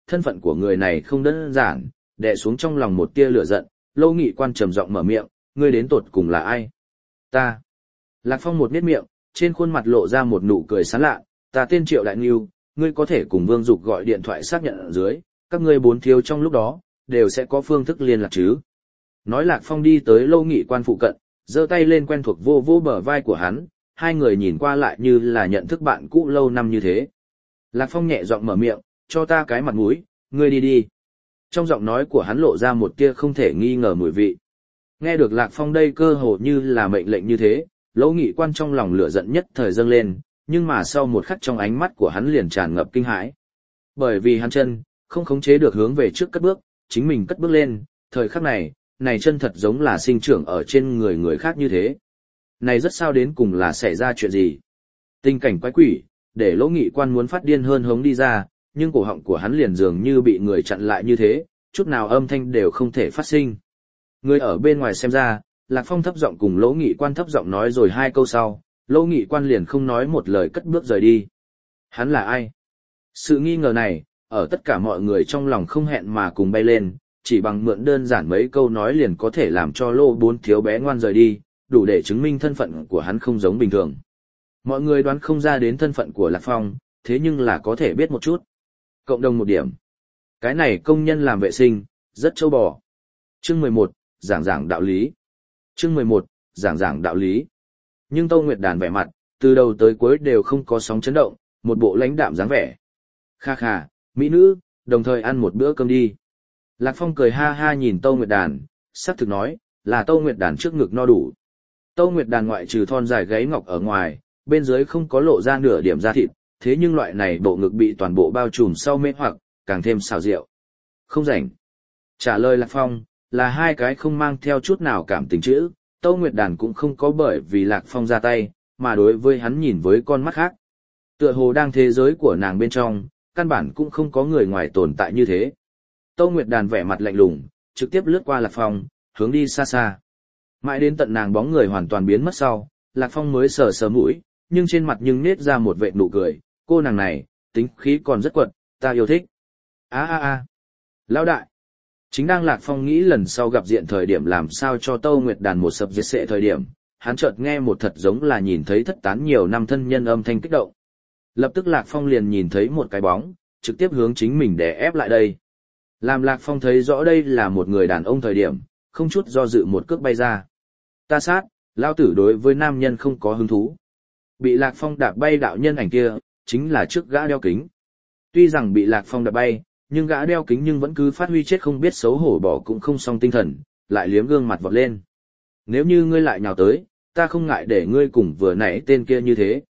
thân phận của người này không đơn giản, đè xuống trong lòng một tia lửa giận, Lâu Nghị Quan trầm giọng mở miệng, ngươi đến tột cùng là ai? Ta. Lạc Phong một nhếch miệng, trên khuôn mặt lộ ra một nụ cười sán lạ, ta tên Triệu Đại Ngưu, ngươi có thể cùng Vương Dục gọi điện thoại xác nhận ở dưới, các ngươi bốn thiếu trong lúc đó, đều sẽ có phương thức liên lạc chứ. Nói Lạc Phong đi tới Lâu Nghị Quan phụ cận, giơ tay lên quen thuộc vô vô bờ vai của hắn, hai người nhìn qua lại như là nhận thức bạn cũ lâu năm như thế. Lạc Phong nhẹ giọng mở miệng, cho ta cái mặt mũi, ngươi đi đi. Trong giọng nói của hắn lộ ra một tia không thể nghi ngờ mùi vị. Nghe được Lạc Phong đây cơ hồ như là mệnh lệnh như thế, Lâu Nghị Quan trong lòng lửa giận nhất thời dâng lên, nhưng mà sau một khắc trong ánh mắt của hắn liền tràn ngập kinh hãi. Bởi vì hắn chân không khống chế được hướng về trước cất bước, chính mình cất bước lên, thời khắc này, này chân thật giống là sinh trưởng ở trên người người khác như thế. Này rất sao đến cùng là xảy ra chuyện gì? Tình cảnh quái quỷ, để Lỗ Nghị Quan muốn phát điên hơn hống đi ra, nhưng cổ họng của hắn liền dường như bị người chặn lại như thế, chút nào âm thanh đều không thể phát sinh. Người ở bên ngoài xem ra, Lạc Phong thấp giọng cùng Lỗ Nghị Quan thấp giọng nói rồi hai câu sau, Lỗ Nghị Quan liền không nói một lời cất bước rời đi. Hắn là ai? Sự nghi ngờ này, ở tất cả mọi người trong lòng không hẹn mà cùng bay lên, chỉ bằng mượn đơn giản mấy câu nói liền có thể làm cho Lô bốn thiếu bé ngoan rời đi, đủ để chứng minh thân phận của hắn không giống bình thường. Mọi người đoán không ra đến thân phận của Lạc Phong, thế nhưng là có thể biết một chút. Cộng đồng một điểm. Cái này công nhân làm vệ sinh, rất trâu bò. Chương mười một, giảng giảng đạo lý. Chương mười một, giảng giảng đạo lý. Nhưng Tâu Nguyệt Đàn vẻ mặt, từ đầu tới cuối đều không có sóng chấn động, một bộ lãnh đạm dáng vẻ. Kha kha, mỹ nữ, đồng thời ăn một bữa cơm đi. Lạc Phong cười ha ha nhìn Tâu Nguyệt Đàn, sắc thực nói, là Tâu Nguyệt Đàn trước ngực no đủ. Tâu Nguyệt Đàn ngoại trừ thon dài gáy ngọc ở ngoài, bên dưới không có lộ ra nửa điểm da thịt, thế nhưng loại này bộ ngực bị toàn bộ bao trùm sau mê hoặc, càng thêm xào rượu. Không rảnh. Trả lời Lạc Phong, là hai cái không mang theo chút nào cảm tình chữ, Tâu Nguyệt Đàn cũng không có bởi vì Lạc Phong ra tay, mà đối với hắn nhìn với con mắt khác. Tựa hồ đang thế giới của nàng bên trong, căn bản cũng không có người ngoài tồn tại như thế. Tâu Nguyệt Đàn vẻ mặt lạnh lùng, trực tiếp lướt qua Lạc Phong, hướng đi xa xa. Mãi đến tận nàng bóng người hoàn toàn biến mất sau, Lạc Phong mới sờ sờ mũi, nhưng trên mặt nhưng nết ra một vệt nụ cười, cô nàng này, tính khí còn rất quật, ta yêu thích. a a a Lão đại. Chính đang Lạc Phong nghĩ lần sau gặp diện thời điểm làm sao cho Tâu Nguyệt Đàn một sập diệt sệ thời điểm, hắn chợt nghe một thật giống là nhìn thấy thất tán nhiều năm thân nhân âm thanh kích động. Lập tức Lạc Phong liền nhìn thấy một cái bóng, trực tiếp hướng chính mình để ép lại đây. Làm Lạc Phong thấy rõ đây là một người đàn ông thời điểm, không chút do dự một cước bay ra. Ta sát, lao tử đối với nam nhân không có hứng thú. Bị Lạc Phong đạp bay đạo nhân ảnh kia, chính là trước gã đeo kính. Tuy rằng bị Lạc Phong đạp bay, nhưng gã đeo kính nhưng vẫn cứ phát huy chết không biết xấu hổ bỏ cũng không xong tinh thần, lại liếm gương mặt vọt lên. Nếu như ngươi lại nhào tới, ta không ngại để ngươi cùng vừa nãy tên kia như thế.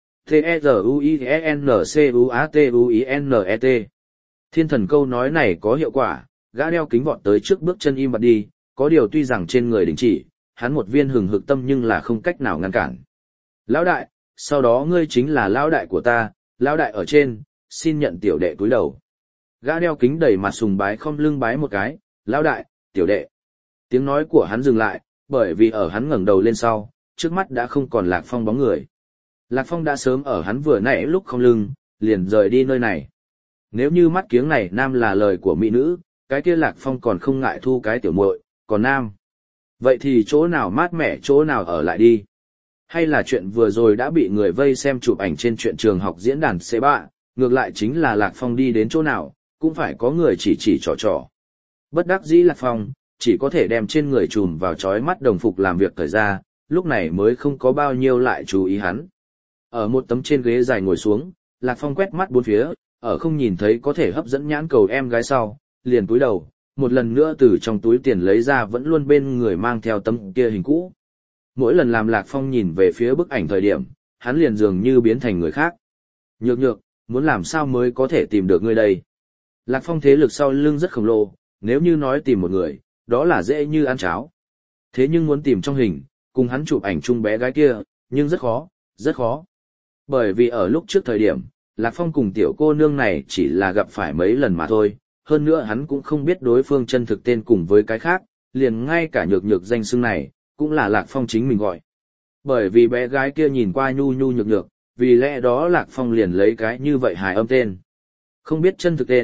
T-E-Z-U-I-N-C-U-A-T-U-I-N-E-T Thiên thần câu nói này có hiệu quả, gã đeo kính vọt tới trước bước chân im bặt đi, có điều tuy rằng trên người đình chỉ, hắn một viên hừng hực tâm nhưng là không cách nào ngăn cản. Lão đại, sau đó ngươi chính là lão đại của ta, lão đại ở trên, xin nhận tiểu đệ cúi đầu. Gã đeo kính đẩy mặt sùng bái không lưng bái một cái, lão đại, tiểu đệ. Tiếng nói của hắn dừng lại, bởi vì ở hắn ngẩng đầu lên sau, trước mắt đã không còn Lạc Phong bóng người. Lạc Phong đã sớm ở hắn vừa nãy lúc không lưng, liền rời đi nơi này. Nếu như mắt kiếng này nam là lời của mỹ nữ, cái kia Lạc Phong còn không ngại thu cái tiểu muội, còn nam. Vậy thì chỗ nào mát mẻ chỗ nào ở lại đi. Hay là chuyện vừa rồi đã bị người vây xem chụp ảnh trên chuyện trường học diễn đàn xê ba, ngược lại chính là Lạc Phong đi đến chỗ nào, cũng phải có người chỉ chỉ trò trò. Bất đắc dĩ Lạc Phong, chỉ có thể đem trên người trùm vào chói mắt đồng phục làm việc thời ra, lúc này mới không có bao nhiêu lại chú ý hắn. Ở một tấm trên ghế dài ngồi xuống, Lạc Phong quét mắt bốn phía, ở không nhìn thấy có thể hấp dẫn nhãn cầu em gái sau, liền cúi đầu, một lần nữa từ trong túi tiền lấy ra vẫn luôn bên người mang theo tấm kia hình cũ. Mỗi lần làm Lạc Phong nhìn về phía bức ảnh thời điểm, hắn liền dường như biến thành người khác. Nhược nhược, muốn làm sao mới có thể tìm được ngươi đây? Lạc Phong thế lực sau lưng rất khổng lồ, nếu như nói tìm một người, đó là dễ như ăn cháo. Thế nhưng muốn tìm trong hình, cùng hắn chụp ảnh chung bé gái kia, nhưng rất khó, rất khó. Bởi vì ở lúc trước thời điểm, Lạc Phong cùng tiểu cô nương này chỉ là gặp phải mấy lần mà thôi, hơn nữa hắn cũng không biết đối phương chân thực tên cùng với cái khác, liền ngay cả nhược nhược danh xưng này, cũng là Lạc Phong chính mình gọi. Bởi vì bé gái kia nhìn qua nhu nhu nhược nhược, vì lẽ đó Lạc Phong liền lấy cái như vậy hài âm tên. Không biết chân thực tên,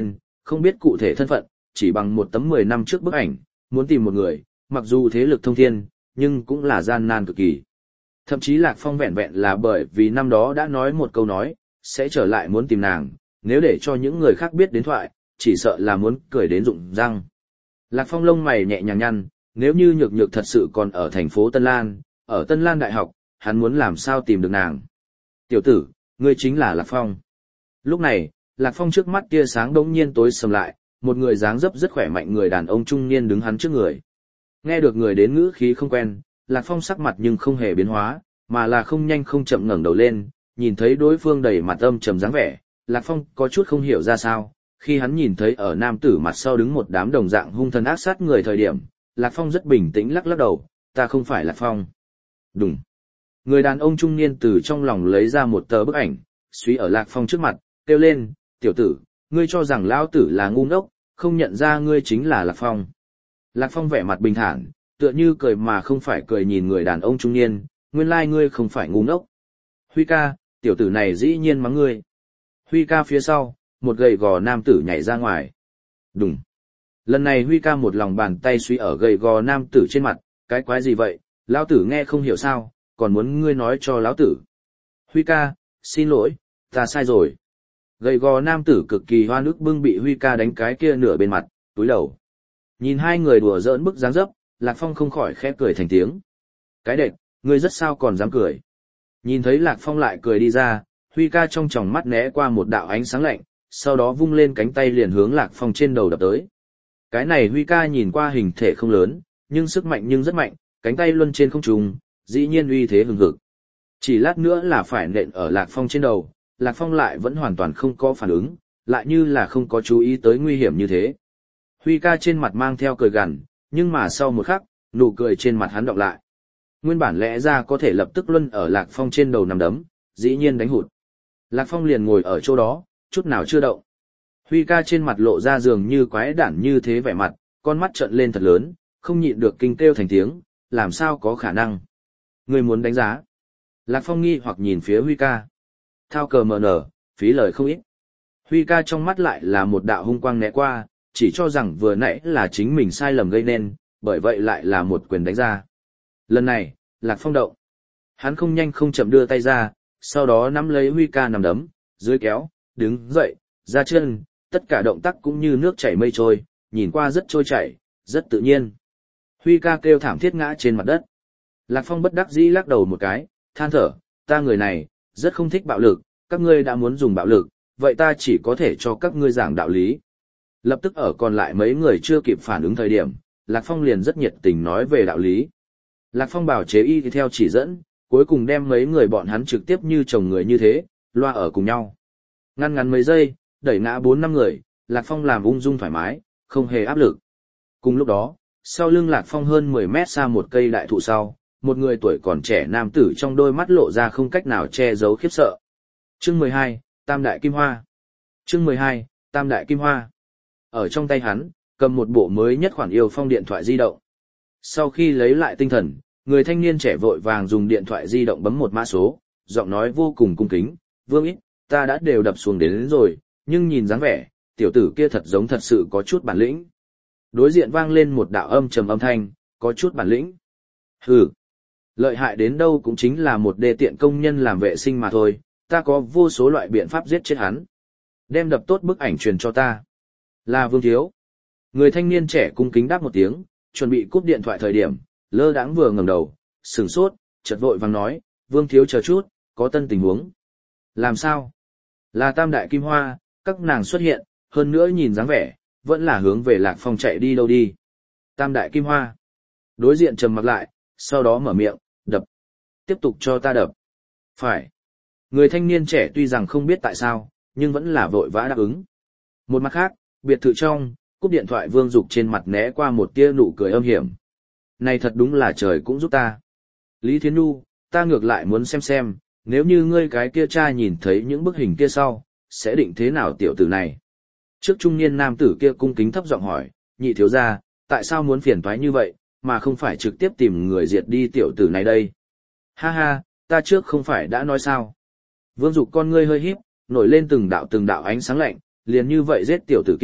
không biết cụ thể thân phận, chỉ bằng một tấm mười năm trước bức ảnh, muốn tìm một người, mặc dù thế lực thông thiên, nhưng cũng là gian nan cực kỳ. Thậm chí Lạc Phong vẹn vẹn là bởi vì năm đó đã nói một câu nói, sẽ trở lại muốn tìm nàng, nếu để cho những người khác biết đến thoại, chỉ sợ là muốn cười đến rụng răng. Lạc Phong lông mày nhẹ nhàng nhăn, nếu như nhược nhược thật sự còn ở thành phố Tân Lan, ở Tân Lan Đại học, hắn muốn làm sao tìm được nàng. Tiểu tử, ngươi chính là Lạc Phong. Lúc này, Lạc Phong trước mắt tia sáng đống nhiên tối sầm lại, một người dáng dấp rất khỏe mạnh người đàn ông trung niên đứng hắn trước người. Nghe được người đến ngữ khí không quen, Lạc Phong sắc mặt nhưng không hề biến hóa, mà là không nhanh không chậm ngẩng đầu lên, nhìn thấy đối phương đầy mặt âm trầm dáng vẻ, Lạc Phong có chút không hiểu ra sao, khi hắn nhìn thấy ở nam tử mặt sau đứng một đám đồng dạng hung thần ác sát người thời điểm, Lạc Phong rất bình tĩnh lắc lắc đầu, ta không phải Lạc Phong. Đúng. Người đàn ông trung niên từ trong lòng lấy ra một tờ bức ảnh, suy ở Lạc Phong trước mặt, kêu lên, tiểu tử, ngươi cho rằng lão tử là ngu ngốc, không nhận ra ngươi chính là Lạc Phong. Lạc Phong vẻ mặt bình thản, tựa như cười mà không phải cười nhìn người đàn ông trung niên, nguyên lai ngươi không phải ngu ngốc. Huy ca, tiểu tử này dĩ nhiên mắng ngươi. Huy ca phía sau, một gầy gò nam tử nhảy ra ngoài. Đùng. Lần này Huy ca một lòng bàn tay suy ở gầy gò nam tử trên mặt, cái quái gì vậy, lão tử nghe không hiểu sao, còn muốn ngươi nói cho lão tử. Huy ca, xin lỗi, ta sai rồi. Gầy gò nam tử cực kỳ hoa nước bưng bị Huy ca đánh cái kia nửa bên mặt, túi đầu. Nhìn hai người đùa giỡn bức dáng dấp, Lạc Phong không khỏi khẽ cười thành tiếng. Cái đệt, ngươi rất sao còn dám cười. Nhìn thấy Lạc Phong lại cười đi ra, Huy ca trong tròng mắt né qua một đạo ánh sáng lạnh, sau đó vung lên cánh tay liền hướng Lạc Phong trên đầu đập tới. Cái này Huy ca nhìn qua hình thể không lớn, nhưng sức mạnh nhưng rất mạnh, cánh tay luân trên không trung, dĩ nhiên uy thế hừng hực. Chỉ lát nữa là phải nện ở Lạc Phong trên đầu, Lạc Phong lại vẫn hoàn toàn không có phản ứng, lại như là không có chú ý tới nguy hiểm như thế. Huy ca trên mặt mang theo cười gằn, nhưng mà sau một khắc, nụ cười trên mặt hắn đọng lại. Nguyên bản lẽ ra có thể lập tức luân ở Lạc Phong trên đầu nằm đấm, dĩ nhiên đánh hụt. Lạc Phong liền ngồi ở chỗ đó, chút nào chưa động. Huy ca trên mặt lộ ra dường như quái đản như thế vẻ mặt, con mắt trợn lên thật lớn, không nhịn được kinh kêu thành tiếng, làm sao có khả năng. Người muốn đánh giá. Lạc Phong nghi hoặc nhìn phía Huy ca. Thao cờ mờ nở, phí lời không ít. Huy ca trong mắt lại là một đạo hung quang né qua, chỉ cho rằng vừa nãy là chính mình sai lầm gây nên, bởi vậy lại là một quyền đánh ra. Lần này, Lạc Phong động. Hắn không nhanh không chậm đưa tay ra, sau đó nắm lấy Huy ca nằm đấm, dưới kéo, đứng dậy, ra chân, tất cả động tác cũng như nước chảy mây trôi, nhìn qua rất trôi chảy, rất tự nhiên. Huy ca kêu thảm thiết ngã trên mặt đất. Lạc Phong bất đắc dĩ lắc đầu một cái, than thở, ta người này, rất không thích bạo lực, các ngươi đã muốn dùng bạo lực, vậy ta chỉ có thể cho các ngươi giảng đạo lý. Lập tức ở còn lại mấy người chưa kịp phản ứng thời điểm, Lạc Phong liền rất nhiệt tình nói về đạo lý. Lạc Phong bảo chế y theo chỉ dẫn, cuối cùng đem mấy người bọn hắn trực tiếp như chồng người như thế, loa ở cùng nhau. Ngăn ngắn mấy giây, đẩy ngã bốn năm người, Lạc Phong làm ung dung thoải mái, không hề áp lực. Cùng lúc đó, sau lưng Lạc Phong hơn mười mét xa một cây đại thụ sau, một người tuổi còn trẻ nam tử trong đôi mắt lộ ra không cách nào che giấu khiếp sợ. Chương mười hai, Tam Đại Kim Hoa. Chương mười hai, Tam Đại Kim Hoa. Ở trong tay hắn, cầm một bộ mới nhất khoản yêu phong điện thoại di động. Sau khi lấy lại tinh thần, người thanh niên trẻ vội vàng dùng điện thoại di động bấm một mã số, giọng nói vô cùng cung kính, Vương ít, ta đã đều đập xuống đến, đến rồi, nhưng nhìn dáng vẻ, tiểu tử kia thật giống thật sự có chút bản lĩnh. Đối diện vang lên một đạo âm trầm âm thanh, có chút bản lĩnh. Hừ, lợi hại đến đâu cũng chính là một đê tiện công nhân làm vệ sinh mà thôi, ta có vô số loại biện pháp giết chết hắn. Đem đập tốt bức ảnh truyền cho ta. Là Vương thiếu. Người thanh niên trẻ cung kính đáp một tiếng, chuẩn bị cúp điện thoại thời điểm, lơ đãng vừa ngẩng đầu, sửng sốt, chợt vội vàng nói, Vương thiếu chờ chút, có tân tình huống. Làm sao? Là Tam Đại Kim Hoa, các nàng xuất hiện, hơn nữa nhìn dáng vẻ, vẫn là hướng về Lạc Phong chạy đi đâu đi. Tam Đại Kim Hoa. Đối diện trầm mặc lại, sau đó mở miệng, đập. Tiếp tục cho ta đập. Phải. Người thanh niên trẻ tuy rằng không biết tại sao, nhưng vẫn là vội vã đáp ứng. Một mặt khác, biệt thự trong, cúp điện thoại Vương Dục trên mặt né qua một tia nụ cười âm hiểm. Này thật đúng là trời cũng giúp ta. Lý Thiến Nhu, ta ngược lại muốn xem xem, nếu như ngươi cái kia cha nhìn thấy những bức hình kia sau, sẽ định thế nào tiểu tử này. Trước trung niên nam tử kia cung kính thấp giọng hỏi, nhị thiếu gia, tại sao muốn phiền toái như vậy, mà không phải trực tiếp tìm người diệt đi tiểu tử này đây. Ha ha, ta trước không phải đã nói sao. Vương Dục con ngươi hơi híp, nổi lên từng đạo từng đạo ánh sáng lạnh, liền như vậy giết tiểu tử kia,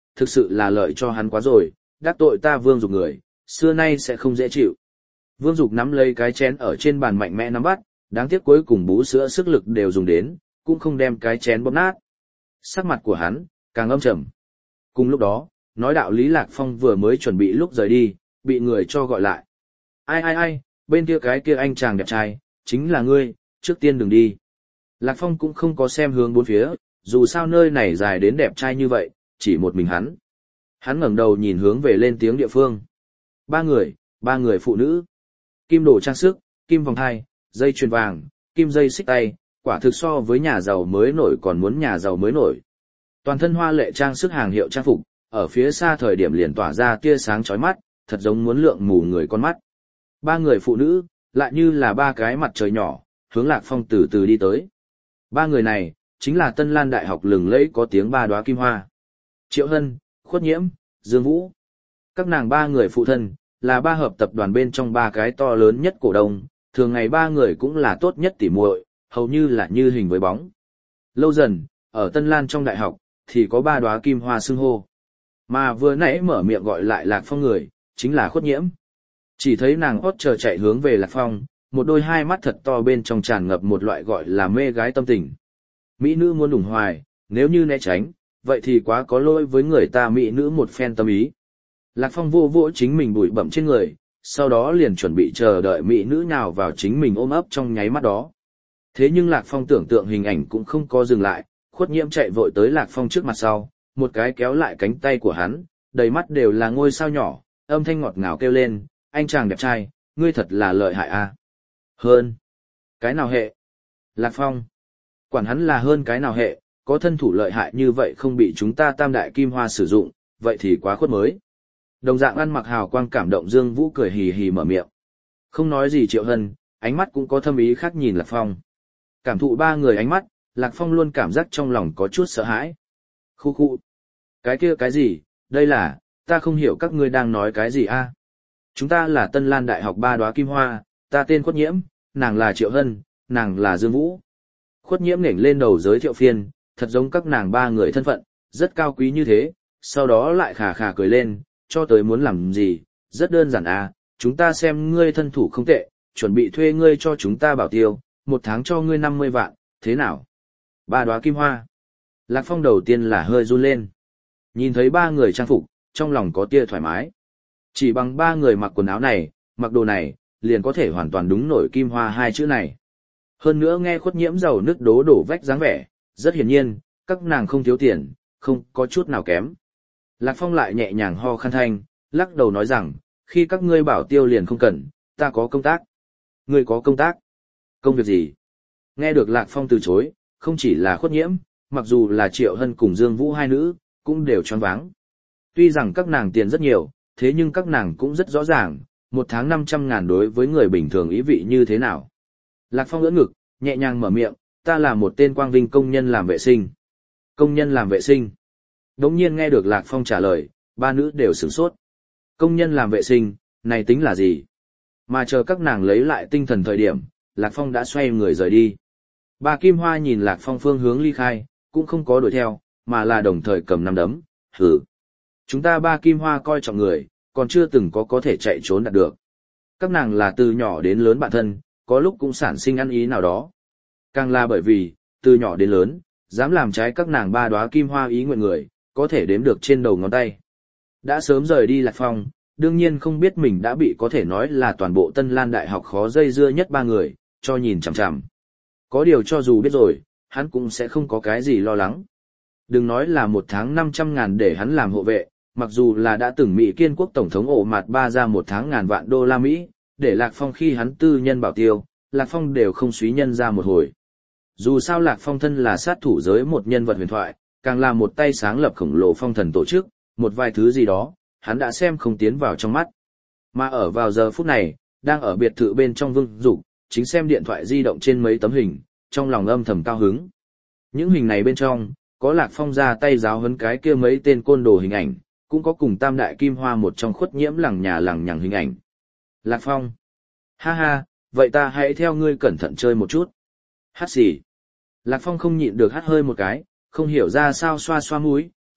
thực sự là lợi cho hắn quá rồi, đắc tội ta Vương Dục người, xưa nay sẽ không dễ chịu. Vương Dục nắm lấy cái chén ở trên bàn mạnh mẽ nắm bắt, đáng tiếc cuối cùng bú sữa sức lực đều dùng đến, cũng không đem cái chén bóp nát. Sắc mặt của hắn càng âm trầm. Cùng lúc đó, nói đạo lý Lạc Phong vừa mới chuẩn bị lúc rời đi, bị người cho gọi lại. Ai ai ai, bên kia cái kia anh chàng đẹp trai, chính là ngươi, trước tiên đừng đi. Lạc Phong cũng không có xem hướng bốn phía, dù sao nơi này dài đến đẹp trai như vậy, chỉ một mình hắn. Hắn ngẩng đầu nhìn hướng về lên tiếng địa phương. Ba người, ba người phụ nữ. Kim đồ trang sức, kim vòng thai, dây chuyền vàng, kim dây xích tay, quả thực so với nhà giàu mới nổi còn muốn nhà giàu mới nổi. Toàn thân hoa lệ trang sức hàng hiệu trang phục, ở phía xa thời điểm liền tỏa ra tia sáng chói mắt, thật giống muốn lượng mù người con mắt. Ba người phụ nữ, lại như là ba cái mặt trời nhỏ, hướng Lạc Phong từ từ đi tới. Ba người này, chính là Tân Lan Đại học lừng lẫy có tiếng ba đóa kim hoa. Triệu Hân, Khuất Nhiễm, Dương Vũ. Các nàng ba người phụ thân, là ba hợp tập đoàn bên trong ba cái to lớn nhất cổ đông, thường ngày ba người cũng là tốt nhất tỉ muội, hầu như là như hình với bóng. Lâu dần, ở Tân Lan trong đại học, thì có ba đóa kim hoa xưng hô. Mà vừa nãy mở miệng gọi lại Lạc Phong người, chính là Khuất Nhiễm. Chỉ thấy nàng hót chờ chạy hướng về Lạc Phong, một đôi hai mắt thật to bên trong tràn ngập một loại gọi là mê gái tâm tình. Mỹ nữ muốn đủng hoài, nếu như né tránh, vậy thì quá có lỗi với người ta mỹ nữ một phen tâm ý. Lạc Phong vô vỗ chính mình bụi bặm trên người, sau đó liền chuẩn bị chờ đợi mỹ nữ nào vào chính mình ôm ấp trong nháy mắt đó. Thế nhưng Lạc Phong tưởng tượng hình ảnh cũng không có dừng lại, Khuất Nhiễm chạy vội tới Lạc Phong trước mặt sau, một cái kéo lại cánh tay của hắn, đầy mắt đều là ngôi sao nhỏ, âm thanh ngọt ngào kêu lên, anh chàng đẹp trai, ngươi thật là lợi hại a. Hơn. Cái nào hệ? Lạc Phong. Quản hắn là hơn cái nào hệ, có thân thủ lợi hại như vậy không bị chúng ta tam đại kim hoa sử dụng, vậy thì quá khuất mới. Đồng dạng ăn mặc hào quang cảm động Dương Vũ cười hì hì mở miệng. Không nói gì Triệu Hân, ánh mắt cũng có thâm ý khác nhìn Lạc Phong. Cảm thụ ba người ánh mắt, Lạc Phong luôn cảm giác trong lòng có chút sợ hãi. Khu khu. Cái kia cái gì, đây là, ta không hiểu các ngươi đang nói cái gì a. Chúng ta là Tân Lan Đại học ba đóa kim hoa, ta tên Khuất Nhiễm, nàng là Triệu Hân, nàng là Dương Vũ. Khuất Nhiễm nghển lên đầu giới thiệu phiên, thật giống các nàng ba người thân phận, rất cao quý như thế, sau đó lại khà khà cười lên, cho tới muốn làm gì, rất đơn giản à, chúng ta xem ngươi thân thủ không tệ, chuẩn bị thuê ngươi cho chúng ta bảo tiêu, một tháng cho ngươi năm mươi vạn, thế nào? Ba đóa kim hoa. Lạc Phong đầu tiên là hơi run lên. Nhìn thấy ba người trang phục, trong lòng có tia thoải mái. Chỉ bằng ba người mặc quần áo này, mặc đồ này, liền có thể hoàn toàn đúng nổi kim hoa hai chữ này. Hơn nữa nghe Khuất Nhiễm giàu nước đố đổ vách dáng vẻ, rất hiển nhiên, các nàng không thiếu tiền, không có chút nào kém. Lạc Phong lại nhẹ nhàng ho khan thanh, lắc đầu nói rằng, khi các ngươi bảo tiêu liền không cần, ta có công tác. Ngươi có công tác? Công việc gì? Nghe được Lạc Phong từ chối, không chỉ là Khuất Nhiễm, mặc dù là Triệu Hân cùng Dương Vũ hai nữ, cũng đều choáng váng. Tuy rằng các nàng tiền rất nhiều, thế nhưng các nàng cũng rất rõ ràng, một tháng năm trăm ngàn đối với người bình thường ý vị như thế nào. Lạc Phong ưỡn ngực, nhẹ nhàng mở miệng, ta là một tên quang vinh công nhân làm vệ sinh. Công nhân làm vệ sinh. Đống nhiên nghe được Lạc Phong trả lời, ba nữ đều sửng sốt. Công nhân làm vệ sinh, này tính là gì? Mà chờ các nàng lấy lại tinh thần thời điểm, Lạc Phong đã xoay người rời đi. Bà Kim Hoa nhìn Lạc Phong phương hướng ly khai, cũng không có đuổi theo, mà là đồng thời cầm nắm đấm, hử. Chúng ta ba Kim Hoa coi trọng người, còn chưa từng có có thể chạy trốn đạt được. Các nàng là từ nhỏ đến lớn bạn thân, có lúc cũng sản sinh ăn ý nào đó. Càng là bởi vì, từ nhỏ đến lớn, dám làm trái các nàng ba đóa kim hoa ý nguyện người, có thể đếm được trên đầu ngón tay. Đã sớm rời đi Lạc Phong, đương nhiên không biết mình đã bị có thể nói là toàn bộ Tân Lan Đại học khó dây dưa nhất ba người, cho nhìn chằm chằm. Có điều cho dù biết rồi, hắn cũng sẽ không có cái gì lo lắng. Đừng nói là một tháng năm trăm ngàn để hắn làm hộ vệ, mặc dù là đã từng Mỹ Kiên quốc tổng thống ổ mặt ba ra một tháng ngàn vạn đô la Mỹ, để Lạc Phong khi hắn tư nhân bảo tiêu, Lạc Phong đều không suý nhân ra một hồi. Dù sao Lạc Phong thân là sát thủ giới một nhân vật huyền thoại, càng là một tay sáng lập khổng lồ phong thần tổ chức, một vài thứ gì đó, hắn đã xem không tiến vào trong mắt. Mà ở vào giờ phút này, đang ở biệt thự bên trong Vương Dục, chính xem điện thoại di động trên mấy tấm hình, trong lòng âm thầm cao hứng. Những hình này bên trong, có Lạc Phong ra tay giáo huấn cái kia mấy tên côn đồ hình ảnh, cũng có cùng Tam Đại Kim Hoa một trong Khuất Nhiễm lằng nhà lằng nhằng hình ảnh. Lạc Phong. Ha ha, vậy ta hãy theo ngươi cẩn thận chơi một chút. Hát xì. Lạc Phong không nhịn được hát hơi một cái, không hiểu ra sao xoa xoa mũi,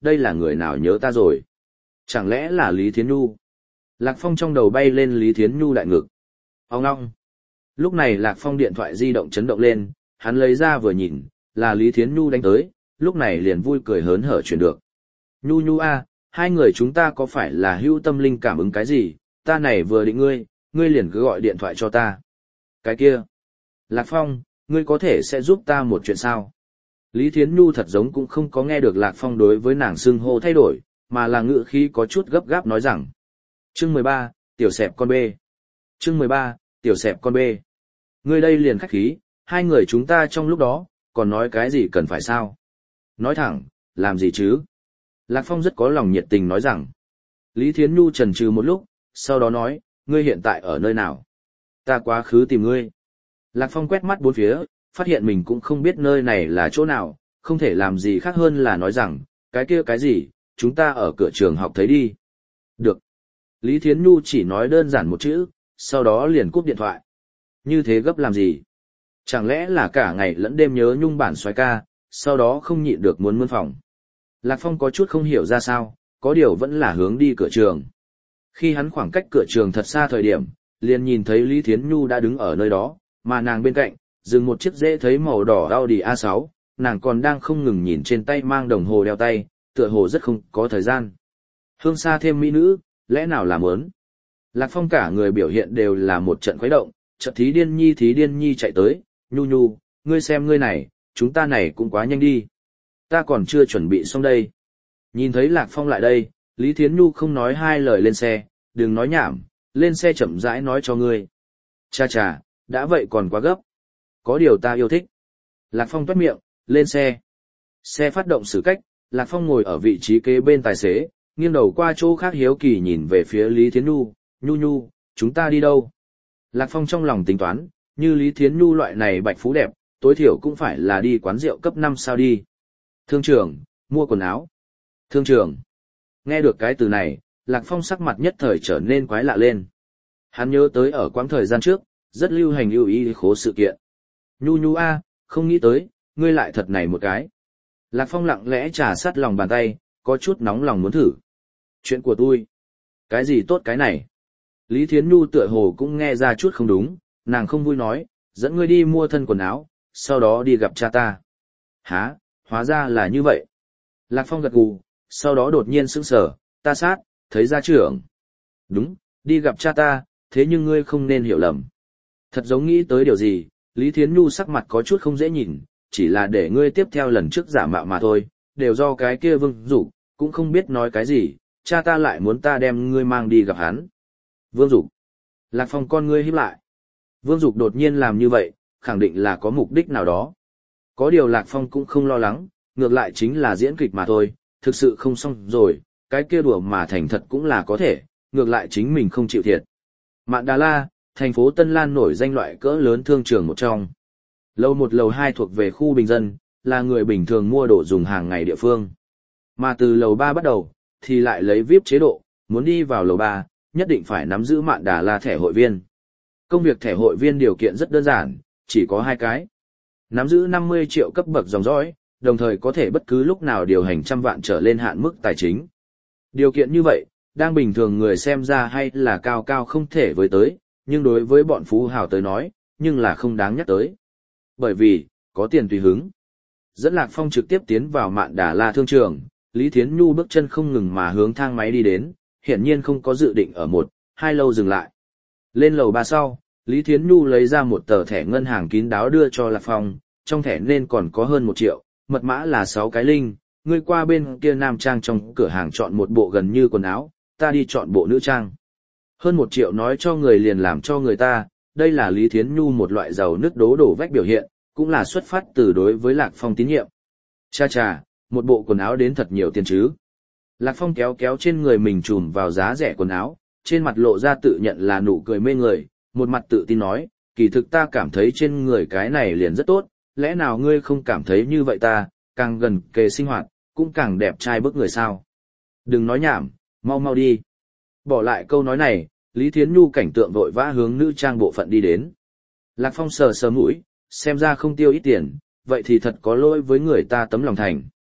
đây là người nào nhớ ta rồi? Chẳng lẽ là Lý Thiến Nhu? Lạc Phong trong đầu bay lên Lý Thiến Nhu đại ngực. Ông ngong. Lúc này Lạc Phong điện thoại di động chấn động lên, hắn lấy ra vừa nhìn, là Lý Thiến Nhu đánh tới, lúc này liền vui cười hớn hở chuyển được. Nhu Nhu a, hai người chúng ta có phải là hữu tâm linh cảm ứng cái gì, ta này vừa định ngươi, ngươi liền cứ gọi điện thoại cho ta. Cái kia. Lạc Phong, ngươi có thể sẽ giúp ta một chuyện sao? Lý Thiến Nhu thật giống cũng không có nghe được Lạc Phong đối với nàng xưng hô thay đổi, mà là ngữ khí có chút gấp gáp nói rằng. Chương mười ba, tiểu sẹp con bê. Chương mười ba, tiểu sẹp con bê. Ngươi đây liền khách khí, hai người chúng ta trong lúc đó, còn nói cái gì cần phải sao? Nói thẳng, làm gì chứ? Lạc Phong rất có lòng nhiệt tình nói rằng. Lý Thiến Nhu chần chừ một lúc, sau đó nói, ngươi hiện tại ở nơi nào? Ta quá khứ tìm ngươi. Lạc Phong quét mắt bốn phía, phát hiện mình cũng không biết nơi này là chỗ nào, không thể làm gì khác hơn là nói rằng, cái kia cái gì, chúng ta ở cửa trường học thấy đi. Được. Lý Thiến Nhu chỉ nói đơn giản một chữ, sau đó liền cúp điện thoại. Như thế gấp làm gì? Chẳng lẽ là cả ngày lẫn đêm nhớ nhung bản xoái ca, sau đó không nhịn được muốn mươn phòng. Lạc Phong có chút không hiểu ra sao, có điều vẫn là hướng đi cửa trường. Khi hắn khoảng cách cửa trường thật xa thời điểm, liền nhìn thấy Lý Thiến Nhu đã đứng ở nơi đó, mà nàng bên cạnh, dừng một chiếc dễ thấy màu đỏ Audi a sáu, nàng còn đang không ngừng nhìn trên tay mang đồng hồ đeo tay, tựa hồ rất không có thời gian. Hương xa thêm mỹ nữ, lẽ nào làm ớn? Lạc Phong cả người biểu hiện đều là một trận khuấy động, chợt thí điên nhi thí điên nhi chạy tới, Nhu Nhu, ngươi xem ngươi này, chúng ta này cũng quá nhanh đi. Ta còn chưa chuẩn bị xong đây. Nhìn thấy Lạc Phong lại đây, Lý Thiến Nhu không nói hai lời lên xe, đừng nói nhảm, lên xe chậm rãi nói cho ngươi. Cha cha, đã vậy còn quá gấp. Có điều ta yêu thích. Lạc Phong toát miệng, lên xe. Xe phát động xử cách, Lạc Phong ngồi ở vị trí kế bên tài xế, nghiêng đầu qua chỗ khác hiếu kỳ nhìn về phía Lý Thiến Nhu, Nhu Nhu, chúng ta đi đâu? Lạc Phong trong lòng tính toán, như Lý Thiến Nhu loại này bạch phú đẹp, tối thiểu cũng phải là đi quán rượu cấp năm sao đi. Thương trường, mua quần áo. Thương trường. Nghe được cái từ này, Lạc Phong sắc mặt nhất thời trở nên quái lạ lên. Hắn nhớ tới ở quãng thời gian trước, rất lưu hành lưu ý khố sự kiện. Nhu Nhu a, không nghĩ tới, ngươi lại thật này một cái. Lạc Phong lặng lẽ trà sát lòng bàn tay, có chút nóng lòng muốn thử. Chuyện của tôi. Cái gì tốt cái này? Lý Thiến Nhu tựa hồ cũng nghe ra chút không đúng, nàng không vui nói, dẫn ngươi đi mua thân quần áo, sau đó đi gặp cha ta. Hả, hóa ra là như vậy. Lạc Phong gật gù, sau đó đột nhiên sững sờ, ta sát, thấy gia trưởng. Đúng, đi gặp cha ta, thế nhưng ngươi không nên hiểu lầm. Thật giống nghĩ tới điều gì, Lý Thiến Nhu sắc mặt có chút không dễ nhìn, chỉ là để ngươi tiếp theo lần trước giả mạo mà thôi, đều do cái kia Vương Dục, cũng không biết nói cái gì, cha ta lại muốn ta đem ngươi mang đi gặp hắn. Vương Dục. Lạc Phong con ngươi híp lại. Vương Dục đột nhiên làm như vậy, khẳng định là có mục đích nào đó. Có điều Lạc Phong cũng không lo lắng, ngược lại chính là diễn kịch mà thôi, thực sự không xong rồi, cái kia đùa mà thành thật cũng là có thể, ngược lại chính mình không chịu thiệt. Mạn Đà La, thành phố Tân Lan nổi danh loại cỡ lớn thương trường một trong. Lầu một lầu hai thuộc về khu bình dân, là người bình thường mua đồ dùng hàng ngày địa phương. Mà từ lầu ba bắt đầu, thì lại lấy vi ai pi chế độ, muốn đi vào lầu ba, nhất định phải nắm giữ Mạn Đà La thẻ hội viên. Công việc thẻ hội viên điều kiện rất đơn giản, chỉ có hai cái. Nắm giữ năm mươi triệu cấp bậc dòng dõi, đồng thời có thể bất cứ lúc nào điều hành trăm vạn trở lên hạn mức tài chính. Điều kiện như vậy, đang bình thường người xem ra hay là cao cao không thể với tới, nhưng đối với bọn phú hào tới nói, nhưng là không đáng nhắc tới. Bởi vì, có tiền tùy hứng. Dẫn Lạc Phong trực tiếp tiến vào Mạn Đà La thương trường, Lý Thiến Nhu bước chân không ngừng mà hướng thang máy đi đến, hiển nhiên không có dự định ở một, hai lâu dừng lại. Lên lầu ba sau, Lý Thiến Nhu lấy ra một tờ thẻ ngân hàng kín đáo đưa cho Lạc Phong, trong thẻ nên còn có hơn một triệu, mật mã là sáu cái linh, ngươi qua bên kia nam trang trong cửa hàng chọn một bộ gần như quần áo, ta đi chọn bộ nữ trang. Hơn một triệu nói cho người liền làm cho người ta, đây là Lý Thiến Nhu một loại giàu nứt đố đổ vách biểu hiện, cũng là xuất phát từ đối với Lạc Phong tín nhiệm. Cha cha, một bộ quần áo đến thật nhiều tiền chứ. Lạc Phong kéo kéo trên người mình trùm vào giá rẻ quần áo, trên mặt lộ ra tự nhận là nụ cười mê người, một mặt tự tin nói, kỳ thực ta cảm thấy trên người cái này liền rất tốt, lẽ nào ngươi không cảm thấy như vậy ta, càng gần kề sinh hoạt, cũng càng đẹp trai bức người sao. Đừng nói nhảm, mau mau đi. Bỏ lại câu nói này, Lý Thiến Nhu cảnh tượng vội vã hướng nữ trang bộ phận đi đến. Lạc Phong sờ sờ mũi, xem ra không tiêu ít tiền, vậy thì thật có lỗi với người ta tấm lòng thành.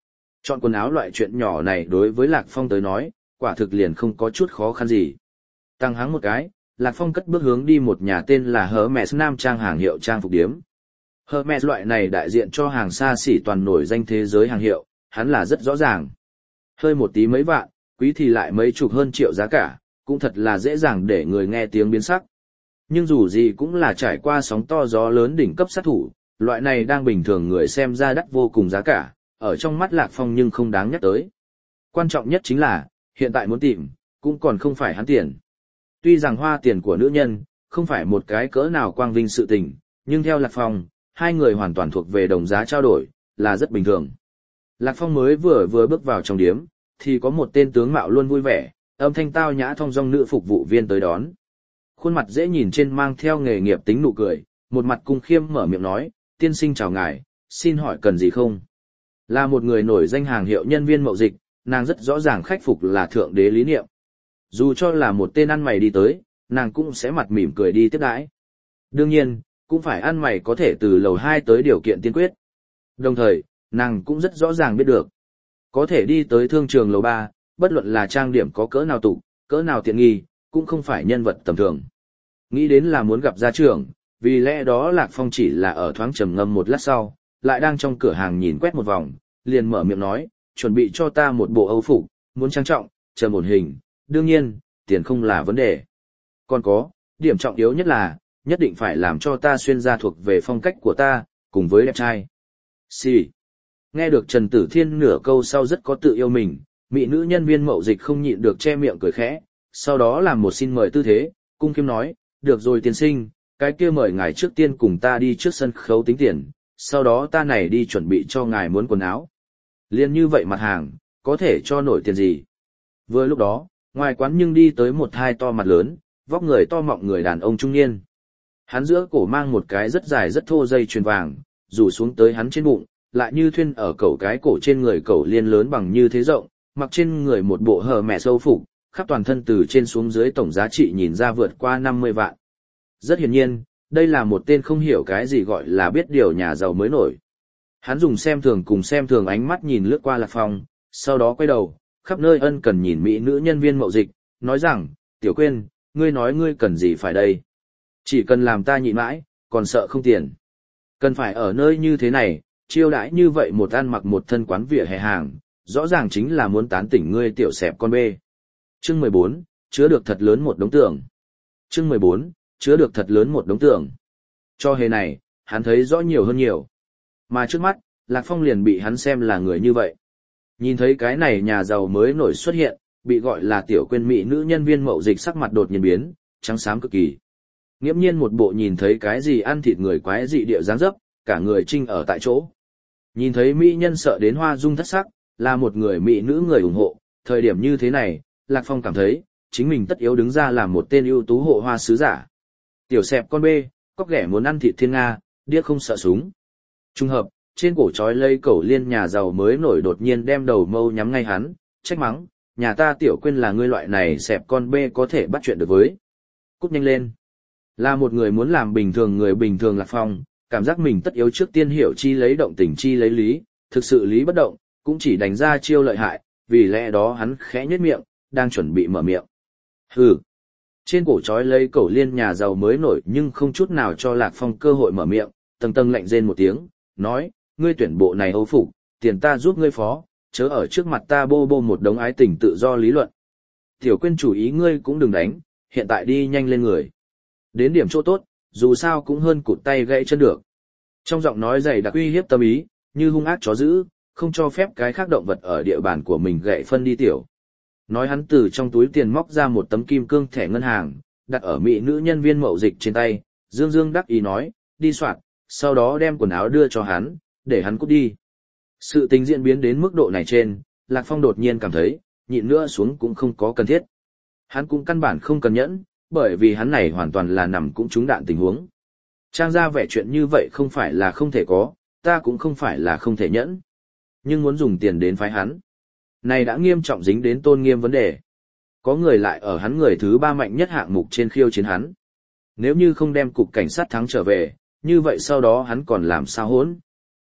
Chọn quần áo loại chuyện nhỏ này đối với Lạc Phong tới nói, quả thực liền không có chút khó khăn gì. Tăng hắng một cái, Lạc Phong cất bước hướng đi một nhà tên là Hermes Nam Trang hàng hiệu trang phục điếm. Hermes loại này đại diện cho hàng xa xỉ toàn nổi danh thế giới hàng hiệu, hắn là rất rõ ràng. Hơi một tí mấy vạn, quý thì lại mấy chục hơn triệu giá cả, cũng thật là dễ dàng để người nghe tiếng biến sắc. Nhưng dù gì cũng là trải qua sóng to gió lớn đỉnh cấp sát thủ, loại này đang bình thường người xem ra đắt vô cùng giá cả, ở trong mắt Lạc Phong nhưng không đáng nhắc tới. Quan trọng nhất chính là, hiện tại muốn tìm, cũng còn không phải hắn tiền. Tuy rằng hoa tiền của nữ nhân, không phải một cái cỡ nào quang vinh sự tình, nhưng theo Lạc Phong, hai người hoàn toàn thuộc về đồng giá trao đổi, là rất bình thường. Lạc Phong mới vừa vừa bước vào trong điếm, thì có một tên tướng mạo luôn vui vẻ, âm thanh tao nhã thong dong nữ phục vụ viên tới đón. Khuôn mặt dễ nhìn trên mang theo nghề nghiệp tính nụ cười, một mặt cung khiêm mở miệng nói, tiên sinh chào ngài, xin hỏi cần gì không? Là một người nổi danh hàng hiệu nhân viên mậu dịch, nàng rất rõ ràng khách phục là thượng đế lý niệm. Dù cho là một tên ăn mày đi tới, nàng cũng sẽ mặt mỉm cười đi tiếp đãi. Đương nhiên, cũng phải ăn mày có thể từ lầu hai tới điều kiện tiên quyết. Đồng thời, nàng cũng rất rõ ràng biết được. Có thể đi tới thương trường lầu ba, bất luận là trang điểm có cỡ nào tụ, cỡ nào tiện nghi, cũng không phải nhân vật tầm thường. Nghĩ đến là muốn gặp gia trưởng, vì lẽ đó Lạc Phong chỉ là ở thoáng trầm ngâm một lát sau, lại đang trong cửa hàng nhìn quét một vòng, liền mở miệng nói, chuẩn bị cho ta một bộ âu phục, muốn trang trọng, trầm ổn hình, đương nhiên, tiền không là vấn đề. Còn có, điểm trọng yếu nhất là, nhất định phải làm cho ta xuyên ra thuộc về phong cách của ta, cùng với đẹp trai. Xì. Nghe được Trần Tử Thiên nửa câu sau rất có tự yêu mình, mỹ nữ nhân viên mậu dịch không nhịn được che miệng cười khẽ, sau đó làm một xin mời tư thế, cung kiếm nói, được rồi tiên sinh, cái kia mời ngài trước tiên cùng ta đi trước sân khấu tính tiền, sau đó ta này đi chuẩn bị cho ngài muốn quần áo. Liên như vậy mặt hàng, có thể cho nổi tiền gì. Vừa lúc đó, ngoài quán nhưng đi tới một hai to mặt lớn, vóc người to mọng người đàn ông trung niên. Hắn giữa cổ mang một cái rất dài rất thô dây chuyền vàng, rủ xuống tới hắn trên bụng, lại như thuyên ở cẩu cái cổ trên người cẩu liên lớn bằng như thế rộng, mặc trên người một bộ hờ mẹ sâu phục, khắp toàn thân từ trên xuống dưới tổng giá trị nhìn ra vượt qua năm mươi vạn. Rất hiển nhiên, đây là một tên không hiểu cái gì gọi là biết điều nhà giàu mới nổi. Hắn dùng xem thường cùng xem thường ánh mắt nhìn lướt qua Lạc Phong, sau đó quay đầu, khắp nơi ân cần nhìn mỹ nữ nhân viên mậu dịch, nói rằng, tiểu quên, ngươi nói ngươi cần gì phải đây? Chỉ cần làm ta nhịn mãi, còn sợ không tiền. Cần phải ở nơi như thế này, chiêu đãi như vậy một ăn mặc một thân quán vỉa hè hàng, rõ ràng chính là muốn tán tỉnh ngươi tiểu xẹp con bê. Chương mười bốn, chứa được thật lớn một đống tưởng. Chương mười bốn, chứa được thật lớn một đống tưởng. Cho hề này, hắn thấy rõ nhiều hơn nhiều. Mà trước mắt, Lạc Phong liền bị hắn xem là người như vậy. Nhìn thấy cái này nhà giàu mới nổi xuất hiện, bị gọi là tiểu quên mỹ nữ nhân viên mậu dịch sắc mặt đột nhiên biến, trắng xám cực kỳ. Nghiễm nhiên một bộ nhìn thấy cái gì ăn thịt người quái dị địa dáng dấp, cả người trinh ở tại chỗ. Nhìn thấy mỹ nhân sợ đến hoa dung thất sắc, là một người mỹ nữ người ủng hộ, thời điểm như thế này, Lạc Phong cảm thấy, chính mình tất yếu đứng ra làm một tên ưu tú hộ hoa sứ giả. Tiểu xẹp con bê, cóc ghẻ muốn ăn thịt thiên Nga, điếc không sợ súng. Trung hợp, trên cổ trói lây cẩu liên nhà giàu mới nổi đột nhiên đem đầu mâu nhắm ngay hắn, trách mắng, nhà ta tiểu quên là ngươi loại này xẹp con bê có thể bắt chuyện được với. Cút nhanh lên. Là một người muốn làm bình thường người bình thường Lạc Phong, cảm giác mình tất yếu trước tiên hiểu chi lấy động tình chi lấy lý, thực sự lý bất động, cũng chỉ đánh ra chiêu lợi hại, vì lẽ đó hắn khẽ nhếch miệng, đang chuẩn bị mở miệng. Hừ. Trên cổ trói lấy cẩu liên nhà giàu mới nổi nhưng không chút nào cho Lạc Phong cơ hội mở miệng, tầng tầng lạnh rên một tiếng, nói, ngươi tuyển bộ này âu phục, tiền ta giúp ngươi phó, chớ ở trước mặt ta bô bô một đống ái tình tự do lý luận. Tiểu quên chủ ý ngươi cũng đừng đánh, hiện tại đi nhanh lên người. Đến điểm chỗ tốt, dù sao cũng hơn cụt tay gãy chân được. Trong giọng nói dày đặc uy hiếp tâm ý, như hung ác chó dữ, không cho phép cái khác động vật ở địa bàn của mình gãy phân đi tiểu. Nói hắn từ trong túi tiền móc ra một tấm kim cương thẻ ngân hàng, đặt ở mỹ nữ nhân viên mậu dịch trên tay, dương dương đắc ý nói, đi soạn, sau đó đem quần áo đưa cho hắn, để hắn cút đi. Sự tình diễn biến đến mức độ này trên, Lạc Phong đột nhiên cảm thấy, nhịn nữa xuống cũng không có cần thiết. Hắn cũng căn bản không cần nhẫn, bởi vì hắn này hoàn toàn là nằm cũng trúng đạn tình huống. Trang ra vẻ chuyện như vậy không phải là không thể có, ta cũng không phải là không thể nhẫn. Nhưng muốn dùng tiền đến phái hắn. Này đã nghiêm trọng dính đến tôn nghiêm vấn đề. Có người lại ở hắn người thứ ba mạnh nhất hạng mục trên khiêu chiến hắn. Nếu như không đem cục cảnh sát thắng trở về, như vậy sau đó hắn còn làm sao hỗn.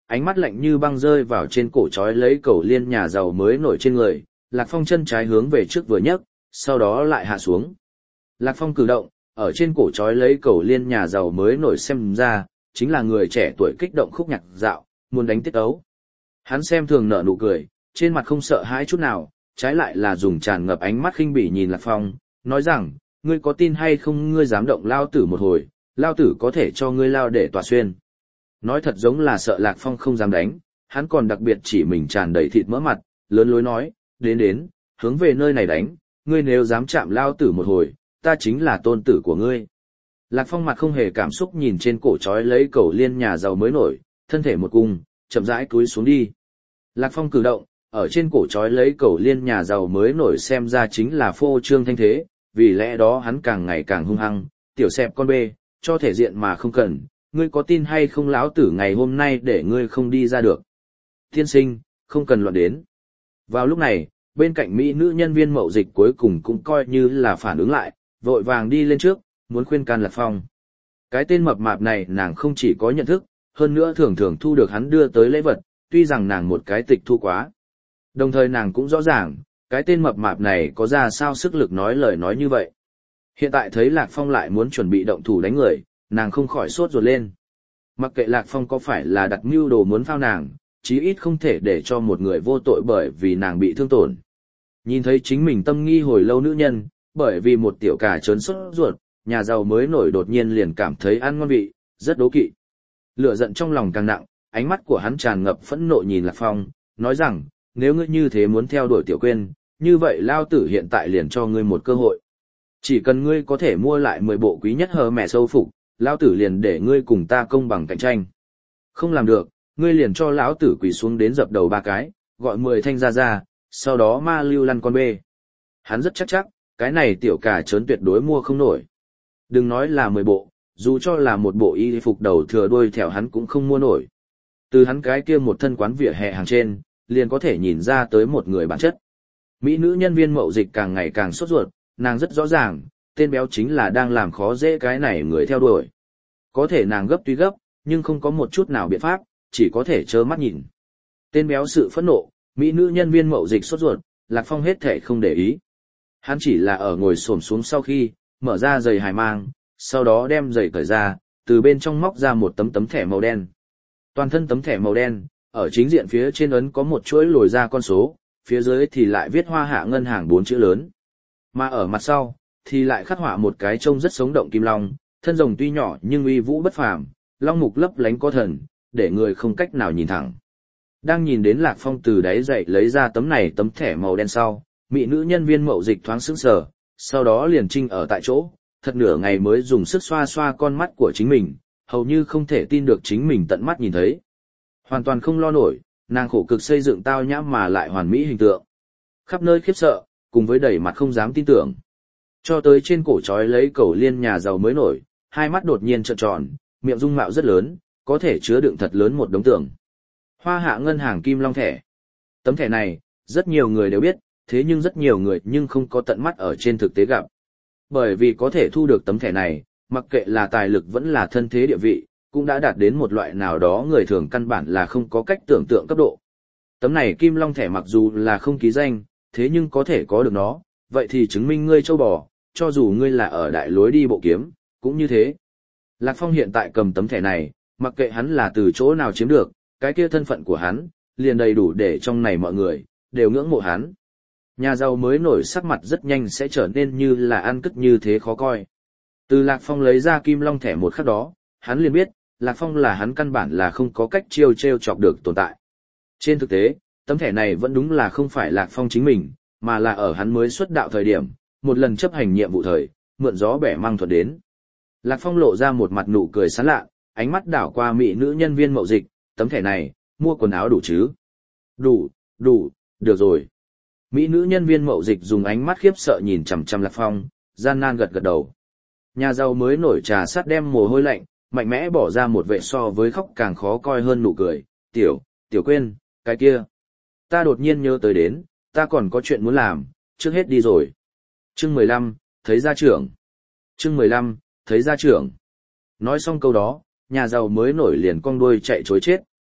Ánh mắt lạnh như băng rơi vào trên cổ trói lấy cầu liên nhà giàu mới nổi trên người, Lạc Phong chân trái hướng về trước vừa nhấc, sau đó lại hạ xuống. Lạc Phong cử động, ở trên cổ trói lấy cầu liên nhà giàu mới nổi xem ra, chính là người trẻ tuổi kích động khúc nhạc dạo, muốn đánh tiết ấu. Hắn xem thường nở nụ cười, trên mặt không sợ hãi chút nào, trái lại là dùng tràn ngập ánh mắt khinh bỉ nhìn Lạc Phong, nói rằng, ngươi có tin hay không ngươi dám động lao tử một hồi, lao tử có thể cho ngươi lao để tòa xuyên. Nói thật giống là sợ Lạc Phong không dám đánh, hắn còn đặc biệt chỉ mình tràn đầy thịt mỡ mặt, lớn lối nói, đến đến, hướng về nơi này đánh, ngươi nếu dám chạm lao tử một hồi, ta chính là tôn tử của ngươi. Lạc Phong mặt không hề cảm xúc nhìn trên cổ trói lấy cầu liên nhà giàu mới nổi, thân thể một cung, chậm rãi cúi xuống đi. Lạc Phong cử động, ở trên cổ trói lấy cầu liên nhà giàu mới nổi xem ra chính là phô trương thanh thế, vì lẽ đó hắn càng ngày càng hung hăng, tiểu xẹp con bê, cho thể diện mà không cần, ngươi có tin hay không lão tử ngày hôm nay để ngươi không đi ra được. Tiên sinh, không cần loạn đến. Vào lúc này, bên cạnh Mỹ nữ nhân viên mậu dịch cuối cùng cũng coi như là phản ứng lại, vội vàng đi lên trước, muốn khuyên can Lạc Phong. Cái tên mập mạp này nàng không chỉ có nhận thức, hơn nữa thường thường thu được hắn đưa tới lễ vật, tuy rằng nàng một cái tịch thu quá. Đồng thời nàng cũng rõ ràng, cái tên mập mạp này có ra sao sức lực nói lời nói như vậy. Hiện tại thấy Lạc Phong lại muốn chuẩn bị động thủ đánh người, nàng không khỏi sốt ruột lên. Mặc kệ Lạc Phong có phải là đặt mưu đồ muốn phao nàng, chí ít không thể để cho một người vô tội bởi vì nàng bị thương tổn. Nhìn thấy chính mình tâm nghi hồi lâu nữ nhân, bởi vì một tiểu cà trớn sốt ruột, nhà giàu mới nổi đột nhiên liền cảm thấy ăn ngon vị, rất đố kỵ. Lửa giận trong lòng càng nặng, ánh mắt của hắn tràn ngập phẫn nộ nhìn Lạc Phong, nói rằng, nếu ngươi như thế muốn theo đuổi tiểu quên, như vậy lao tử hiện tại liền cho ngươi một cơ hội. Chỉ cần ngươi có thể mua lại mười bộ quý nhất hờ mẹ sâu phục, lao tử liền để ngươi cùng ta công bằng cạnh tranh. Không làm được, ngươi liền cho lão tử quỳ xuống đến dập đầu ba cái, gọi mười thanh ra ra, sau đó ma lưu lăn con bê. Hắn rất chắc chắc, cái này tiểu cà trớn tuyệt đối mua không nổi. Đừng nói là mười bộ, dù cho là một bộ y phục đầu thừa đuôi theo hắn cũng không mua nổi. Từ hắn cái kia một thân quán vỉa hè hàng trên, liền có thể nhìn ra tới một người bản chất. Mỹ nữ nhân viên mậu dịch càng ngày càng sốt ruột, nàng rất rõ ràng, tên béo chính là đang làm khó dễ cái này người theo đuổi. Có thể nàng gấp tuy gấp, nhưng không có một chút nào biện pháp, chỉ có thể trơ mắt nhìn. Tên béo sự phẫn nộ, Mỹ nữ nhân viên mậu dịch sốt ruột, Lạc Phong hết thể không để ý. Hắn chỉ là ở ngồi xổm xuống sau khi, mở ra giày hài mang, sau đó đem giày cởi ra, từ bên trong móc ra một tấm tấm thẻ màu đen. Toàn thân tấm thẻ màu đen, ở chính diện phía trên ấn có một chuỗi lồi ra con số, phía dưới thì lại viết Hoa Hạ ngân hàng bốn chữ lớn. Mà ở mặt sau, thì lại khắc họa một cái trông rất sống động kim long, thân rồng tuy nhỏ nhưng uy vũ bất phàm, long mục lấp lánh có thần, để người không cách nào nhìn thẳng. Đang nhìn đến Lạc Phong từ đáy dậy lấy ra tấm này tấm thẻ màu đen sau, mỹ nữ nhân viên mậu dịch thoáng sững sờ, sau đó liền trinh ở tại chỗ, thật nửa ngày mới dùng sức xoa xoa con mắt của chính mình, hầu như không thể tin được chính mình tận mắt nhìn thấy. Hoàn toàn không lo nổi, nàng khổ cực xây dựng tao nhã mà lại hoàn mỹ hình tượng. Khắp nơi khiếp sợ, cùng với đầy mặt không dám tin tưởng. Cho tới trên cổ trói lấy cầu liên nhà giàu mới nổi, hai mắt đột nhiên trợn tròn, miệng dung mạo rất lớn, có thể chứa đựng thật lớn một đống tưởng. Hoa Hạ ngân hàng kim long thẻ. Tấm thẻ này, rất nhiều người đều biết, thế nhưng rất nhiều người nhưng không có tận mắt ở trên thực tế gặp. Bởi vì có thể thu được tấm thẻ này, mặc kệ là tài lực vẫn là thân thế địa vị, cũng đã đạt đến một loại nào đó người thường căn bản là không có cách tưởng tượng cấp độ. Tấm này kim long thẻ mặc dù là không ký danh, thế nhưng có thể có được nó, vậy thì chứng minh ngươi châu bò, cho dù ngươi là ở đại lối đi bộ kiếm, cũng như thế. Lạc Phong hiện tại cầm tấm thẻ này, mặc kệ hắn là từ chỗ nào chiếm được, cái kia thân phận của hắn, liền đầy đủ để trong này mọi người, đều ngưỡng mộ hắn. Nhà giàu mới nổi sắc mặt rất nhanh sẽ trở nên như là ăn cất như thế khó coi. Từ Lạc Phong lấy ra kim long thẻ một khắc đó, hắn liền biết, Lạc Phong là hắn căn bản là không có cách chiêu trêu chọc được tồn tại. Trên thực tế, tấm thẻ này vẫn đúng là không phải Lạc Phong chính mình, mà là ở hắn mới xuất đạo thời điểm, một lần chấp hành nhiệm vụ thời, mượn gió bẻ mang thuật đến. Lạc Phong lộ ra một mặt nụ cười sán lạ, ánh mắt đảo qua mỹ nữ nhân viên mậu dịch, tấm thẻ này, mua quần áo đủ chứ? Đủ, đủ, được rồi. Mỹ nữ nhân viên mậu dịch dùng ánh mắt khiếp sợ nhìn chằm chằm Lạc Phong, gian nan gật gật đầu. Nhà giàu mới nổi trà sắt đem mồ hôi lạnh, mạnh mẽ bỏ ra một vệ so với khóc càng khó coi hơn nụ cười, tiểu, tiểu quên, cái kia. Ta đột nhiên nhớ tới đến, ta còn có chuyện muốn làm, trước hết đi rồi. Chương mười lăm, thấy gia trưởng. Chương mười lăm, thấy gia trưởng. Nói xong câu đó, nhà giàu mới nổi liền cong đuôi chạy chối chết.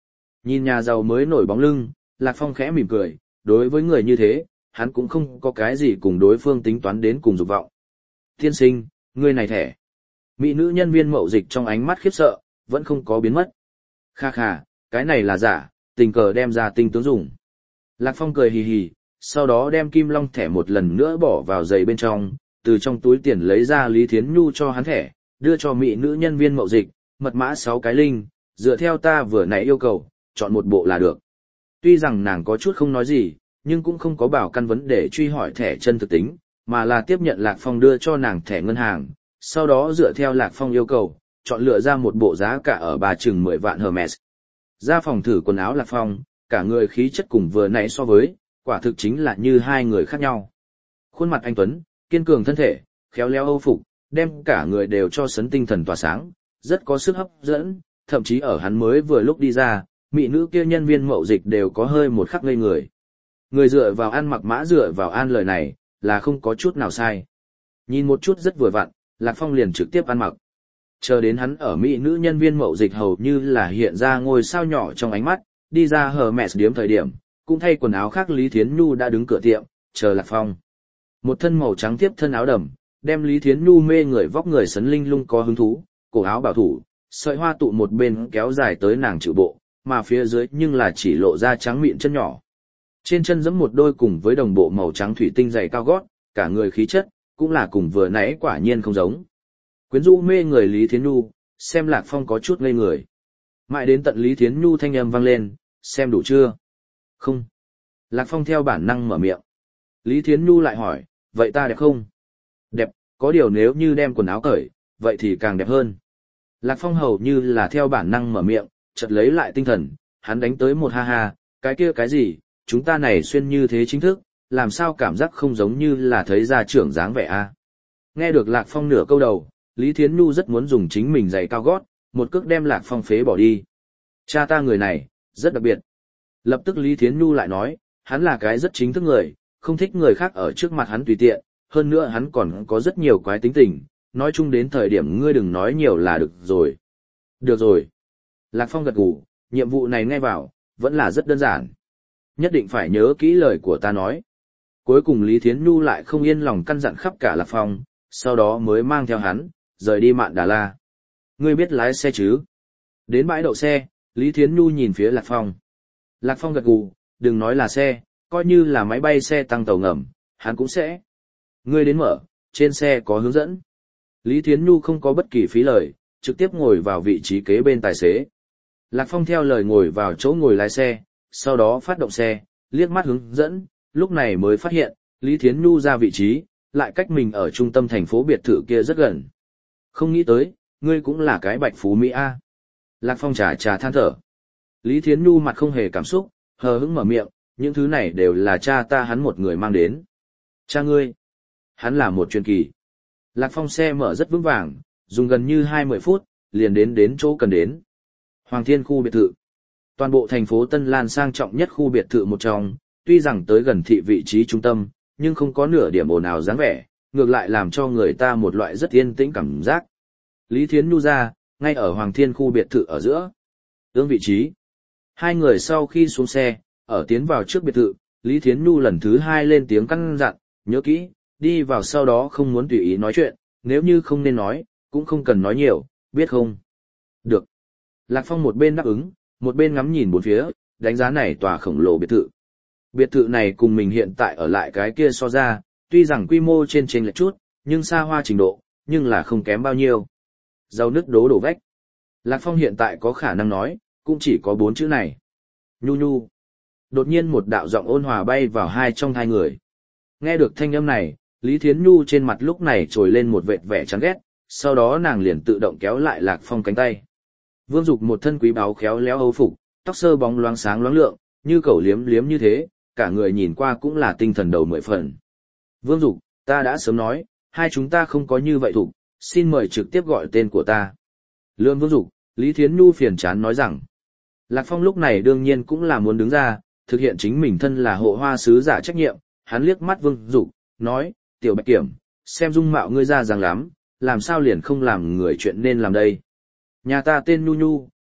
Nhìn nhà giàu mới nổi bóng lưng, Lạc Phong khẽ mỉm cười, đối với người như thế, hắn cũng không có cái gì cùng đối phương tính toán đến cùng dục vọng. Tiên sinh, người này thẻ. Mỹ nữ nhân viên mậu dịch trong ánh mắt khiếp sợ, vẫn không có biến mất. Kha kha, cái này là giả, tình cờ đem ra tinh tướng dùng. Lạc Phong cười hì hì, sau đó đem kim long thẻ một lần nữa bỏ vào giày bên trong, từ trong túi tiền lấy ra Lý Thiến Nhu cho hắn thẻ, đưa cho mỹ nữ nhân viên mậu dịch, mật mã sáu cái linh, dựa theo ta vừa nãy yêu cầu, chọn một bộ là được. Tuy rằng nàng có chút không nói gì, nhưng cũng không có bảo căn vấn để truy hỏi thẻ chân thực tính, mà là tiếp nhận Lạc Phong đưa cho nàng thẻ ngân hàng, sau đó dựa theo Lạc Phong yêu cầu, chọn lựa ra một bộ giá cả ở bà chừng mười vạn Hermes. Ra phòng thử quần áo Lạc Phong, cả người khí chất cùng vừa nãy so với, quả thực chính là như hai người khác nhau. Khuôn mặt anh tuấn, kiên cường thân thể, khéo léo âu phục, đem cả người đều cho sấn tinh thần tỏa sáng, rất có sức hấp dẫn, thậm chí ở hắn mới vừa lúc đi ra, mỹ nữ kia nhân viên mậu dịch đều có hơi một khắc ngây người. Người dựa vào ăn mặc mã dựa vào an lời này, là không có chút nào sai. Nhìn một chút rất vừa vặn, Lạc Phong liền trực tiếp ăn mặc. Chờ đến hắn ở mỹ nữ nhân viên mậu dịch hầu như là hiện ra ngôi sao nhỏ trong ánh mắt, đi ra Hermes điếm thời điểm, cũng thay quần áo khác Lý Thiến Nhu đã đứng cửa tiệm, chờ Lạc Phong. Một thân màu trắng tiếp thân áo đầm, đem Lý Thiến Nhu mê người vóc người sấn linh lung có hứng thú, cổ áo bảo thủ, sợi hoa tụ một bên kéo dài tới nàng chịu bộ, mà phía dưới nhưng là chỉ lộ ra trắng mịn chân nhỏ. Trên chân giẫm một đôi cùng với đồng bộ màu trắng thủy tinh giày cao gót, cả người khí chất, cũng là cùng vừa nãy quả nhiên không giống. Quyến rũ mê người Lý Thiến Nhu, xem Lạc Phong có chút ngây người. Mãi đến tận Lý Thiến Nhu thanh âm vang lên, xem đủ chưa? Không. Lạc Phong theo bản năng mở miệng. Lý Thiến Nhu lại hỏi, vậy ta đẹp không? Đẹp, có điều nếu như đem quần áo cởi, vậy thì càng đẹp hơn. Lạc Phong hầu như là theo bản năng mở miệng, chợt lấy lại tinh thần, hắn đánh tới một ha ha, cái kia cái gì, chúng ta này xuyên như thế chính thức, làm sao cảm giác không giống như là thấy gia trưởng dáng vẻ a? Nghe được Lạc Phong nửa câu đầu, Lý Thiến Nhu rất muốn dùng chính mình giày cao gót, một cước đem Lạc Phong phế bỏ đi. Cha ta người này, rất đặc biệt. Lập tức Lý Thiến Nhu lại nói, hắn là cái rất chính thức người, không thích người khác ở trước mặt hắn tùy tiện, hơn nữa hắn còn có rất nhiều quái tính tình, nói chung đến thời điểm ngươi đừng nói nhiều là được rồi. Được rồi. Lạc Phong gật gù, nhiệm vụ này nghe vào, vẫn là rất đơn giản. Nhất định phải nhớ kỹ lời của ta nói. Cuối cùng Lý Thiến Nhu lại không yên lòng căn dặn khắp cả Lạc Phong, sau đó mới mang theo hắn, rời đi Mạn Đà La. Ngươi biết lái xe chứ? Đến bãi đậu xe, Lý Thiến Nhu nhìn phía Lạc Phong. Lạc Phong gật gù, đừng nói là xe, coi như là máy bay xe tăng tàu ngầm, hắn cũng sẽ. Ngươi đến mở, trên xe có hướng dẫn. Lý Thiến Nhu không có bất kỳ phí lời, trực tiếp ngồi vào vị trí kế bên tài xế. Lạc Phong theo lời ngồi vào chỗ ngồi lái xe, sau đó phát động xe, liếc mắt hướng dẫn, lúc này mới phát hiện, Lý Thiến Nhu ra vị trí, lại cách mình ở trung tâm thành phố biệt thự kia rất gần. Không nghĩ tới, ngươi cũng là cái bạch phú Mỹ A. Lạc Phong trà trà than thở. Lý Thiến Nhu mặt không hề cảm xúc, hờ hững mở miệng, những thứ này đều là cha ta hắn một người mang đến. Cha ngươi, hắn là một truyền kỳ. Lạc Phong xe mở rất vững vàng, dùng gần như hai mươi phút, liền đến đến chỗ cần đến. Hoàng Thiên khu biệt thự. Toàn bộ thành phố Tân Lan sang trọng nhất khu biệt thự một trong, tuy rằng tới gần thị vị trí trung tâm, nhưng không có nửa điểm ồn ào dáng vẻ, ngược lại làm cho người ta một loại rất yên tĩnh cảm giác. Lý Thiến Nhu ra, ngay ở Hoàng Thiên khu biệt thự ở giữa. Ương vị trí. Hai người sau khi xuống xe, ở tiến vào trước biệt thự, Lý Thiến Nhu lần thứ hai lên tiếng căn dặn, nhớ kỹ, đi vào sau đó không muốn tùy ý nói chuyện, nếu như không nên nói, cũng không cần nói nhiều, biết không? Được. Lạc Phong một bên đáp ứng, một bên ngắm nhìn bốn phía, đánh giá này tòa khổng lồ biệt thự. Biệt thự này cùng mình hiện tại ở lại cái kia so ra, tuy rằng quy mô trên trên lệch chút, nhưng xa hoa trình độ, nhưng là không kém bao nhiêu. Rau nứt đố đổ vách. Lạc Phong hiện tại có khả năng nói, cũng chỉ có bốn chữ này. Nhu nhu. Đột nhiên một đạo giọng ôn hòa bay vào hai trong hai người. Nghe được thanh âm này, Lý Thiến Nhu trên mặt lúc này trồi lên một vệt vẻ chán ghét, sau đó nàng liền tự động kéo lại Lạc Phong cánh tay. Vương Dục một thân quý báu khéo léo âu phục, tóc sơ bóng loáng sáng loáng lượng, như cẩu liếm liếm như thế, cả người nhìn qua cũng là tinh thần đầu mười phần. Vương Dục, ta đã sớm nói, hai chúng ta không có như vậy thủ, xin mời trực tiếp gọi tên của ta. Lương Vương Dục, Lý Thiến Nhu phiền chán nói rằng. Lạc Phong lúc này đương nhiên cũng là muốn đứng ra, thực hiện chính mình thân là hộ hoa sứ giả trách nhiệm, hắn liếc mắt Vương Dục, nói, tiểu Bạch Kiểm, xem dung mạo ngươi ra dáng lắm, làm sao liền không làm người chuyện nên làm đây. Nhà ta tên Nhu Nhu,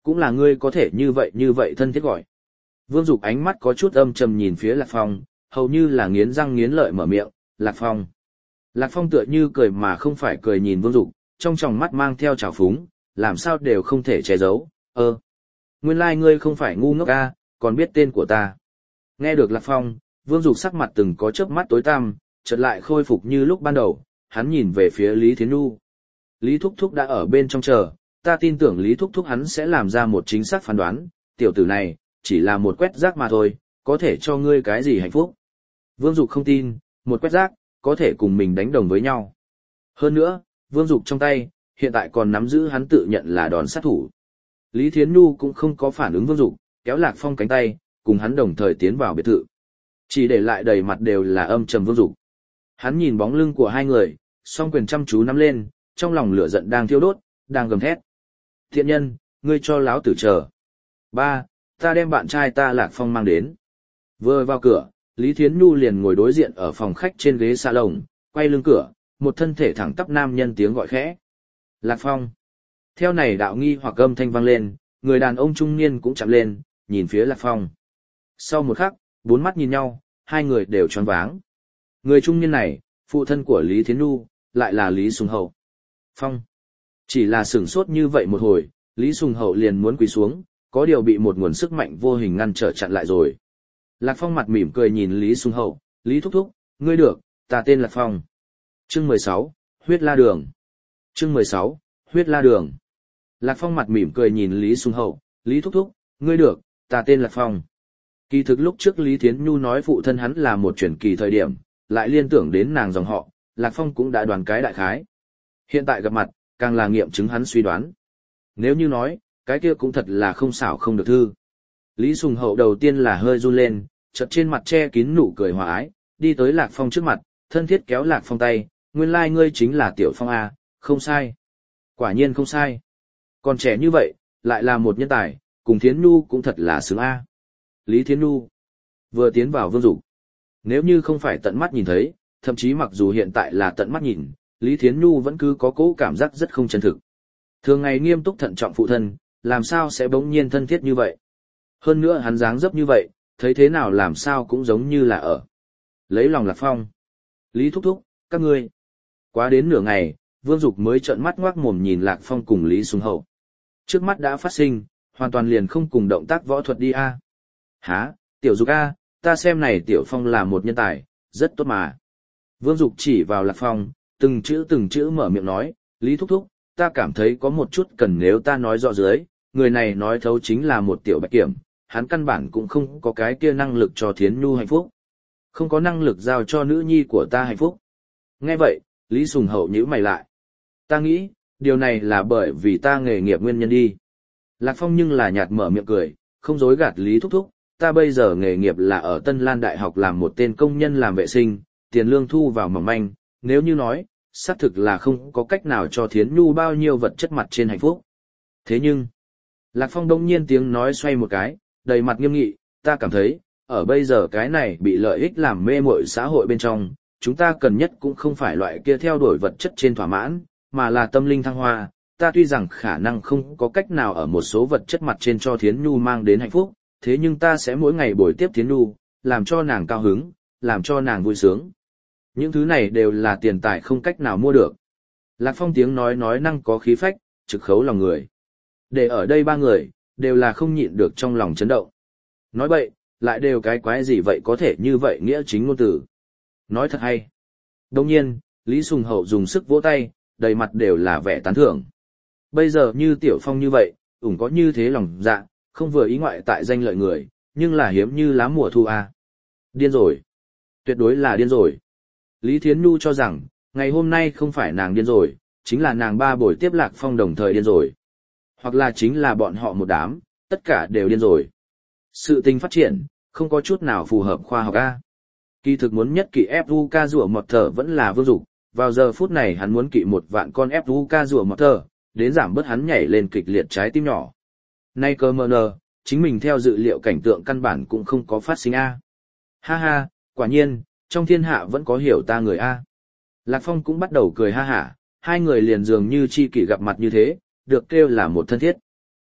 cũng là ngươi có thể như vậy như vậy thân thiết gọi. Vương Dục ánh mắt có chút âm trầm nhìn phía Lạc Phong, hầu như là nghiến răng nghiến lợi mở miệng, Lạc Phong. Lạc Phong tựa như cười mà không phải cười nhìn Vương Dục, trong tròng mắt mang theo trào phúng, làm sao đều không thể che giấu, ơ. Nguyên lai like ngươi không phải ngu ngốc a, còn biết tên của ta. Nghe được Lạc Phong, Vương Dục sắc mặt từng có chớp mắt tối tăm, chợt lại khôi phục như lúc ban đầu, hắn nhìn về phía Lý Thiến Nhu. Lý Thúc Thúc đã ở bên trong chờ, ta tin tưởng Lý Thúc Thúc hắn sẽ làm ra một chính xác phán đoán, tiểu tử này, chỉ là một quét rác mà thôi, có thể cho ngươi cái gì hạnh phúc. Vương Dục không tin, một quét rác, có thể cùng mình đánh đồng với nhau. Hơn nữa, Vương Dục trong tay, hiện tại còn nắm giữ hắn tự nhận là đòn sát thủ. Lý Thiến Nhu cũng không có phản ứng Vương Dục, kéo Lạc Phong cánh tay, cùng hắn đồng thời tiến vào biệt thự. Chỉ để lại đầy mặt đều là âm trầm Vương Dục. Hắn nhìn bóng lưng của hai người, song quyền chăm chú nắm lên, trong lòng lửa giận đang thiêu đốt, đang gầm thét. Thiện nhân, ngươi cho láo tử chờ. Ba, ta đem bạn trai ta Lạc Phong mang đến. Vừa vào cửa, Lý Thiến Nhu liền ngồi đối diện ở phòng khách trên ghế salon, quay lưng cửa, một thân thể thẳng tắp nam nhân tiếng gọi khẽ. Lạc Phong. Theo này đạo nghi hoặc âm thanh vang lên, người đàn ông trung niên cũng chạm lên, nhìn phía Lạc Phong. Sau một khắc, bốn mắt nhìn nhau, hai người đều choáng váng. Người trung niên này, phụ thân của Lý Thiến Nhu, lại là Lý Sùng Hậu. Phong. Chỉ là sửng sốt như vậy một hồi, Lý Sùng Hậu liền muốn quỳ xuống, có điều bị một nguồn sức mạnh vô hình ngăn trở chặn lại rồi. Lạc Phong mặt mỉm cười nhìn Lý Sùng Hậu, Lý Thúc Thúc, ngươi được, ta tên Lạc Phong. Chương mười sáu, Huyết La Đường. Chương mười sáu, Huyết La Đường. Lạc Phong mặt mỉm cười nhìn Lý Sùng Hậu, Lý Thúc Thúc, ngươi được, ta tên Lạc Phong. Kỳ thực lúc trước Lý Thiến Nhu nói phụ thân hắn là một truyền kỳ thời điểm, lại liên tưởng đến nàng dòng họ, Lạc Phong cũng đã đoán cái đại khái. Hiện tại gặp mặt, càng là nghiệm chứng hắn suy đoán. Nếu như nói, cái kia cũng thật là không xảo không được thư. Lý Sùng Hậu đầu tiên là hơi run lên, chợt trên mặt che kín nụ cười hòa ái, đi tới Lạc Phong trước mặt, thân thiết kéo Lạc Phong tay, nguyên lai ngươi chính là Tiểu Phong A, không sai. Quả nhiên không sai. Còn trẻ như vậy, lại là một nhân tài, cùng Thiến Nhu cũng thật là xứng A. Lý Thiến Nhu vừa tiến vào Vương Dục. Nếu như không phải tận mắt nhìn thấy, thậm chí mặc dù hiện tại là tận mắt nhìn, Lý Thiến Nhu vẫn cứ có cố cảm giác rất không chân thực. Thường ngày nghiêm túc thận trọng phụ thân, làm sao sẽ bỗng nhiên thân thiết như vậy. Hơn nữa hắn dáng dấp như vậy, thấy thế nào làm sao cũng giống như là ở. Lấy lòng Lạc Phong. Lý Thúc Thúc, các ngươi. Quá đến nửa ngày, Vương Dục mới trợn mắt ngoác mồm nhìn Lạc Phong cùng Lý Sùng Hậu. Trước mắt đã phát sinh, hoàn toàn liền không cùng động tác võ thuật đi a. À. Hả, Tiểu Dục a, ta xem này Tiểu Phong là một nhân tài, rất tốt mà. Vương Dục chỉ vào Lạc Phong, từng chữ từng chữ mở miệng nói, Lý Thúc Thúc, ta cảm thấy có một chút cần nếu ta nói rõ dưới, người này nói thấu chính là một tiểu bạch kiểm, hắn căn bản cũng không có cái kia năng lực cho Thiến Nhu hạnh phúc. Không có năng lực giao cho nữ nhi của ta hạnh phúc. Nghe vậy, Lý Sùng Hậu nhíu mày lại. Ta nghĩ, điều này là bởi vì ta nghề nghiệp nguyên nhân đi. Lạc Phong nhưng là nhạt mở miệng cười, không dối gạt Lý Thúc Thúc, ta bây giờ nghề nghiệp là ở Tân Lan Đại học làm một tên công nhân làm vệ sinh, tiền lương thu vào mỏng manh, nếu như nói, xác thực là không có cách nào cho Thiến Nhu bao nhiêu vật chất mặt trên hạnh phúc. Thế nhưng, Lạc Phong đông nhiên tiếng nói xoay một cái, đầy mặt nghiêm nghị, ta cảm thấy, ở bây giờ cái này bị lợi ích làm mê muội xã hội bên trong, chúng ta cần nhất cũng không phải loại kia theo đuổi vật chất trên thỏa mãn, mà là tâm linh thăng hoa. Ta tuy rằng khả năng không có cách nào ở một số vật chất mặt trên cho Thiến Nhu mang đến hạnh phúc, thế nhưng ta sẽ mỗi ngày bồi tiếp Thiến Nhu, làm cho nàng cao hứng, làm cho nàng vui sướng. Những thứ này đều là tiền tài không cách nào mua được. Lạc Phong tiếng nói nói năng có khí phách, trực khấu lòng người. Để ở đây ba người, đều là không nhịn được trong lòng chấn động. Nói bậy, lại đều cái quái gì vậy có thể như vậy nghĩa chính ngôn từ. Nói thật hay. Đồng nhiên, Lý Sùng Hậu dùng sức vỗ tay, đầy mặt đều là vẻ tán thưởng. Bây giờ như Tiểu Phong như vậy, ủng có như thế lòng dạ, không vừa ý ngoại tại danh lợi người, nhưng là hiếm như lá mùa thu a. Điên rồi. Tuyệt đối là điên rồi. Lý Thiến Nhu cho rằng, ngày hôm nay không phải nàng điên rồi, chính là nàng ba buổi tiếp Lạc Phong đồng thời điên rồi. Hoặc là chính là bọn họ một đám, tất cả đều điên rồi. Sự tình phát triển, không có chút nào phù hợp khoa học a. Kỳ thực muốn nhất kỵ ép u ca rùa mọt thở vẫn là Vương Dục, vào giờ phút này hắn muốn kỵ một vạn con ép u ca rùa mọt thở, đến giảm bớt hắn nhảy lên kịch liệt trái tim nhỏ. Nay cơ mờ nờ, chính mình theo dự liệu cảnh tượng căn bản cũng không có phát sinh a. Ha ha, quả nhiên, trong thiên hạ vẫn có hiểu ta người a. Lạc Phong cũng bắt đầu cười ha hả, hai người liền dường như chi kỷ gặp mặt như thế, được kêu là một thân thiết.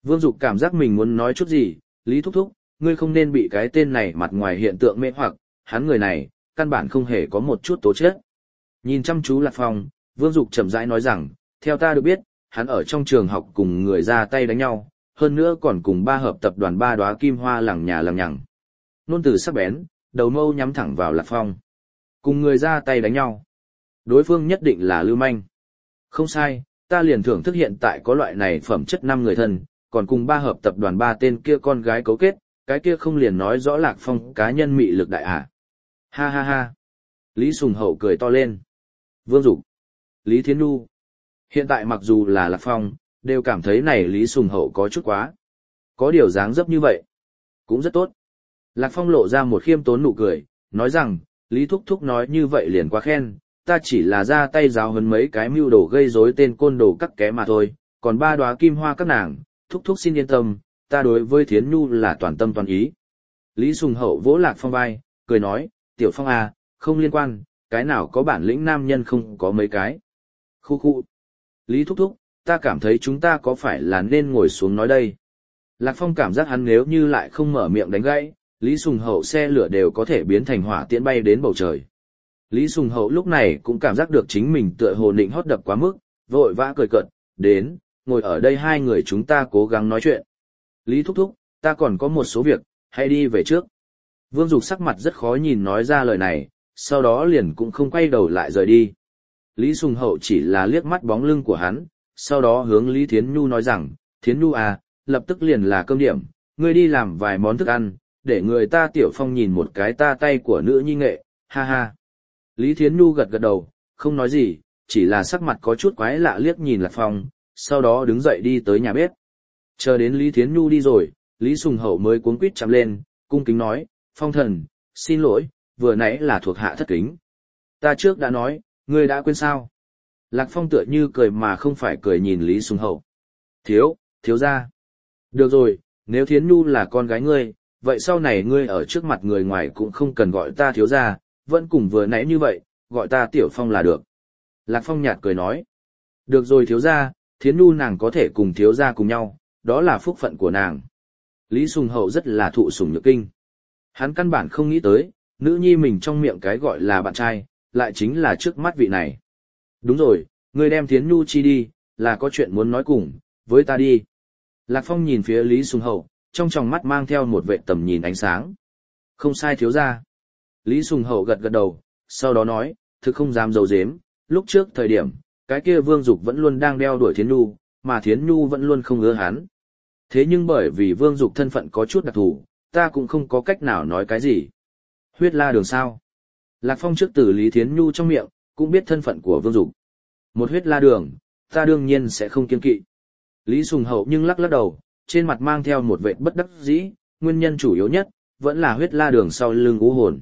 Vương Dục cảm giác mình muốn nói chút gì, Lý Thúc Thúc, ngươi không nên bị cái tên này mặt ngoài hiện tượng mê hoặc, hắn người này, căn bản không hề có một chút tố chất. Nhìn chăm chú Lạc Phong, Vương Dục chậm rãi nói rằng, theo ta được biết, hắn ở trong trường học cùng người ra tay đánh nhau, hơn nữa còn cùng ba hợp tập đoàn ba đóa kim hoa lằng nhà lằng nhằng. Nôn từ sắc bén, đầu mâu nhắm thẳng vào Lạc Phong. Cùng người ra tay đánh nhau. Đối phương nhất định là lưu manh. Không sai, ta liền thưởng thức hiện tại có loại này phẩm chất năm người thân, còn cùng ba hợp tập đoàn ba tên kia con gái cấu kết, cái kia không liền nói rõ Lạc Phong cá nhân mị lực đại à. Ha ha ha. Lý Sùng Hậu cười to lên. Vương Dục, Lý Thiến Nhu. Hiện tại mặc dù là Lạc Phong, đều cảm thấy này Lý Sùng Hậu có chút quá. Có điều dáng dấp như vậy. Cũng rất tốt. Lạc Phong lộ ra một khiêm tốn nụ cười, nói rằng, Lý Thúc Thúc nói như vậy liền quá khen, ta chỉ là ra tay giáo huấn mấy cái mưu đồ gây rối tên côn đồ cắt ké mà thôi, còn ba đóa kim hoa các nàng, Thúc Thúc xin yên tâm, ta đối với Thiến Nhu là toàn tâm toàn ý. Lý Sùng Hậu vỗ Lạc Phong vai, cười nói, Tiểu Phong à, không liên quan, cái nào có bản lĩnh nam nhân không có mấy cái. Khu khu. Lý Thúc Thúc, ta cảm thấy chúng ta có phải là nên ngồi xuống nói đây. Lạc Phong cảm giác hắn nếu như lại không mở miệng đánh gãy, Lý Sùng Hậu xe lửa đều có thể biến thành hỏa tiễn bay đến bầu trời. Lý Sùng Hậu lúc này cũng cảm giác được chính mình tựa hồ nịnh hót đập quá mức, vội vã cười cợt, đến, ngồi ở đây hai người chúng ta cố gắng nói chuyện. Lý Thúc Thúc, ta còn có một số việc, hãy đi về trước. Vương Dục sắc mặt rất khó nhìn nói ra lời này, sau đó liền cũng không quay đầu lại rời đi. Lý Sùng Hậu chỉ là liếc mắt bóng lưng của hắn, sau đó hướng Lý Thiến Nhu nói rằng, Thiến Nhu à, lập tức liền là cơm điểm, ngươi đi làm vài món thức ăn, để người ta Tiểu Phong nhìn một cái ta tay của nữ nhi nghệ, ha ha. Lý Thiến Nhu gật gật đầu, không nói gì, chỉ là sắc mặt có chút quái lạ liếc nhìn Lạc Phong, sau đó đứng dậy đi tới nhà bếp. Chờ đến Lý Thiến Nhu đi rồi, Lý Sùng Hậu mới cuống quýt chạm lên, cung kính nói, Phong thần, xin lỗi, vừa nãy là thuộc hạ thất kính. Ta trước đã nói, ngươi đã quên sao? Lạc Phong tựa như cười mà không phải cười nhìn Lý Sùng Hậu. Thiếu, thiếu gia. Được rồi, nếu Thiến Nhu là con gái ngươi, vậy sau này ngươi ở trước mặt người ngoài cũng không cần gọi ta thiếu gia, vẫn cùng vừa nãy như vậy, gọi ta Tiểu Phong là được. Lạc Phong nhạt cười nói. Được rồi thiếu gia, Thiến Nhu nàng có thể cùng thiếu gia cùng nhau, đó là phúc phận của nàng. Lý Sùng Hậu rất là thụ sủng nhược kinh. Hắn căn bản không nghĩ tới, nữ nhi mình trong miệng cái gọi là bạn trai, lại chính là trước mắt vị này. Đúng rồi, ngươi đem Thiến Nhu chi đi, là có chuyện muốn nói cùng, với ta đi. Lạc Phong nhìn phía Lý Sùng Hậu, trong tròng mắt mang theo một vệ tầm nhìn ánh sáng. Không sai thiếu gia. Lý Sùng Hậu gật gật đầu, sau đó nói, thực không dám giấu giếm, lúc trước thời điểm, cái kia Vương Dục vẫn luôn đang đeo đuổi Thiến Nhu, mà Thiến Nhu vẫn luôn không ưa hắn. Thế nhưng bởi vì Vương Dục thân phận có chút đặc thù, ta cũng không có cách nào nói cái gì. Huyết La Đường sao? Lạc Phong trước từ Lý Thiến Nhu trong miệng, cũng biết thân phận của Vương Dục. Một Huyết La Đường, ta đương nhiên sẽ không kiêng kỵ. Lý Sùng Hậu nhưng lắc lắc đầu, trên mặt mang theo một vệt bất đắc dĩ, nguyên nhân chủ yếu nhất, vẫn là Huyết La Đường sau lưng U Hồn.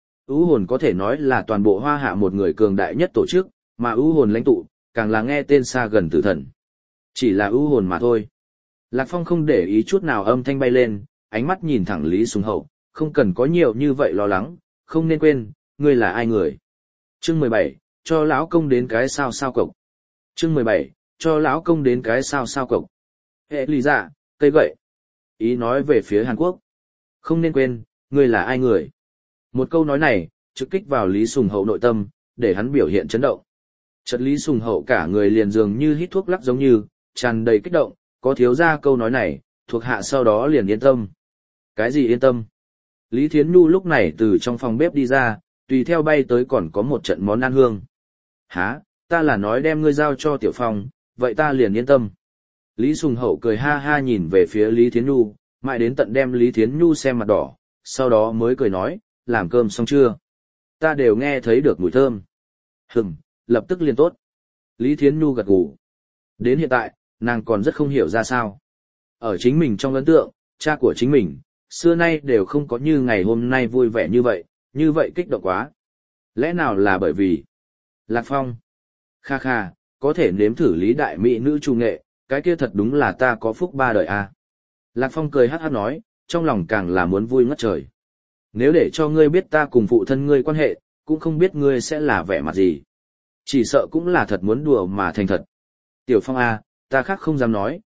U Hồn có thể nói là toàn bộ Hoa Hạ một người cường đại nhất tổ chức, mà U Hồn lãnh tụ, càng là nghe tên xa gần tử thần. Chỉ là U Hồn mà thôi. Lạc Phong không để ý chút nào âm thanh bay lên, ánh mắt nhìn thẳng Lý Sùng Hậu, không cần có nhiều như vậy lo lắng, không nên quên, ngươi là ai người. Chương mười bảy, cho lão công đến cái sao sao cộc. Chương mười bảy, cho lão công đến cái sao sao cộc. Hệ lý dạ, cây gậy. Ý nói về phía Hàn Quốc. Không nên quên, ngươi là ai người. Một câu nói này, trực kích vào Lý Sùng Hậu nội tâm, để hắn biểu hiện chấn động. Chợt Lý Sùng Hậu cả người liền dường như hít thuốc lắc giống như, tràn đầy kích động, có thiếu ra câu nói này, thuộc hạ sau đó liền yên tâm. Cái gì yên tâm? Lý Thiến Nhu lúc này từ trong phòng bếp đi ra, tùy theo bay tới còn có một trận món ăn hương. Hả, ta là nói đem ngươi giao cho Tiểu Phong, vậy ta liền yên tâm. Lý Sùng Hậu cười ha ha nhìn về phía Lý Thiến Nhu, mãi đến tận đem Lý Thiến Nhu xem mặt đỏ, sau đó mới cười nói, làm cơm xong chưa? Ta đều nghe thấy được mùi thơm. Hừm, lập tức liền tốt. Lý Thiến Nhu gật gù. Đến hiện tại, nàng còn rất không hiểu ra sao. Ở chính mình trong ấn tượng, cha của chính mình, xưa nay đều không có như ngày hôm nay vui vẻ như vậy, như vậy kích động quá. Lẽ nào là bởi vì... Lạc Phong. Kha kha, có thể nếm thử Lý đại mỹ nữ trung nghệ, cái kia thật đúng là ta có phúc ba đời à. Lạc Phong cười hát hát nói, trong lòng càng là muốn vui ngất trời. Nếu để cho ngươi biết ta cùng phụ thân ngươi quan hệ, cũng không biết ngươi sẽ là vẻ mặt gì. Chỉ sợ cũng là thật muốn đùa mà thành thật. Tiểu Phong à, ta khác không dám nói,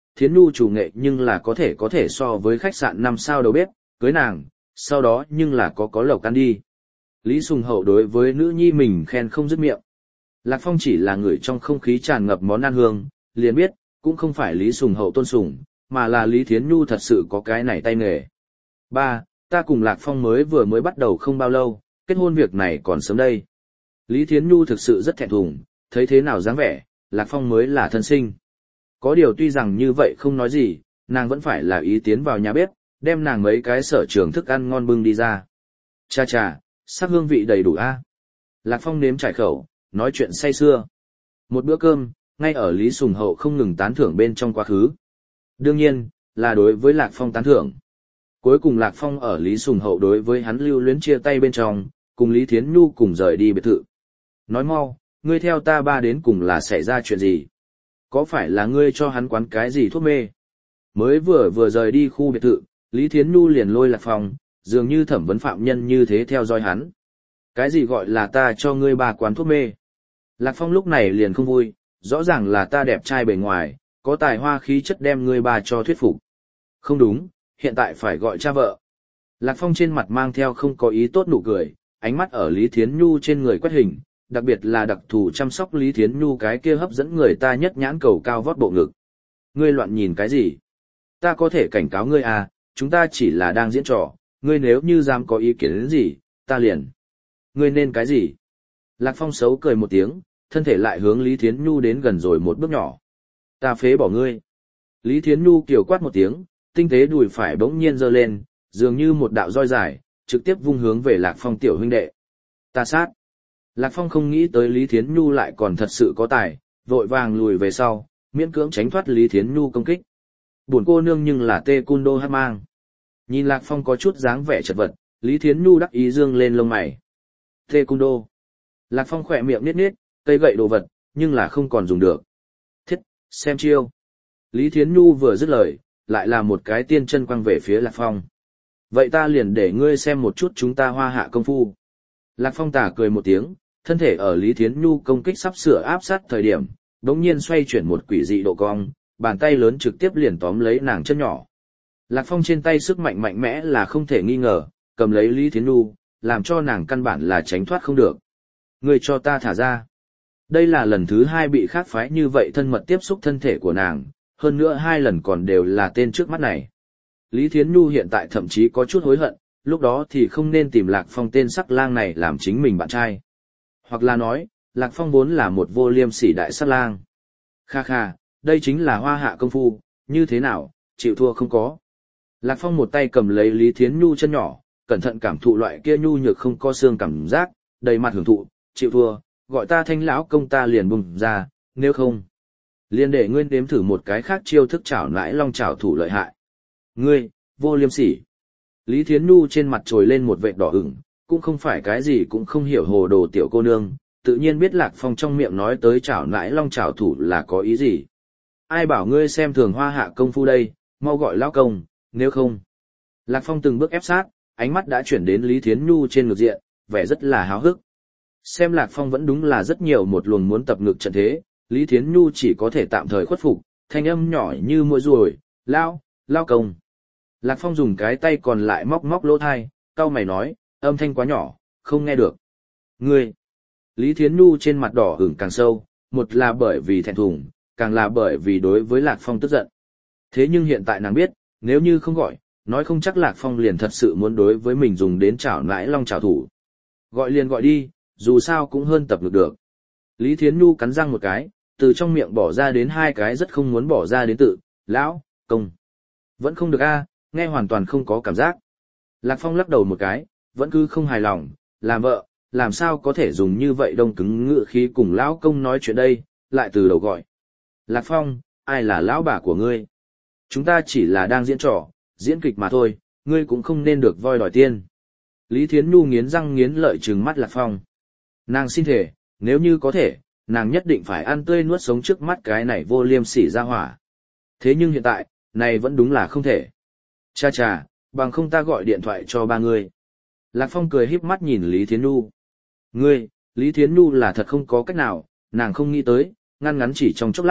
Thiến Nhu chủ nghệ nhưng là có thể có thể so với khách sạn năm sao đầu bếp, cưới nàng, sau đó nhưng là có có lộc ăn đi. Lý Sùng Hậu đối với nữ nhi mình khen không dứt miệng. Lạc Phong chỉ là người trong không khí tràn ngập món ăn hương, liền biết, cũng không phải Lý Sùng Hậu tôn sùng, mà là Lý Thiến Nhu thật sự có cái này tay nghề. Ba, ta cùng Lạc Phong mới vừa mới bắt đầu không bao lâu, kết hôn việc này còn sớm đây. Lý Thiến Nhu thực sự rất thẹn thùng, thấy thế nào dáng vẻ, Lạc Phong mới là thân sinh. Có điều tuy rằng như vậy không nói gì, nàng vẫn phải là ý tiến vào nhà bếp, đem nàng mấy cái sở trường thức ăn ngon bưng đi ra. Cha cha, sắc hương vị đầy đủ a. Lạc Phong nếm trải khẩu, nói chuyện say sưa. Một bữa cơm, ngay ở Lý Sùng Hậu không ngừng tán thưởng bên trong quá khứ. Đương nhiên, là đối với Lạc Phong tán thưởng. Cuối cùng Lạc Phong ở Lý Sùng Hậu đối với hắn lưu luyến chia tay bên trong, cùng Lý Thiến Nhu cùng rời đi biệt thự. Nói mau, ngươi theo ta ba đến cùng là xảy ra chuyện gì? Có phải là ngươi cho hắn quán cái gì thuốc mê? Mới vừa vừa rời đi khu biệt thự, Lý Thiến Nhu liền lôi Lạc Phong, dường như thẩm vấn phạm nhân như thế theo dõi hắn. Cái gì gọi là ta cho ngươi ba quán thuốc mê? Lạc Phong lúc này liền không vui, rõ ràng là ta đẹp trai bề ngoài, có tài hoa khí chất đem ngươi ba cho thuyết phục. Không đúng, hiện tại phải gọi cha vợ. Lạc Phong trên mặt mang theo không có ý tốt nụ cười, ánh mắt ở Lý Thiến Nhu trên người quét hình, đặc biệt là đặc thù chăm sóc Lý Thiến Nhu cái kia hấp dẫn người ta nhất nhãn cầu cao vót bộ ngực. Ngươi loạn nhìn cái gì? Ta có thể cảnh cáo ngươi à, chúng ta chỉ là đang diễn trò, ngươi nếu như dám có ý kiến đến gì, ta liền. Ngươi nên cái gì? Lạc Phong xấu cười một tiếng, thân thể lại hướng Lý Thiến Nhu đến gần rồi một bước nhỏ. Ta phế bỏ ngươi. Lý Thiến Nhu kiều quát một tiếng, tinh tế đùi phải bỗng nhiên giơ lên, dường như một đạo roi dài, trực tiếp vung hướng về Lạc Phong tiểu huynh đệ. Ta sát. Lạc Phong không nghĩ tới Lý Thiến Nhu lại còn thật sự có tài, vội vàng lùi về sau, miễn cưỡng tránh thoát Lý Thiến Nhu công kích. Buồn cô nương nhưng là tê cun đô hát mang. Nhìn Lạc Phong có chút dáng vẻ chật vật, Lý Thiến Nhu đắc ý dương lên lông mày. Tê cun đô. Lạc Phong khỏe miệng niết niết, cây gậy đồ vật, nhưng là không còn dùng được. Thiết, xem chiêu. Lý Thiến Nhu vừa dứt lời, lại là một cái tiên chân quăng về phía Lạc Phong. Vậy ta liền để ngươi xem một chút chúng ta hoa hạ công phu. Lạc Phong tà cười một tiếng, thân thể ở Lý Thiến Nhu công kích sắp sửa áp sát thời điểm, đống nhiên xoay chuyển một quỷ dị độ cong, bàn tay lớn trực tiếp liền tóm lấy nàng chân nhỏ. Lạc Phong trên tay sức mạnh mạnh mẽ là không thể nghi ngờ, cầm lấy Lý Thiến Nhu, làm cho nàng căn bản là tránh thoát không được. Ngươi cho ta thả ra. Đây là lần thứ hai bị khác phái như vậy thân mật tiếp xúc thân thể của nàng, hơn nữa hai lần còn đều là tên trước mắt này. Lý Thiến Nhu hiện tại thậm chí có chút hối hận, lúc đó thì không nên tìm Lạc Phong tên sắc lang này làm chính mình bạn trai. Hoặc là nói, Lạc Phong vốn là một vô liêm sỉ đại sắc lang. Kha kha, đây chính là hoa hạ công phu, như thế nào, chịu thua không có. Lạc Phong một tay cầm lấy Lý Thiến Nhu chân nhỏ, cẩn thận cảm thụ loại kia nhu nhược không có xương cảm giác, đầy mặt hưởng thụ, chịu thua, gọi ta thanh lão công ta liền bùng ra, nếu không. Liền để ngươi đếm thử một cái khác chiêu thức chảo nãi long chảo thủ lợi hại. Ngươi, vô liêm sỉ. Lý Thiến Nhu trên mặt trồi lên một vệt đỏ ửng, cũng không phải cái gì cũng không hiểu hồ đồ tiểu cô nương, tự nhiên biết Lạc Phong trong miệng nói tới chảo nãi long chảo thủ là có ý gì. Ai bảo ngươi xem thường hoa hạ công phu đây, mau gọi lão công, nếu không. Lạc Phong từng bước ép sát, ánh mắt đã chuyển đến Lý Thiến Nhu trên ngực diện, vẻ rất là háo hức. Xem Lạc Phong vẫn đúng là rất nhiều một luồng muốn tập ngực trận thế, Lý Thiến Nhu chỉ có thể tạm thời khuất phục, thanh âm nhỏ như muỗi ruồi, lao, lao công. Lạc Phong dùng cái tay còn lại móc móc lỗ thai, cau mày nói, âm thanh quá nhỏ, không nghe được. Ngươi! Lý Thiến Nhu trên mặt đỏ ửng càng sâu, một là bởi vì thẹn thùng, càng là bởi vì đối với Lạc Phong tức giận. Thế nhưng hiện tại nàng biết, nếu như không gọi, nói không chắc Lạc Phong liền thật sự muốn đối với mình dùng đến chảo nãi long chảo thủ. Gọi liền gọi đi, dù sao cũng hơn tập ngược được. Lý Thiến Nhu cắn răng một cái, từ trong miệng bỏ ra đến hai cái rất không muốn bỏ ra đến tự, lão, công. Vẫn không được a, nghe hoàn toàn không có cảm giác. Lạc Phong lắc đầu một cái, vẫn cứ không hài lòng, làm vợ, làm sao có thể dùng như vậy đông cứng ngựa khí cùng lão công nói chuyện đây, lại từ đầu gọi. Lạc Phong, ai là lão bà của ngươi? Chúng ta chỉ là đang diễn trò, diễn kịch mà thôi, ngươi cũng không nên được voi đòi tiên. Lý Thiến Nhu nghiến răng nghiến lợi trừng mắt Lạc Phong. Nàng xin thề, nếu như có thể, nàng nhất định phải ăn tươi nuốt sống trước mắt cái này vô liêm sỉ ra hỏa. Thế nhưng hiện tại, này vẫn đúng là không thể. Cha cha, bằng không ta gọi điện thoại cho ba ngươi. Lạc Phong cười híp mắt nhìn Lý Thiến Nhu. Ngươi, Lý Thiến Nhu là thật không có cách nào, nàng không nghĩ tới, ngăn ngắn chỉ trong chốc lát,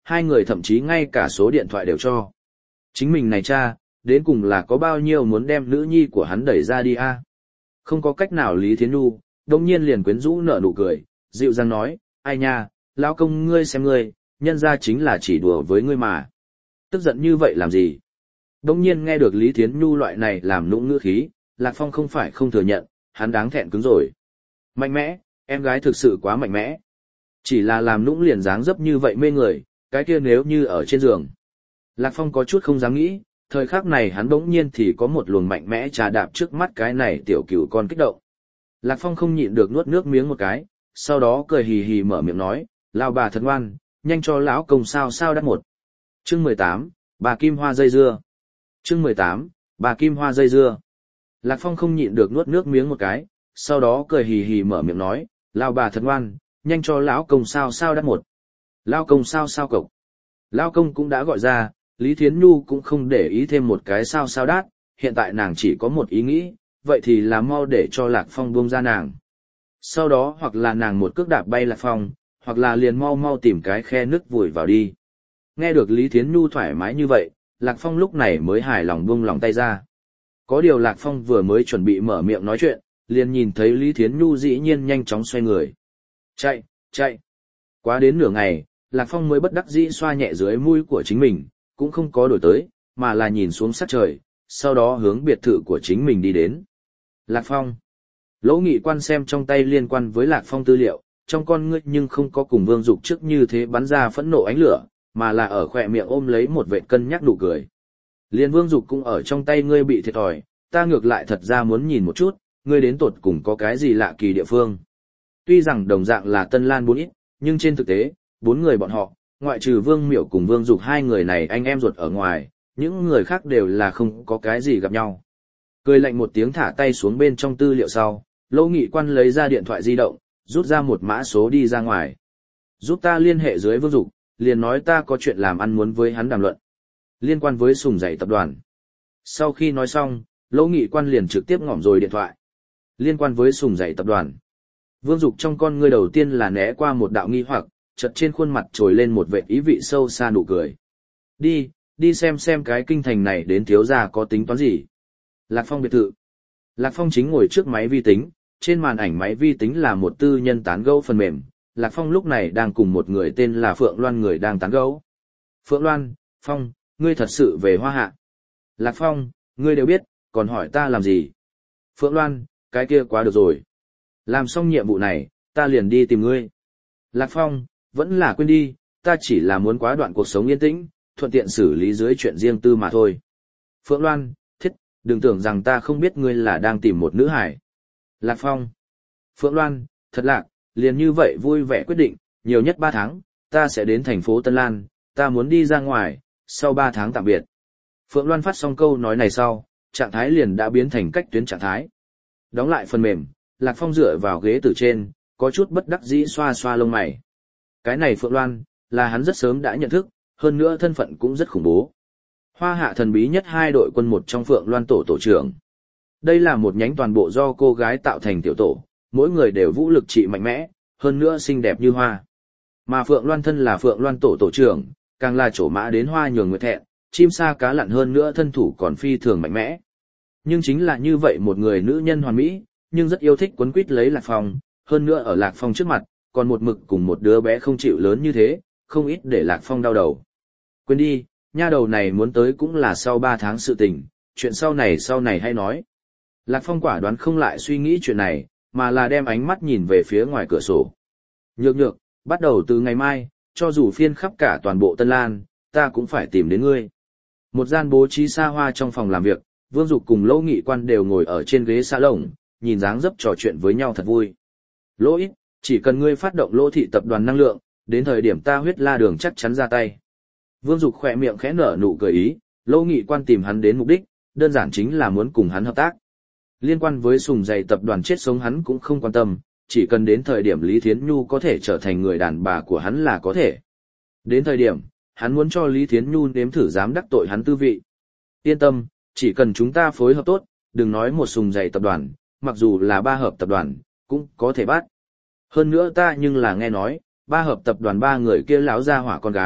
hai người thậm chí ngay cả số điện thoại đều cho. Chính mình này cha, đến cùng là có bao nhiêu muốn đem nữ nhi của hắn đẩy ra đi a? Không có cách nào Lý Thiến Nhu, đông nhiên liền quyến rũ nở nụ cười, dịu dàng nói, ai nha, lão công ngươi xem ngươi, nhân ra chính là chỉ đùa với ngươi mà. Tức giận như vậy làm gì? Đông nhiên nghe được Lý Thiến Nhu loại này làm nũng ngữ khí, Lạc Phong không phải không thừa nhận, hắn đáng thẹn cứng rồi. Mạnh mẽ, em gái thực sự quá mạnh mẽ. Chỉ là làm nũng liền dáng dấp như vậy mê người, cái kia nếu như ở trên giường. Lạc Phong có chút không dám nghĩ, thời khắc này hắn bỗng nhiên thì có một luồng mạnh mẽ trà đạp trước mắt cái này tiểu cửu con kích động. Lạc Phong không nhịn được nuốt nước miếng một cái, sau đó cười hì hì mở miệng nói, lao bà thật ngoan, nhanh cho lão công sao sao đắt một. Chương mười tám, bà kim hoa dây dưa. Chương mười tám, bà kim hoa dây dưa. Lạc Phong không nhịn được nuốt nước miếng một cái, sau đó cười hì hì mở miệng nói, lao bà thật ngoan, nhanh cho lão công sao sao đắt một. Lao công sao sao cộc. Lao công cũng đã gọi ra, Lý Thiến Nhu cũng không để ý thêm một cái sao sao đắt, hiện tại nàng chỉ có một ý nghĩ, vậy thì là mau để cho Lạc Phong buông ra nàng. Sau đó hoặc là nàng một cước đạp bay Lạc Phong, hoặc là liền mau mau tìm cái khe nứt vùi vào đi. Nghe được Lý Thiến Nhu thoải mái như vậy, Lạc Phong lúc này mới hài lòng buông lòng tay ra. Có điều Lạc Phong vừa mới chuẩn bị mở miệng nói chuyện, liền nhìn thấy Lý Thiến Nhu dĩ nhiên nhanh chóng xoay người. Chạy, chạy. Quá đến nửa ngày, Lạc Phong mới bất đắc dĩ xoa nhẹ dưới mũi của chính mình, cũng không có đổi tới, mà là nhìn xuống sát trời, sau đó hướng biệt thự của chính mình đi đến. Lạc Phong. Lỗ Nghị Quan xem trong tay liên quan với Lạc Phong tư liệu, trong con ngươi nhưng không có cùng Vương Dục trước như thế bắn ra phẫn nộ ánh lửa, mà là ở khỏe miệng ôm lấy một vệt cân nhắc nụ cười. Liên Vương Dục cũng ở trong tay ngươi bị thiệt thòi, ta ngược lại thật ra muốn nhìn một chút, ngươi đến tột cùng có cái gì lạ kỳ địa phương. Tuy rằng đồng dạng là Tân Lan bốn ít, nhưng trên thực tế, bốn người bọn họ, ngoại trừ Vương Miểu cùng Vương Dục hai người này anh em ruột ở ngoài, những người khác đều là không có cái gì gặp nhau. Cười lạnh một tiếng thả tay xuống bên trong tư liệu sau, Lỗ Nghị Quan lấy ra điện thoại di động, rút ra một mã số đi ra ngoài. Giúp ta liên hệ dưới Vương Dục, liền nói ta có chuyện làm ăn muốn với hắn đàm luận. Liên quan với Sùng Giày tập đoàn. Sau khi nói xong, Lỗ Nghị Quan liền trực tiếp ngỏm rồi điện thoại. Liên quan với Sùng Giày tập đoàn. Vương Dục trong con ngươi đầu tiên là né qua một đạo nghi hoặc, chợt trên khuôn mặt trồi lên một vệt ý vị sâu xa nụ cười. Đi, đi xem xem cái kinh thành này đến thiếu gia có tính toán gì. Lạc Phong biệt thự. Lạc Phong chính ngồi trước máy vi tính, trên màn ảnh máy vi tính là một tư nhân tán gẫu phần mềm. Lạc Phong lúc này đang cùng một người tên là Phượng Loan người đang tán gẫu. Phượng Loan, Phong, ngươi thật sự về Hoa Hạ. Lạc Phong, ngươi đều biết, còn hỏi ta làm gì? Phượng Loan, cái kia quá được rồi. Làm xong nhiệm vụ này, ta liền đi tìm ngươi. Lạc Phong, vẫn là quên đi, ta chỉ là muốn quá đoạn cuộc sống yên tĩnh, thuận tiện xử lý dưới chuyện riêng tư mà thôi. Phượng Loan, thiết, đừng tưởng rằng ta không biết ngươi là đang tìm một nữ hải. Lạc Phong. Phượng Loan, thật lạc, liền như vậy vui vẻ quyết định, nhiều nhất ba tháng, ta sẽ đến thành phố Tân Lan, ta muốn đi ra ngoài, sau ba tháng tạm biệt. Phượng Loan phát xong câu nói này sau, trạng thái liền đã biến thành cách tuyến trạng thái. Đóng lại phần mềm, Lạc Phong dựa vào ghế từ trên, có chút bất đắc dĩ xoa xoa lông mày. Cái này Phượng Loan, là hắn rất sớm đã nhận thức, hơn nữa thân phận cũng rất khủng bố. Hoa Hạ thần bí nhất hai đội quân một trong Phượng Loan tổ tổ trưởng. Đây là một nhánh toàn bộ do cô gái tạo thành tiểu tổ, mỗi người đều vũ lực trị mạnh mẽ, hơn nữa xinh đẹp như hoa. Mà Phượng Loan thân là Phượng Loan tổ tổ trưởng, càng là chỗ mã đến hoa nhường người thẹn, chim sa cá lặn hơn nữa thân thủ còn phi thường mạnh mẽ. Nhưng chính là như vậy một người nữ nhân hoàn mỹ, nhưng rất yêu thích quấn quýt lấy Lạc Phong, hơn nữa ở Lạc Phong trước mặt, còn một mực cùng một đứa bé không chịu lớn như thế, không ít để Lạc Phong đau đầu. Quên đi, nha đầu này muốn tới cũng là sau ba tháng sự tình, chuyện sau này sau này hay nói. Lạc Phong quả đoán không lại suy nghĩ chuyện này, mà là đem ánh mắt nhìn về phía ngoài cửa sổ. Nhược nhược, bắt đầu từ ngày mai, cho dù phiên khắp cả toàn bộ Tân Lan, ta cũng phải tìm đến ngươi. Một gian bố trí xa hoa trong phòng làm việc, Vương Dục cùng Lỗ Nghị Quan đều ngồi ở trên ghế salon, nhìn dáng dấp trò chuyện với nhau thật vui. Lỗ ít, chỉ cần ngươi phát động Lỗ thị tập đoàn năng lượng, đến thời điểm ta huyết la đường chắc chắn ra tay. Vương Dục khỏe miệng khẽ nở nụ cười ý, Lỗ Nghị Quan tìm hắn đến mục đích, đơn giản chính là muốn cùng hắn hợp tác. Liên quan với Sùng Giày tập đoàn chết sống hắn cũng không quan tâm, chỉ cần đến thời điểm Lý Thiến Nhu có thể trở thành người đàn bà của hắn là có thể. Đến thời điểm, hắn muốn cho Lý Thiến Nhu nếm thử dám đắc tội hắn tư vị. Yên tâm, chỉ cần chúng ta phối hợp tốt, đừng nói một Sùng Giày tập đoàn, mặc dù là ba hợp tập đoàn, cũng có thể bắt. Hơn nữa ta nhưng là nghe nói, ba hợp tập đoàn ba người kia lão gia hỏa con gái,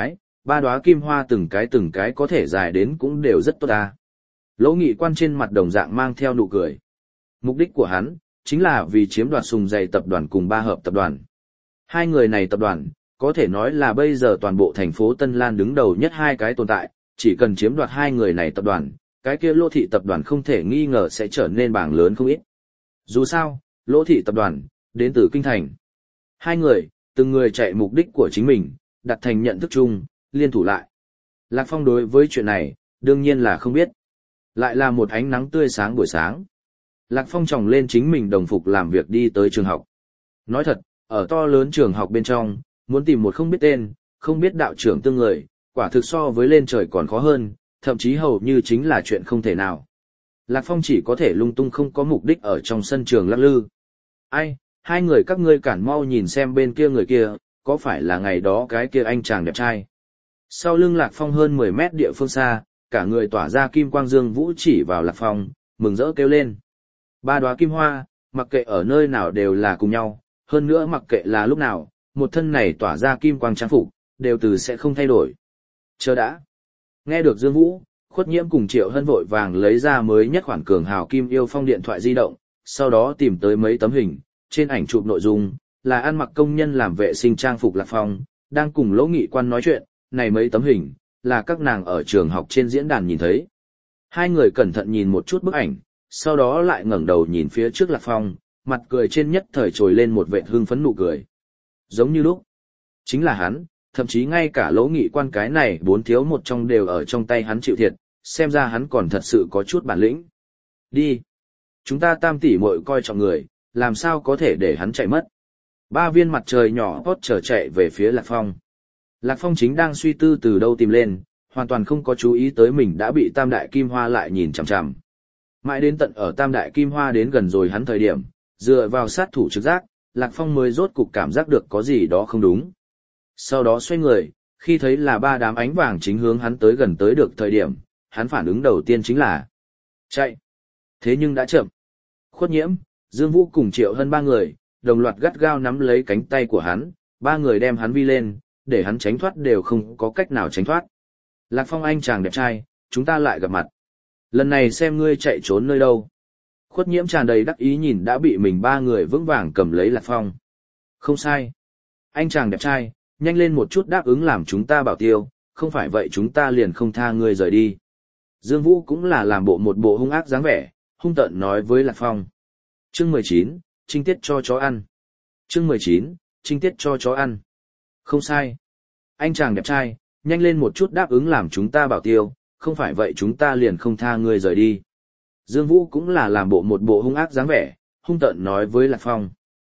ba đóa kim hoa từng cái từng cái có thể dài đến cũng đều rất tốt ta. Lỗ Nghị Quan trên mặt đồng dạng mang theo nụ cười. Mục đích của hắn, chính là vì chiếm đoạt Sùng Dày tập đoàn cùng Ba Hợp tập đoàn. Hai người này tập đoàn, có thể nói là bây giờ toàn bộ thành phố Tân Lan đứng đầu nhất hai cái tồn tại, chỉ cần chiếm đoạt hai người này tập đoàn, cái kia Lỗ Thị tập đoàn không thể nghi ngờ sẽ trở nên bảng lớn không ít. Dù sao, Lỗ Thị tập đoàn, đến từ Kinh Thành. Hai người, từng người chạy mục đích của chính mình, đặt thành nhận thức chung, liên thủ lại. Lạc Phong đối với chuyện này, đương nhiên là không biết. Lại là một ánh nắng tươi sáng buổi sáng. Lạc Phong tròng lên chính mình đồng phục làm việc đi tới trường học. Nói thật, ở to lớn trường học bên trong, muốn tìm một không biết tên, không biết đạo trưởng tương người, quả thực so với lên trời còn khó hơn, thậm chí hầu như chính là chuyện không thể nào. Lạc Phong chỉ có thể lung tung không có mục đích ở trong sân trường lắc lư. Ai, hai người các ngươi cản mau nhìn xem bên kia người kia, có phải là ngày đó cái kia anh chàng đẹp trai. Sau lưng Lạc Phong hơn mười mét địa phương xa, cả người tỏa ra kim quang dương vũ chỉ vào Lạc Phong, mừng rỡ kêu lên. Ba đóa kim hoa, mặc kệ ở nơi nào đều là cùng nhau, hơn nữa mặc kệ là lúc nào, một thân này tỏa ra kim quang trang phục, đều từ sẽ không thay đổi. Chờ đã. Nghe được Dương Vũ, Khuất Nhiễm cùng Triệu Hân vội vàng lấy ra mới nhất khoản cường hào kim yêu phong điện thoại di động, sau đó tìm tới mấy tấm hình, trên ảnh chụp nội dung, là ăn mặc công nhân làm vệ sinh trang phục Lạc Phong, đang cùng Lỗ Nghị Quan nói chuyện, này mấy tấm hình, là các nàng ở trường học trên diễn đàn nhìn thấy. Hai người cẩn thận nhìn một chút bức ảnh, sau đó lại ngẩng đầu nhìn phía trước Lạc Phong, mặt cười trên nhất thời trồi lên một vệt hưng phấn nụ cười. Giống như lúc, chính là hắn, thậm chí ngay cả Lỗ Nghị Quan cái này bốn thiếu một trong đều ở trong tay hắn chịu thiệt, xem ra hắn còn thật sự có chút bản lĩnh. Đi. Chúng ta tam tỷ muội coi trọng người, làm sao có thể để hắn chạy mất. Ba viên mặt trời nhỏ tốt trở chạy về phía Lạc Phong. Lạc Phong chính đang suy tư từ đâu tìm lên, hoàn toàn không có chú ý tới mình đã bị Tam Đại Kim Hoa lại nhìn chằm chằm. Mãi đến tận ở Tam Đại Kim Hoa đến gần rồi hắn thời điểm, dựa vào sát thủ trực giác, Lạc Phong mới rốt cục cảm giác được có gì đó không đúng. Sau đó xoay người, khi thấy là ba đám ánh vàng chính hướng hắn tới gần tới được thời điểm, hắn phản ứng đầu tiên chính là chạy. Thế nhưng đã chậm. Khuất Nhiễm, Dương Vũ cùng Triệu Hân ba người, đồng loạt gắt gao nắm lấy cánh tay của hắn, ba người đem hắn vi lên, để hắn tránh thoát đều không có cách nào tránh thoát. Lạc Phong anh chàng đẹp trai, chúng ta lại gặp mặt. Lần này xem ngươi chạy trốn nơi đâu. Khuất Nhiễm tràn đầy đắc ý nhìn đã bị mình ba người vững vàng cầm lấy Lạc Phong. Không sai. Anh chàng đẹp trai, nhanh lên một chút đáp ứng làm chúng ta bảo tiêu, không phải vậy chúng ta liền không tha ngươi rời đi. Dương Vũ cũng là làm bộ một bộ hung ác dáng vẻ, hung tợn nói với Lạc Phong. Chương mười chín, trinh tiết cho chó ăn. Chương mười chín, trinh tiết cho chó ăn. Không sai. Anh chàng đẹp trai, nhanh lên một chút đáp ứng làm chúng ta bảo tiêu, không phải vậy chúng ta liền không tha ngươi rời đi. Dương Vũ cũng là làm bộ một bộ hung ác dáng vẻ, hung tợn nói với Lạc Phong.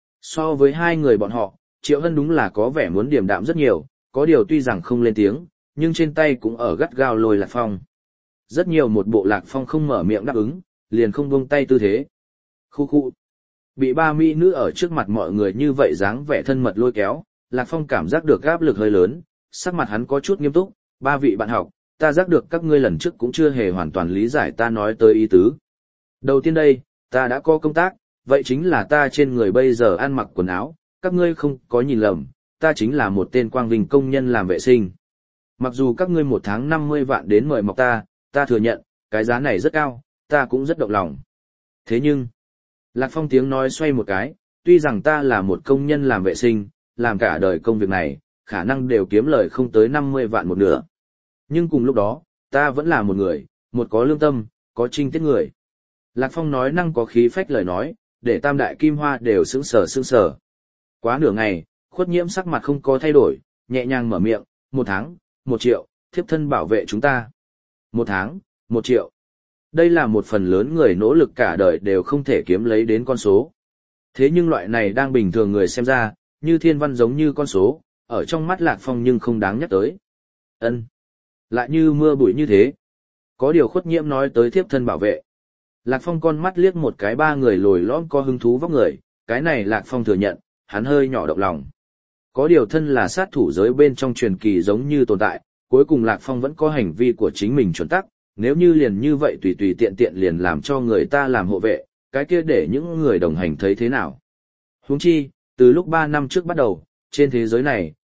So với hai người bọn họ, Triệu Hân đúng là có vẻ muốn điềm đạm rất nhiều, có điều tuy rằng không lên tiếng, nhưng trên tay cũng ở gắt gao lôi Lạc Phong. Rất nhiều một bộ Lạc Phong không mở miệng đáp ứng, liền không buông tay tư thế. Khu khu. Bị ba mỹ nữ ở trước mặt mọi người như vậy dáng vẻ thân mật lôi kéo, Lạc Phong cảm giác được áp lực hơi lớn, sắc mặt hắn có chút nghiêm túc, ba vị bạn học, ta giác được các ngươi lần trước cũng chưa hề hoàn toàn lý giải ta nói tới ý tứ. Đầu tiên đây, ta đã có công tác, vậy chính là ta trên người bây giờ ăn mặc quần áo, các ngươi không có nhìn lầm, ta chính là một tên quang vinh công nhân làm vệ sinh. Mặc dù các ngươi một tháng năm mươi vạn đến mời mọc ta, ta thừa nhận, cái giá này rất cao, ta cũng rất động lòng. Thế nhưng, Lạc Phong tiếng nói xoay một cái, tuy rằng ta là một công nhân làm vệ sinh, làm cả đời công việc này, khả năng đều kiếm lời không tới năm mươi vạn một nửa. Nhưng cùng lúc đó, ta vẫn là một người, một có lương tâm, có trinh tiết người. Lạc Phong nói năng có khí phách lời nói, để Tam Đại Kim Hoa đều sững sờ sững sờ. Quá nửa ngày, Khuất Nhiễm sắc mặt không có thay đổi, nhẹ nhàng mở miệng, một tháng, một triệu, thiếp thân bảo vệ chúng ta. Một tháng, một triệu. Đây là một phần lớn người nỗ lực cả đời đều không thể kiếm lấy đến con số. Thế nhưng loại này đang bình thường người xem ra, như thiên văn giống như con số, ở trong mắt Lạc Phong nhưng không đáng nhắc tới. Ân, lại như mưa bụi như thế. Có điều Khuất Nhiễm nói tới thiếp thân bảo vệ. Lạc Phong con mắt liếc một cái ba người lồi lõm có hứng thú vóc người, cái này Lạc Phong thừa nhận, hắn hơi nhỏ động lòng. Có điều thân là sát thủ giới bên trong truyền kỳ giống như tồn tại, cuối cùng Lạc Phong vẫn có hành vi của chính mình chuẩn tắc, nếu như liền như vậy tùy tùy tiện tiện liền làm cho người ta làm hộ vệ, cái kia để những người đồng hành thấy thế nào. Huống chi, từ lúc ba năm trước bắt đầu, trên thế giới này,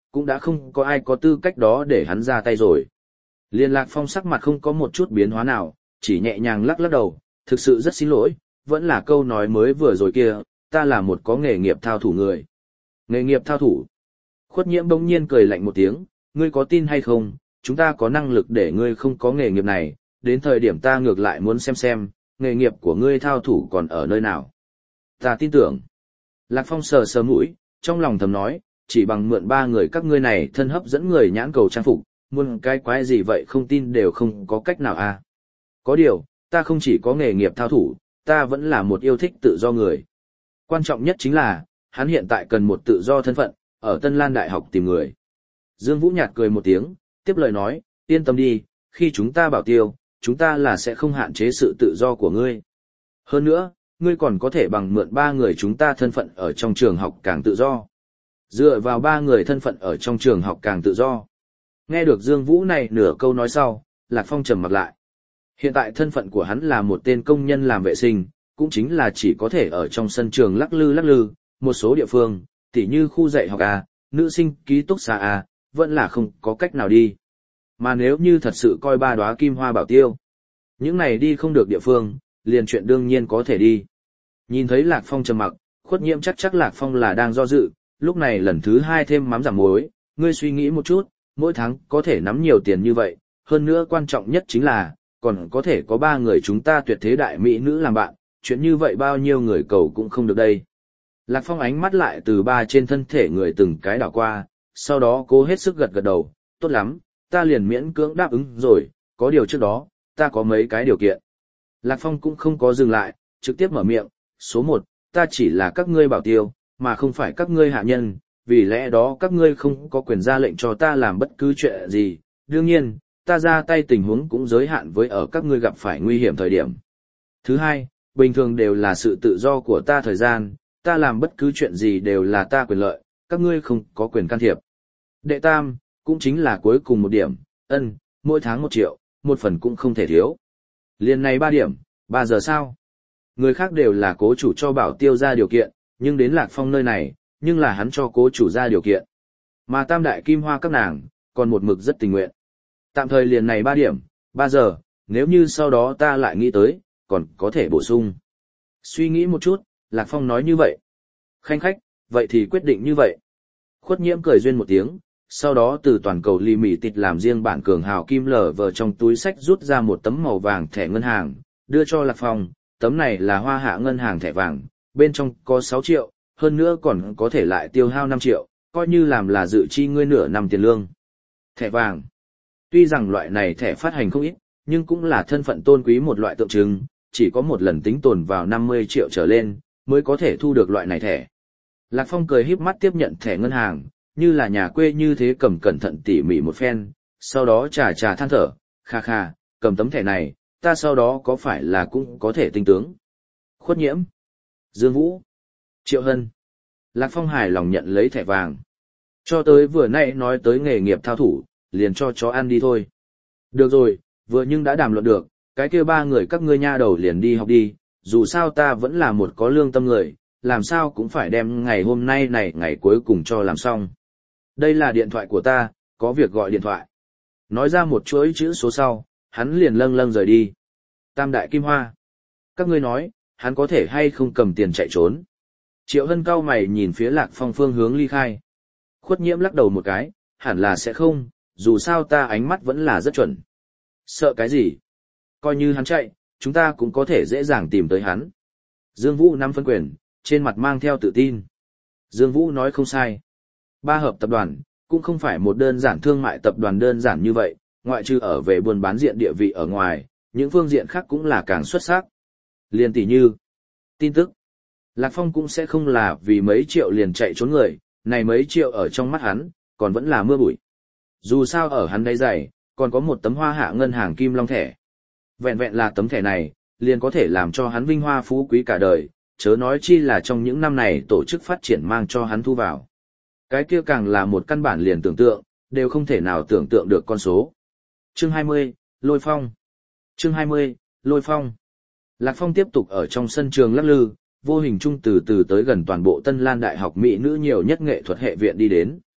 cũng đã không có ai có tư cách đó để hắn ra tay rồi. Liên Lạc Phong sắc mặt không có một chút biến hóa nào, chỉ nhẹ nhàng lắc lắc đầu, thực sự rất xin lỗi, vẫn là câu nói mới vừa rồi kia, ta là một có nghề nghiệp thao thủ người. Nghề nghiệp thao thủ. Khuất Nhiễm bỗng nhiên cười lạnh một tiếng, ngươi có tin hay không, chúng ta có năng lực để ngươi không có nghề nghiệp này, đến thời điểm ta ngược lại muốn xem xem, nghề nghiệp của ngươi thao thủ còn ở nơi nào. Ta tin tưởng. Lạc Phong sờ sờ mũi, trong lòng thầm nói, chỉ bằng mượn ba người các ngươi này thân hấp dẫn người nhãn cầu trang phục, muôn cái quái gì vậy không tin đều không có cách nào à. Có điều, ta không chỉ có nghề nghiệp thao thủ, ta vẫn là một yêu thích tự do người. Quan trọng nhất chính là, hắn hiện tại cần một tự do thân phận, ở Tân Lan Đại học tìm người. Dương Vũ nhạt cười một tiếng, tiếp lời nói, yên tâm đi, khi chúng ta bảo tiêu, chúng ta là sẽ không hạn chế sự tự do của ngươi. Hơn nữa, ngươi còn có thể bằng mượn ba người chúng ta thân phận ở trong trường học càng tự do. Dựa vào ba người thân phận ở trong trường học càng tự do. Nghe được Dương Vũ này nửa câu nói sau, Lạc Phong trầm mặt lại. Hiện tại thân phận của hắn là một tên công nhân làm vệ sinh, cũng chính là chỉ có thể ở trong sân trường lắc lư lắc lư, một số địa phương, tỉ như khu dạy học A, nữ sinh ký túc xá A, vẫn là không có cách nào đi. Mà nếu như thật sự coi ba đóa kim hoa bảo tiêu, những này đi không được địa phương, liền chuyện đương nhiên có thể đi. Nhìn thấy Lạc Phong trầm mặc, Khuất Nhiễm chắc chắc Lạc Phong là đang do dự, lúc này lần thứ hai thêm mắm giảm muối, ngươi suy nghĩ một chút, mỗi tháng có thể nắm nhiều tiền như vậy, hơn nữa quan trọng nhất chính là, còn có thể có ba người chúng ta tuyệt thế đại mỹ nữ làm bạn, chuyện như vậy bao nhiêu người cầu cũng không được đây. Lạc Phong ánh mắt lại từ ba trên thân thể người từng cái đảo qua, sau đó cố hết sức gật gật đầu, tốt lắm, ta liền miễn cưỡng đáp ứng rồi, có điều trước đó, ta có mấy cái điều kiện. Lạc Phong cũng không có dừng lại, trực tiếp mở miệng, số một, ta chỉ là các ngươi bảo tiêu, mà không phải các ngươi hạ nhân, vì lẽ đó các ngươi không có quyền ra lệnh cho ta làm bất cứ chuyện gì, đương nhiên, ta ra tay tình huống cũng giới hạn với ở các ngươi gặp phải nguy hiểm thời điểm. Thứ hai, bình thường đều là sự tự do của ta thời gian, ta làm bất cứ chuyện gì đều là ta quyền lợi, các ngươi không có quyền can thiệp. Đệ tam, cũng chính là cuối cùng một điểm, ân, mỗi tháng một triệu, một phần cũng không thể thiếu. Liên này ba điểm, ba giờ sao? Người khác đều là cố chủ cho bảo tiêu ra điều kiện, nhưng đến Lạc Phong nơi này, nhưng là hắn cho cố chủ ra điều kiện. Mà tam đại kim hoa các nàng, còn một mực rất tình nguyện. Tạm thời liền này ba điểm, ba giờ, nếu như sau đó ta lại nghĩ tới, còn có thể bổ sung. Suy nghĩ một chút, Lạc Phong nói như vậy. Khanh khách, vậy thì quyết định như vậy. Khuất Nhiễm cười duyên một tiếng, sau đó từ toàn cầu lì mì tịt làm riêng bản cường hào kim lở vờ trong túi sách rút ra một tấm màu vàng thẻ ngân hàng, đưa cho Lạc Phong, tấm này là Hoa Hạ ngân hàng thẻ vàng, bên trong có sáu triệu, hơn nữa còn có thể lại tiêu hao năm triệu, coi như làm là dự chi ngươi nửa năm tiền lương. Thẻ vàng. Tuy rằng loại này thẻ phát hành không ít, nhưng cũng là thân phận tôn quý một loại tượng trưng, chỉ có một lần tính tồn vào năm mươi triệu trở lên, mới có thể thu được loại này thẻ. Lạc Phong cười híp mắt tiếp nhận thẻ ngân hàng, như là nhà quê như thế cầm cẩn thận tỉ mỉ một phen, sau đó trà trà than thở, kha kha, cầm tấm thẻ này, ta sau đó có phải là cũng có thể tinh tướng. Khuất Nhiễm, Dương Vũ, Triệu Hân. Lạc Phong hài lòng nhận lấy thẻ vàng. Cho tới vừa nãy nói tới nghề nghiệp thao thủ, liền cho chó ăn đi thôi. Được rồi, vừa nhưng đã đàm luận được, cái kia ba người các ngươi nha đầu liền đi học đi, dù sao ta vẫn là một có lương tâm người, làm sao cũng phải đem ngày hôm nay này ngày cuối cùng cho làm xong. Đây là điện thoại của ta, có việc gọi điện thoại. Nói ra một chuỗi chữ số sau, hắn liền lâng lâng rời đi. Tam đại kim hoa. Các ngươi nói, hắn có thể hay không cầm tiền chạy trốn. Triệu Hân cau mày nhìn phía Lạc Phong phương hướng ly khai. Khuất Nhiễm lắc đầu một cái, hẳn là sẽ không, dù sao ta ánh mắt vẫn là rất chuẩn. Sợ cái gì? Coi như hắn chạy, chúng ta cũng có thể dễ dàng tìm tới hắn. Dương Vũ nắm phân quyền, trên mặt mang theo tự tin. Dương Vũ nói không sai. Ba hợp tập đoàn, cũng không phải một đơn giản thương mại tập đoàn đơn giản như vậy, ngoại trừ ở về buôn bán diện địa vị ở ngoài, những phương diện khác cũng là càng xuất sắc. Liên tỷ như tin tức. Lạc Phong cũng sẽ không là vì mấy triệu liền chạy trốn người, này mấy triệu ở trong mắt hắn, còn vẫn là mưa bụi. Dù sao ở hắn đáy giày, còn có một tấm Hoa Hạ ngân hàng kim long thẻ. Vẹn vẹn là tấm thẻ này, liền có thể làm cho hắn vinh hoa phú quý cả đời, chớ nói chi là trong những năm này tổ chức phát triển mang cho hắn thu vào. Cái kia càng là một căn bản liền tưởng tượng, đều không thể nào tưởng tượng được con số. Chương hai mươi, Lôi Phong. Chương hai mươi, Lôi Phong. Lạc Phong tiếp tục ở trong sân trường lắc lư, vô hình trung từ từ tới gần toàn bộ Tân Lan Đại học Mỹ nữ nhiều nhất nghệ thuật hệ viện đi đến.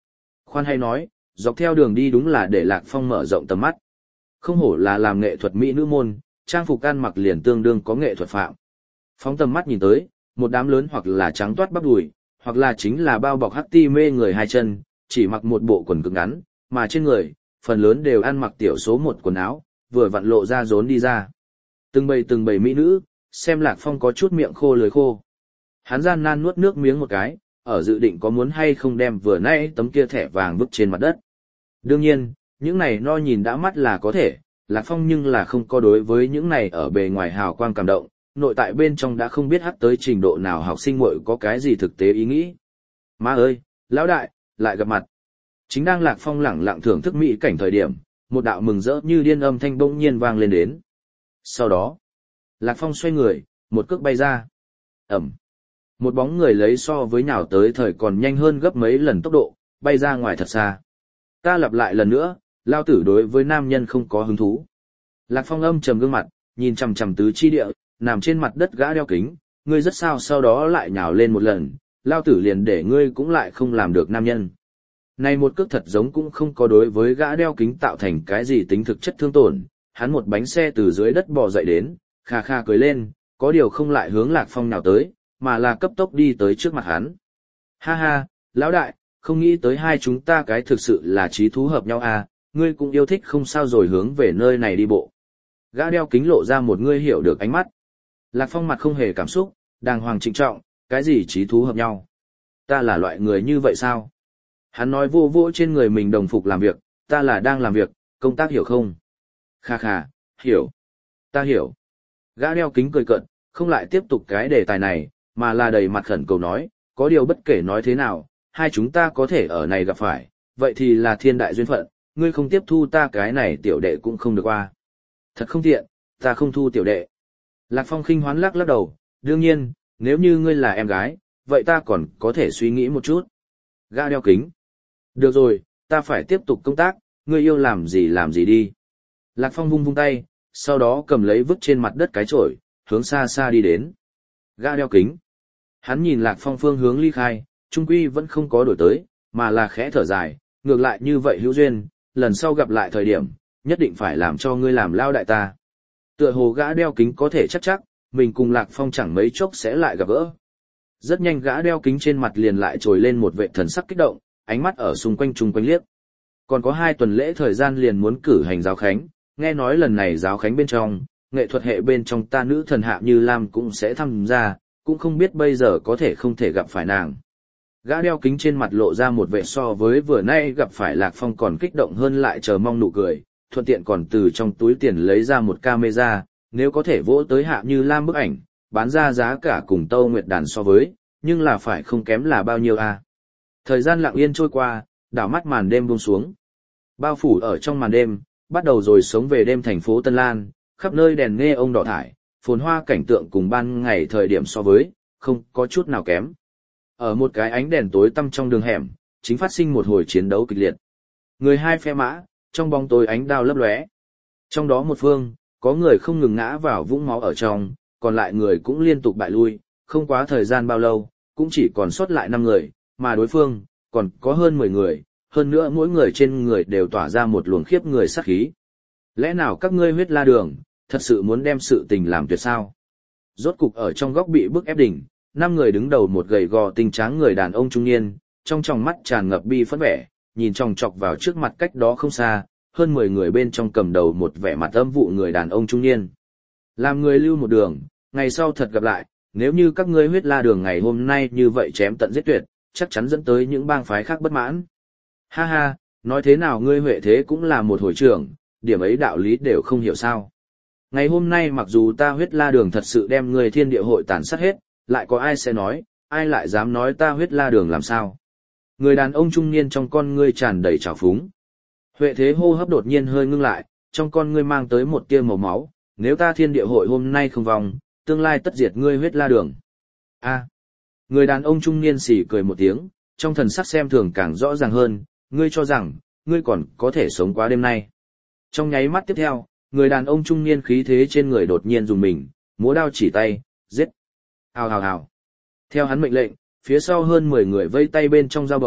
Khoan hay nói, dọc theo đường đi đúng là để Lạc Phong mở rộng tầm mắt. Không hổ là làm nghệ thuật mỹ nữ môn, trang phục ăn mặc liền tương đương có nghệ thuật phạm. Phóng tầm mắt nhìn tới, một đám lớn hoặc là trắng toát bắp đùi, hoặc là chính là bao bọc hắc ti mê người hai chân, chỉ mặc một bộ quần cực ngắn, mà trên người, phần lớn đều ăn mặc tiểu số một quần áo, vừa vặn lộ ra rốn đi ra. Từng bầy từng bầy mỹ nữ, xem Lạc Phong có chút miệng khô lưỡi khô. Hắn gian nan nuốt nước miếng một cái, ở dự định có muốn hay không đem vừa nãy tấm kia thẻ vàng vứt trên mặt đất. Đương nhiên, những này no nhìn đã mắt là có thể, Lạc Phong nhưng là không có đối với những này ở bề ngoài hào quang cảm động, nội tại bên trong đã không biết hắc tới trình độ nào học sinh muội có cái gì thực tế ý nghĩ. Má ơi, lão đại, lại gặp mặt. Chính đang Lạc Phong lẳng lặng thưởng thức mỹ cảnh thời điểm, một đạo mừng rỡ như điên âm thanh bỗng nhiên vang lên đến. Sau đó, Lạc Phong xoay người, một cước bay ra. Ẩm. Một bóng người lấy so với nhào tới thời còn nhanh hơn gấp mấy lần tốc độ, bay ra ngoài thật xa. Ta lặp lại lần nữa, lao tử đối với nam nhân không có hứng thú. Lạc Phong âm trầm gương mặt, nhìn chằm chằm tứ chi địa, nằm trên mặt đất gã đeo kính, ngươi rất sao sau đó lại nhào lên một lần, lao tử liền để ngươi cũng lại không làm được nam nhân. Này một cước thật giống cũng không có đối với gã đeo kính tạo thành cái gì tính thực chất thương tổn, hắn một bánh xe từ dưới đất bò dậy đến, kha kha cười lên, có điều không lại hướng Lạc Phong nào tới, mà là cấp tốc đi tới trước mặt hắn. Ha ha, lão đại, không nghĩ tới hai chúng ta cái thực sự là trí thú hợp nhau à, ngươi cũng yêu thích không sao rồi hướng về nơi này đi bộ. Gã đeo kính lộ ra một ngươi hiểu được ánh mắt. Lạc Phong mặt không hề cảm xúc, đàng hoàng trịnh trọng, cái gì trí thú hợp nhau? Ta là loại người như vậy sao? Hắn nói vô vô trên người mình đồng phục làm việc, ta là đang làm việc, công tác hiểu không? Kha kha, hiểu. Ta hiểu. Gã đeo kính cười cợt, không lại tiếp tục cái đề tài này, mà là đầy mặt khẩn cầu nói, có điều bất kể nói thế nào, hai chúng ta có thể ở này gặp phải, vậy thì là thiên đại duyên phận, ngươi không tiếp thu ta cái này tiểu đệ cũng không được qua. Thật không tiện, ta không thu tiểu đệ. Lạc Phong khinh hoán lắc lắc đầu, đương nhiên, nếu như ngươi là em gái, vậy ta còn có thể suy nghĩ một chút. Gã đeo kính. Được rồi, ta phải tiếp tục công tác, ngươi yêu làm gì làm gì đi. Lạc Phong vung vung tay, sau đó cầm lấy vứt trên mặt đất cái chổi, hướng xa xa đi đến. Gã đeo kính. Hắn nhìn Lạc Phong phương hướng ly khai, trung quy vẫn không có đổi tới, mà là khẽ thở dài, ngược lại như vậy hữu duyên, lần sau gặp lại thời điểm, nhất định phải làm cho ngươi làm lao đại ta. Tựa hồ gã đeo kính có thể chắc chắc, mình cùng Lạc Phong chẳng mấy chốc sẽ lại gặp gỡ. Rất nhanh gã đeo kính trên mặt liền lại trồi lên một vệ thần sắc kích động, ánh mắt ở xung quanh chung quanh liếc. Còn có hai tuần lễ thời gian liền muốn cử hành giáo khánh, nghe nói lần này giáo khánh bên trong, nghệ thuật hệ bên trong ta nữ thần Hạ Như Lam cũng sẽ tham gia, cũng không biết bây giờ có thể không thể gặp phải nàng. Gã đeo kính trên mặt lộ ra một vẻ so với vừa nay gặp phải Lạc Phong còn kích động hơn lại chờ mong nụ cười, thuận tiện còn từ trong túi tiền lấy ra một camera, nếu có thể vỗ tới Hạ Như Lam bức ảnh, bán ra giá cả cùng Tâu Nguyệt Đàn so với, nhưng là phải không kém là bao nhiêu à. Thời gian lặng yên trôi qua, đảo mắt màn đêm buông xuống. Bao phủ ở trong màn đêm, bắt đầu rồi sống về đêm thành phố Tân Lan, khắp nơi đèn nghe ông đỏ thải, phồn hoa cảnh tượng cùng ban ngày thời điểm so với, không có chút nào kém. Ở một cái ánh đèn tối tăm trong đường hẻm, chính phát sinh một hồi chiến đấu kịch liệt. Người hai phe mã, trong bóng tối ánh đao lấp lóe. Trong đó một phương, có người không ngừng ngã vào vũng máu ở trong, còn lại người cũng liên tục bại lui, không quá thời gian bao lâu, cũng chỉ còn sót lại năm người, mà đối phương, còn có hơn mười người, hơn nữa mỗi người trên người đều tỏa ra một luồng khiếp người sát khí. Lẽ nào các ngươi huyết la đường, thật sự muốn đem sự tình làm tuyệt sao? Rốt cục ở trong góc bị bức ép đỉnh, năm người đứng đầu một gầy gò tinh tráng người đàn ông trung niên, trong tròng mắt tràn ngập bi phẫn vẻ, nhìn chòng chọc vào trước mặt cách đó không xa, hơn mười người bên trong cầm đầu một vẻ mặt âm vụ người đàn ông trung niên. Làm người lưu một đường, ngày sau thật gặp lại, nếu như các ngươi huyết la đường ngày hôm nay như vậy chém tận giết tuyệt, chắc chắn dẫn tới những bang phái khác bất mãn. Ha ha, nói thế nào ngươi Huệ Thế cũng là một hội trưởng, điểm ấy đạo lý đều không hiểu sao. Ngày hôm nay mặc dù ta huyết la đường thật sự đem người thiên địa hội tàn sát hết, lại có ai sẽ nói, ai lại dám nói ta huyết la đường làm sao. Người đàn ông trung niên trong con ngươi tràn đầy trào phúng. Huệ Thế hô hấp đột nhiên hơi ngưng lại, trong con ngươi mang tới một tia màu máu, nếu ta thiên địa hội hôm nay không vòng, tương lai tất diệt ngươi huyết la đường. A. Người đàn ông trung niên xỉ cười một tiếng, trong thần sắc xem thường càng rõ ràng hơn, ngươi cho rằng, ngươi còn có thể sống qua đêm nay. Trong nháy mắt tiếp theo, người đàn ông trung niên khí thế trên người đột nhiên dùng mình, múa đao chỉ tay, giết. Hào hào hào. Theo hắn mệnh lệnh, phía sau hơn mười người vây tay bên trong dao bầu,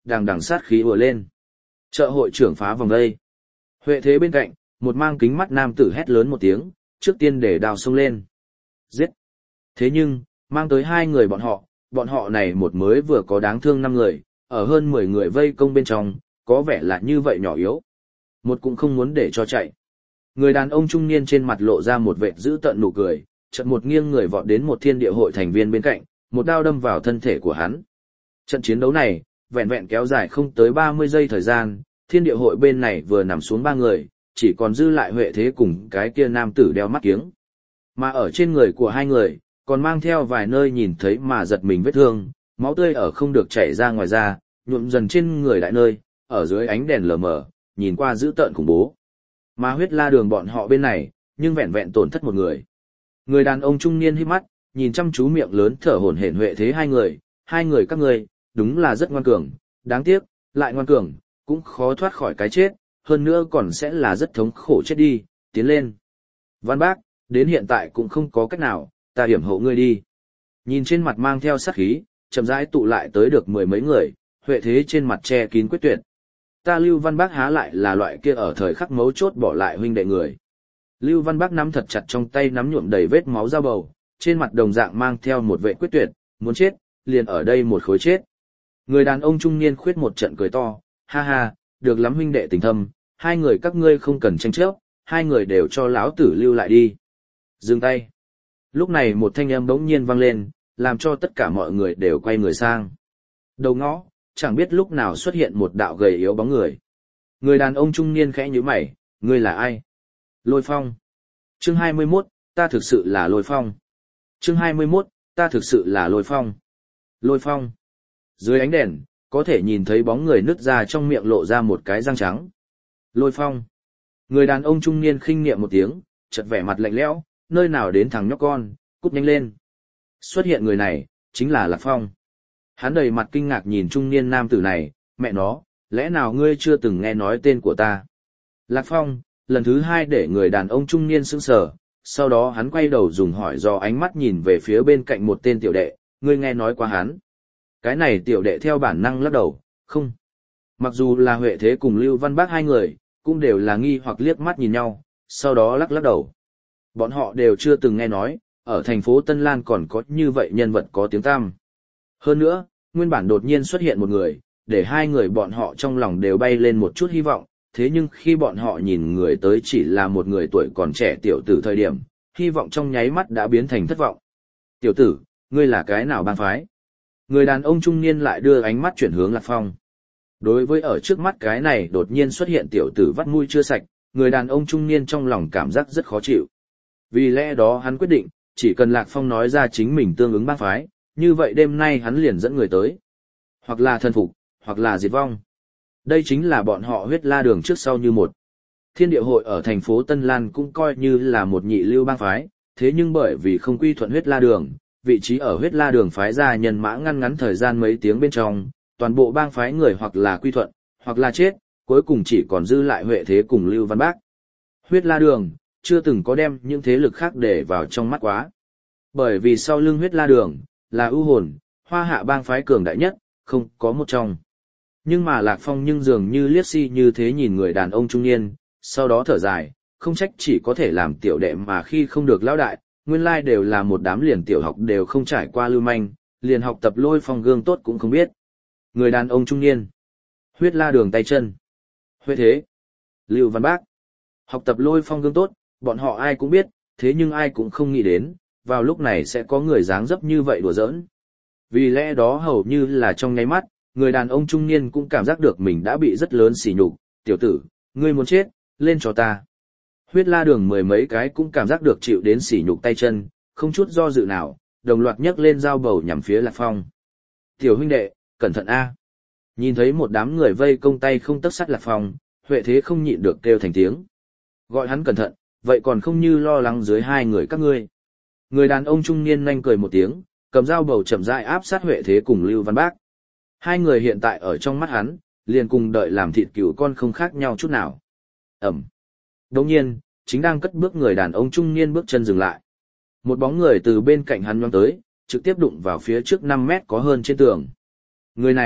đằng đằng sát khí ùa lên. Chợ hội trưởng phá vòng đây. Huệ thế bên cạnh, một mang kính mắt nam tử hét lớn một tiếng, trước tiên để đào xông lên. Giết! Thế nhưng, mang tới hai người bọn họ, bọn họ này một mới vừa có đáng thương năm người, ở hơn mười người vây công bên trong, có vẻ là như vậy nhỏ yếu. Một cũng không muốn để cho chạy. Người đàn ông trung niên trên mặt lộ ra một vệt dữ tợn nụ cười, chợt một nghiêng người vọt đến một thiên địa hội thành viên bên cạnh, một đao đâm vào thân thể của hắn. Trận chiến đấu này, vẹn vẹn kéo dài không tới ba mươi giây thời gian, thiên địa hội bên này vừa nằm xuống ba người, chỉ còn dư lại Huệ Thế cùng cái kia nam tử đeo mắt kiếng. Mà ở trên người của hai người, còn mang theo vài nơi nhìn thấy mà giật mình vết thương, máu tươi ở không được chảy ra ngoài da, nhuộm dần trên người đại nơi, ở dưới ánh đèn lờ mờ, nhìn qua dữ tợn khủng bố. Mà Huyết La Đường bọn họ bên này, nhưng vẹn vẹn tổn thất một người. Người đàn ông trung niên híp mắt, nhìn chăm chú miệng lớn thở hổn hển Huệ Thế hai người, hai người các ngươi, đúng là rất ngoan cường, đáng tiếc, lại ngoan cường, cũng khó thoát khỏi cái chết, hơn nữa còn sẽ là rất thống khổ chết đi, tiến lên. Văn Bác, đến hiện tại cũng không có cách nào, ta hiểm hộ ngươi đi. Nhìn trên mặt mang theo sát khí, chậm rãi tụ lại tới được mười mấy người, Huệ Thế trên mặt che kín quyết tuyệt. Ta Lưu Văn Bác há lại là loại kia ở thời khắc mấu chốt bỏ lại huynh đệ người. Lưu Văn Bác nắm thật chặt trong tay nắm nhuộm đầy vết máu dao bầu, trên mặt đồng dạng mang theo một vệ quyết tuyệt, muốn chết, liền ở đây một khối chết. Người đàn ông trung niên khuyết một trận cười to, ha ha, được lắm huynh đệ tình thâm, hai người các ngươi không cần tranh chấp, hai người đều cho lão tử lưu lại đi. Dừng tay. Lúc này một thanh âm bỗng nhiên vang lên, làm cho tất cả mọi người đều quay người sang. Đầu ngõ, chẳng biết lúc nào xuất hiện một đạo gầy yếu bóng người. Người đàn ông trung niên khẽ nhíu mày, ngươi là ai? Lôi Phong. Chương hai mươi mốt, ta thực sự là Lôi Phong. Chương hai mươi mốt, ta thực sự là Lôi Phong. Lôi Phong. Dưới ánh đèn, có thể nhìn thấy bóng người nứt ra trong miệng lộ ra một cái răng trắng. Lôi Phong. Người đàn ông trung niên khinh niệm một tiếng, chợt vẻ mặt lạnh lẽo, nơi nào đến thằng nhóc con, cút nhanh lên. Xuất hiện người này, chính là Lạc Phong. Hắn đầy mặt kinh ngạc nhìn trung niên nam tử này, mẹ nó, lẽ nào ngươi chưa từng nghe nói tên của ta? Lạc Phong, lần thứ hai để người đàn ông trung niên sững sờ, sau đó hắn quay đầu dùng hỏi do ánh mắt nhìn về phía bên cạnh một tên tiểu đệ, ngươi nghe nói qua hắn. Cái này tiểu đệ theo bản năng lắc đầu, không. Mặc dù là Huệ Thế cùng Lưu Văn Bác hai người, cũng đều là nghi hoặc liếc mắt nhìn nhau, sau đó lắc lắc đầu. Bọn họ đều chưa từng nghe nói, ở thành phố Tân Lan còn có như vậy nhân vật có tiếng tăm. Hơn nữa, nguyên bản đột nhiên xuất hiện một người, để hai người bọn họ trong lòng đều bay lên một chút hy vọng, thế nhưng khi bọn họ nhìn người tới chỉ là một người tuổi còn trẻ tiểu tử thời điểm, hy vọng trong nháy mắt đã biến thành thất vọng. Tiểu tử, ngươi là cái nào bang phái? Người đàn ông trung niên lại đưa ánh mắt chuyển hướng Lạc Phong. Đối với ở trước mắt cái này đột nhiên xuất hiện tiểu tử vắt mũi chưa sạch, người đàn ông trung niên trong lòng cảm giác rất khó chịu. Vì lẽ đó hắn quyết định, chỉ cần Lạc Phong nói ra chính mình tương ứng bang phái, như vậy đêm nay hắn liền dẫn người tới. Hoặc là thân phục, hoặc là diệt vong. Đây chính là bọn họ Huyết La Đường trước sau như một. Thiên địa hội ở thành phố Tân Lan cũng coi như là một nhị lưu bang phái, thế nhưng bởi vì không quy thuận Huyết La Đường, vị trí ở Huyết La Đường phái ra nhân mã ngăn ngắn thời gian mấy tiếng bên trong, toàn bộ bang phái người hoặc là quy thuận, hoặc là chết, cuối cùng chỉ còn dư lại Huệ Thế cùng Lưu Văn Bác. Huyết La Đường chưa từng có đem những thế lực khác để vào trong mắt quá. Bởi vì sau lưng Huyết La Đường là ưu hồn, Hoa Hạ bang phái cường đại nhất, không có một trong. Nhưng mà Lạc Phong nhưng dường như liếc si như thế nhìn người đàn ông trung niên, sau đó thở dài, không trách chỉ có thể làm tiểu đệ mà khi không được lão đại, nguyên lai đều là một đám liền tiểu học đều không trải qua lưu manh, liền học tập Lôi Phong gương tốt cũng không biết. Người đàn ông trung niên, Huyết La Đường tay chân, Huệ Thế, Lưu Văn Bác, học tập Lôi Phong gương tốt, bọn họ ai cũng biết, thế nhưng ai cũng không nghĩ đến, vào lúc này sẽ có người dáng dấp như vậy đùa giỡn. Vì lẽ đó hầu như là trong nháy mắt, người đàn ông trung niên cũng cảm giác được mình đã bị rất lớn sỉ nhục, tiểu tử, ngươi muốn chết, lên cho ta. Huyết La Đường mười mấy cái cũng cảm giác được chịu đến sỉ nhục tay chân, không chút do dự nào, đồng loạt nhấc lên dao bầu nhằm phía Lạc Phong. Tiểu huynh đệ, cẩn thận a! Nhìn thấy một đám người vây công tay không tấc sắt Lạc Phong, Huệ Thế không nhịn được kêu thành tiếng. Gọi hắn cẩn thận, vậy còn không như lo lắng dưới hai người các ngươi. Người đàn ông trung niên nhanh cười một tiếng, cầm dao bầu chậm rãi áp sát Huệ Thế cùng Lưu Văn Bác. Hai người hiện tại ở trong mắt hắn, liền cùng đợi làm thịt cừu con không khác nhau chút nào. Ẩm. Đồng nhiên, chính đang cất bước người đàn ông trung niên bước chân dừng lại. Một bóng người từ bên cạnh hắn nhoáng tới, trực tiếp đụng vào phía trước năm mét có hơn trên tường. Người này,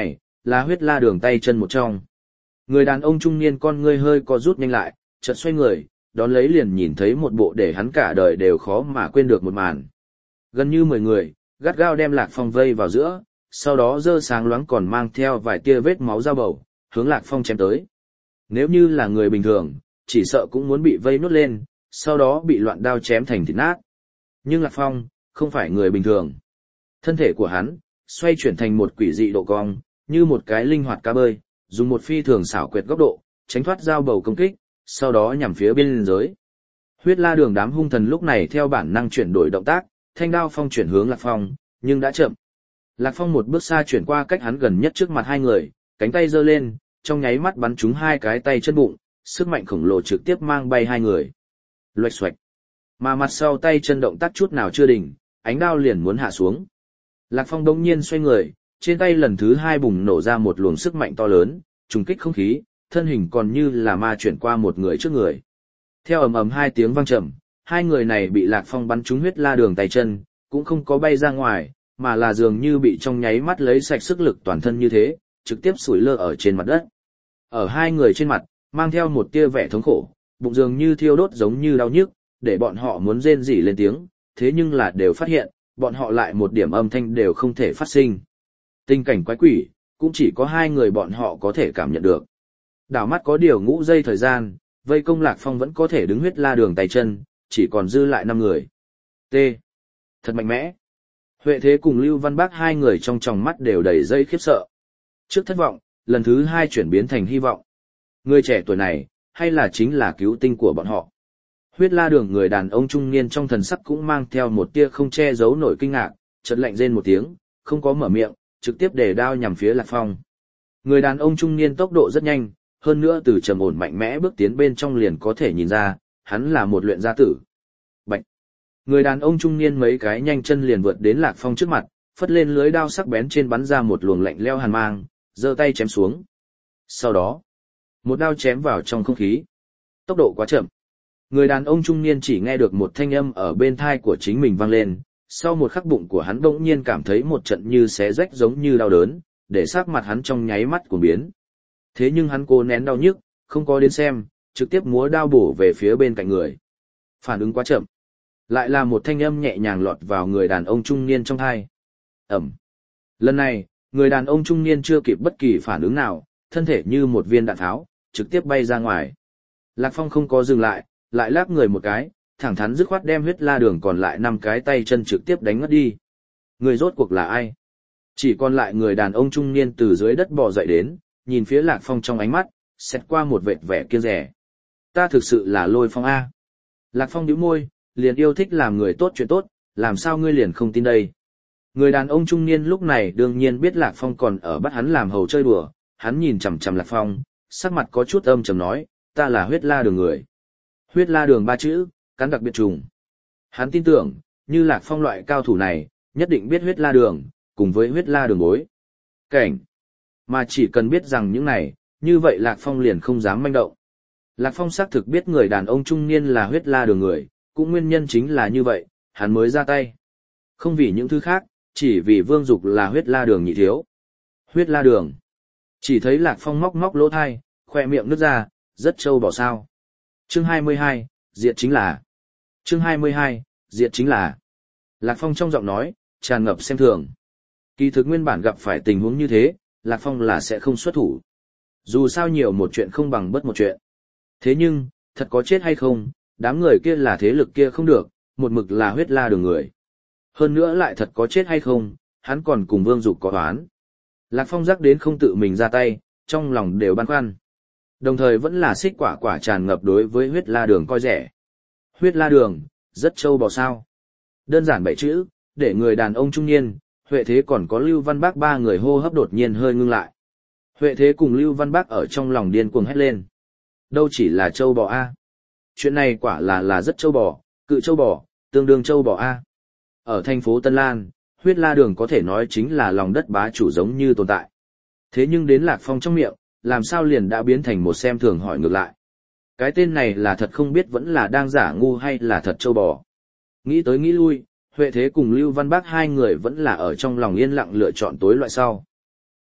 là huyết la đường tay chân một trong. Người đàn ông trung niên con ngươi hơi co rút nhanh lại, chợt xoay người, đón lấy liền nhìn thấy một bộ để hắn cả đời đều khó mà quên được một màn. Gần như mười người, gắt gao đem Lạc Phong vây vào giữa, sau đó dơ sáng loáng còn mang theo vài tia vết máu dao bầu, hướng Lạc Phong chém tới. Nếu như là người bình thường, chỉ sợ cũng muốn bị vây nuốt lên, sau đó bị loạn đao chém thành thịt nát. Nhưng Lạc Phong, không phải người bình thường. Thân thể của hắn, xoay chuyển thành một quỷ dị độ cong, như một cái linh hoạt cá bơi, dùng một phi thường xảo quyệt góc độ, tránh thoát dao bầu công kích, sau đó nhằm phía biên giới. Huyết La Đường đám hung thần lúc này theo bản năng chuyển đổi động tác, thanh đao phong chuyển hướng Lạc Phong, nhưng đã chậm. Lạc Phong một bước xa chuyển qua cách hắn gần nhất trước mặt hai người, cánh tay giơ lên, trong nháy mắt bắn trúng hai cái tay chân bụng, sức mạnh khổng lồ trực tiếp mang bay hai người. Loạch xoạch. Mà mặt sau tay chân động tác chút nào chưa đỉnh, ánh đao liền muốn hạ xuống. Lạc Phong đống nhiên xoay người, trên tay lần thứ hai bùng nổ ra một luồng sức mạnh to lớn, trùng kích không khí, thân hình còn như là ma chuyển qua một người trước người. Theo ầm ầm hai tiếng vang trầm, hai người này bị Lạc Phong bắn trúng huyết la đường tay chân, cũng không có bay ra ngoài, mà là dường như bị trong nháy mắt lấy sạch sức lực toàn thân như thế, trực tiếp sủi lơ ở trên mặt đất. Ở hai người trên mặt, mang theo một tia vẻ thống khổ, bụng dường như thiêu đốt giống như đau nhức, để bọn họ muốn rên rỉ lên tiếng, thế nhưng là đều phát hiện, bọn họ lại một điểm âm thanh đều không thể phát sinh. Tình cảnh quái quỷ, cũng chỉ có hai người bọn họ có thể cảm nhận được. Đảo mắt có điều ngũ giây thời gian, vây công Lạc Phong vẫn có thể đứng huyết la đường tay chân, chỉ còn dư lại năm người. T. Thật mạnh mẽ. Huệ Thế cùng Lưu Văn Bác hai người trong tròng mắt đều đầy dây khiếp sợ. Trước thất vọng, lần thứ hai chuyển biến thành hy vọng. Người trẻ tuổi này, hay là chính là cứu tinh của bọn họ. Huyết la đường người đàn ông trung niên trong thần sắc cũng mang theo một tia không che giấu nổi kinh ngạc, chợt lạnh rên một tiếng, không có mở miệng, trực tiếp để đao nhằm phía Lạc Phong. Người đàn ông trung niên tốc độ rất nhanh, hơn nữa từ trầm ổn mạnh mẽ bước tiến bên trong liền có thể nhìn ra, hắn là một luyện gia tử. Bạch! Người đàn ông trung niên mấy cái nhanh chân liền vượt đến Lạc Phong trước mặt, phất lên lưới đao sắc bén trên bắn ra một luồng lạnh leo hàn mang, giơ tay chém xuống. Sau đó, một đao chém vào trong không khí. Tốc độ quá chậm. Người đàn ông trung niên chỉ nghe được một thanh âm ở bên thai của chính mình vang lên, sau một khắc bụng của hắn bỗng nhiên cảm thấy một trận như xé rách giống như đau đớn, để sắc mặt hắn trong nháy mắt cuồng biến. Thế nhưng hắn cố nén đau nhức, không có đến xem, trực tiếp múa đao bổ về phía bên cạnh người. Phản ứng quá chậm. Lại là một thanh âm nhẹ nhàng lọt vào người đàn ông trung niên trong thai. Ẩm. Lần này, người đàn ông trung niên chưa kịp bất kỳ phản ứng nào, thân thể như một viên đạn tháo, trực tiếp bay ra ngoài. Lạc Phong không có dừng lại, lại lắc người một cái, thẳng thắn dứt khoát đem huyết la đường còn lại năm cái tay chân trực tiếp đánh ngất đi. Người rốt cuộc là ai? Chỉ còn lại người đàn ông trung niên từ dưới đất bò dậy đến, nhìn phía Lạc Phong trong ánh mắt, xét qua một vệt vẻ kiêng dè. Ta thực sự là Lôi Phong A. Lạc Phong nhíu môi, liền yêu thích làm người tốt chuyện tốt, làm sao ngươi liền không tin đây? Người đàn ông trung niên lúc này đương nhiên biết Lạc Phong còn ở bắt hắn làm hầu chơi đùa, hắn nhìn chằm chằm Lạc Phong, sắc mặt có chút âm trầm nói, ta là huyết la đường người. Huyết la đường ba chữ, cắn đặc biệt trùng. Hắn tin tưởng, như Lạc Phong loại cao thủ này, nhất định biết huyết la đường, cùng với huyết la đường bối. Cảnh. Mà chỉ cần biết rằng những này, như vậy Lạc Phong liền không dám manh động. Lạc Phong xác thực biết người đàn ông trung niên là huyết la đường người, cũng nguyên nhân chính là như vậy, hắn mới ra tay. Không vì những thứ khác, chỉ vì Vương Dục là huyết la đường nhị thiếu. Huyết la đường. Chỉ thấy Lạc Phong móc móc lỗ thai, khoe miệng nứt ra, rất trâu bỏ sao. Chương hai mươi hai, diệt chính là. Chương hai mươi hai, diệt chính là. Lạc Phong trong giọng nói, tràn ngập xem thường. Kỳ thực nguyên bản gặp phải tình huống như thế, Lạc Phong là sẽ không xuất thủ. Dù sao nhiều một chuyện không bằng bất một chuyện. Thế nhưng, thật có chết hay không, đám người kia là thế lực kia không được, một mực là huyết la đường người. Hơn nữa lại thật có chết hay không, hắn còn cùng Vương Dục có oán. Lạc Phong rắc đến không tự mình ra tay, trong lòng đều băn khoăn. Đồng thời vẫn là xích quả quả tràn ngập đối với huyết la đường coi rẻ. Huyết la đường, rất trâu bò sao. Đơn giản bảy chữ, để người đàn ông trung niên, Huệ Thế còn có Lưu Văn Bác ba người hô hấp đột nhiên hơi ngưng lại. Huệ Thế cùng Lưu Văn Bác ở trong lòng điên cuồng hét lên. Đâu chỉ là trâu bò A. Chuyện này quả là là rất trâu bò, cự trâu bò, tương đương trâu bò A. Ở thành phố Tân Lan, huyết la đường có thể nói chính là lòng đất bá chủ giống như tồn tại. Thế nhưng đến Lạc Phong trong miệng, làm sao liền đã biến thành một xem thường hỏi ngược lại. Cái tên này là thật không biết vẫn là đang giả ngu hay là thật trâu bò. Nghĩ tới nghĩ lui, Huệ Thế cùng Lưu Văn Bác hai người vẫn là ở trong lòng yên lặng lựa chọn tối loại sau.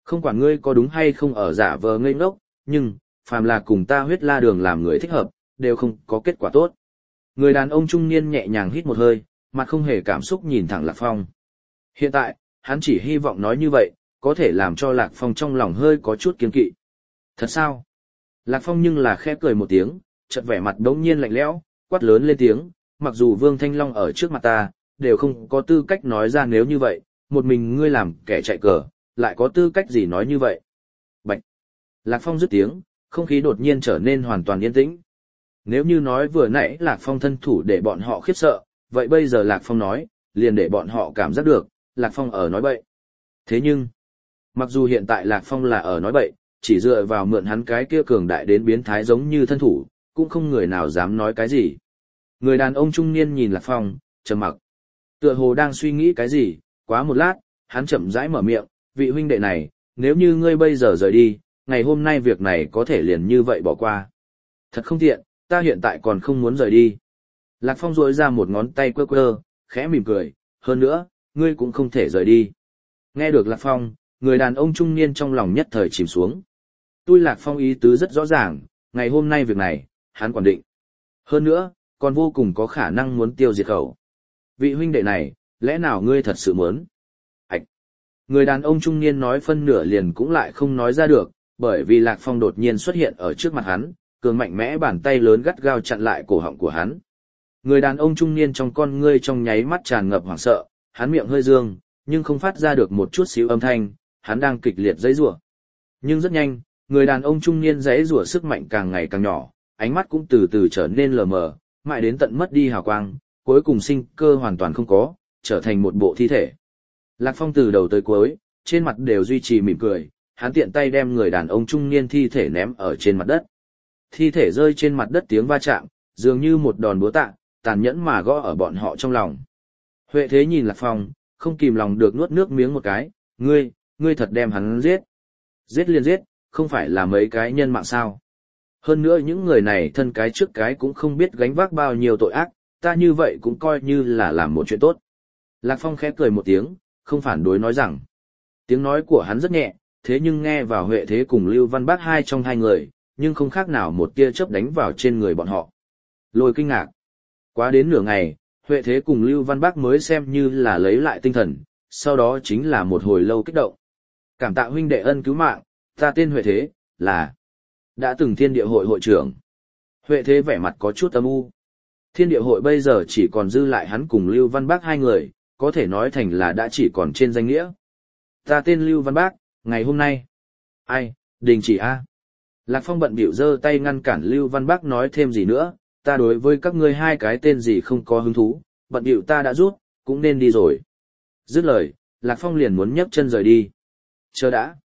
Không quản ngươi có đúng hay không ở giả vờ ngây ngốc, nhưng, phàm là cùng ta huyết la đường làm người thích hợp, đều không có kết quả tốt. Người đàn ông trung niên nhẹ nhàng hít một hơi, mặt không hề cảm xúc nhìn thẳng Lạc Phong. Hiện tại, hắn chỉ hy vọng nói như vậy, có thể làm cho Lạc Phong trong lòng hơi có chút kiêng kỵ. Thật sao? Lạc Phong nhưng là khẽ cười một tiếng, chợt vẻ mặt đống nhiên lạnh lẽo, quát lớn lên tiếng, mặc dù Vương Thanh Long ở trước mặt ta, đều không có tư cách nói ra nếu như vậy, một mình ngươi làm kẻ chạy cờ, lại có tư cách gì nói như vậy? Bạch! Lạc Phong dứt tiếng, không khí đột nhiên trở nên hoàn toàn yên tĩnh. Nếu như nói vừa nãy Lạc Phong thân thủ để bọn họ khiếp sợ, vậy bây giờ Lạc Phong nói, liền để bọn họ cảm giác được, Lạc Phong ở nói bậy. Thế nhưng, mặc dù hiện tại Lạc Phong là ở nói bậy, chỉ dựa vào mượn hắn cái kia cường đại đến biến thái giống như thân thủ, cũng không người nào dám nói cái gì. Người đàn ông trung niên nhìn Lạc Phong, trầm mặc. Tựa hồ đang suy nghĩ cái gì, quá một lát, hắn chậm rãi mở miệng, vị huynh đệ này, nếu như ngươi bây giờ rời đi, ngày hôm nay việc này có thể liền như vậy bỏ qua. Thật không tiện, ta hiện tại còn không muốn rời đi. Lạc Phong rỗi ra một ngón tay quơ quơ, khẽ mỉm cười, hơn nữa, ngươi cũng không thể rời đi. Nghe được Lạc Phong, người đàn ông trung niên trong lòng nhất thời chìm xuống. Tôi Lạc Phong ý tứ rất rõ ràng, ngày hôm nay việc này, hắn quản định. Hơn nữa, còn vô cùng có khả năng muốn tiêu diệt khẩu. Vị huynh đệ này, lẽ nào ngươi thật sự muốn? Ảch! Người đàn ông trung niên nói phân nửa liền cũng lại không nói ra được, bởi vì Lạc Phong đột nhiên xuất hiện ở trước mặt hắn, cường mạnh mẽ bàn tay lớn gắt gao chặn lại cổ họng của hắn. Người đàn ông trung niên trong con ngươi trong nháy mắt tràn ngập hoảng sợ, hắn miệng hơi dương, nhưng không phát ra được một chút xíu âm thanh, hắn đang kịch liệt giãy giụa. Nhưng rất nhanh, người đàn ông trung niên giãy giụa sức mạnh càng ngày càng nhỏ, ánh mắt cũng từ từ trở nên lờ mờ, mãi đến tận mất đi hào quang, cuối cùng sinh cơ hoàn toàn không có, trở thành một bộ thi thể. Lạc Phong từ đầu tới cuối, trên mặt đều duy trì mỉm cười, hắn tiện tay đem người đàn ông trung niên thi thể ném ở trên mặt đất. Thi thể rơi trên mặt đất tiếng va chạm, dường như một đòn búa tạ, tàn nhẫn mà gõ ở bọn họ trong lòng. Huệ Thế nhìn Lạc Phong, không kìm lòng được nuốt nước miếng một cái, ngươi, ngươi thật đem hắn giết. Giết liền giết, không phải là mấy cái nhân mạng sao. Hơn nữa những người này thân cái trước cái cũng không biết gánh vác bao nhiêu tội ác, ta như vậy cũng coi như là làm một chuyện tốt. Lạc Phong khẽ cười một tiếng, không phản đối nói rằng. Tiếng nói của hắn rất nhẹ, thế nhưng nghe vào Huệ Thế cùng Lưu Văn Bác hai trong hai người, nhưng không khác nào một tia chớp đánh vào trên người bọn họ. Lôi kinh ngạc. Quá đến nửa ngày, Huệ Thế cùng Lưu Văn Bác mới xem như là lấy lại tinh thần, sau đó chính là một hồi lâu kích động. Cảm tạ huynh đệ ân cứu mạng, ta tên Huệ Thế, là đã từng Thiên Địa hội hội trưởng. Huệ Thế vẻ mặt có chút âm u. Thiên Địa hội bây giờ chỉ còn dư lại hắn cùng Lưu Văn Bác hai người, có thể nói thành là đã chỉ còn trên danh nghĩa. Ta tên Lưu Văn Bác, ngày hôm nay. Ai, đình chỉ a. Lạc Phong bận bịu giơ tay ngăn cản Lưu Văn Bác nói thêm gì nữa, ta đối với các ngươi hai cái tên gì không có hứng thú, bận bịu ta đã rút, cũng nên đi rồi. Dứt lời, Lạc Phong liền muốn nhấc chân rời đi. Chờ đã.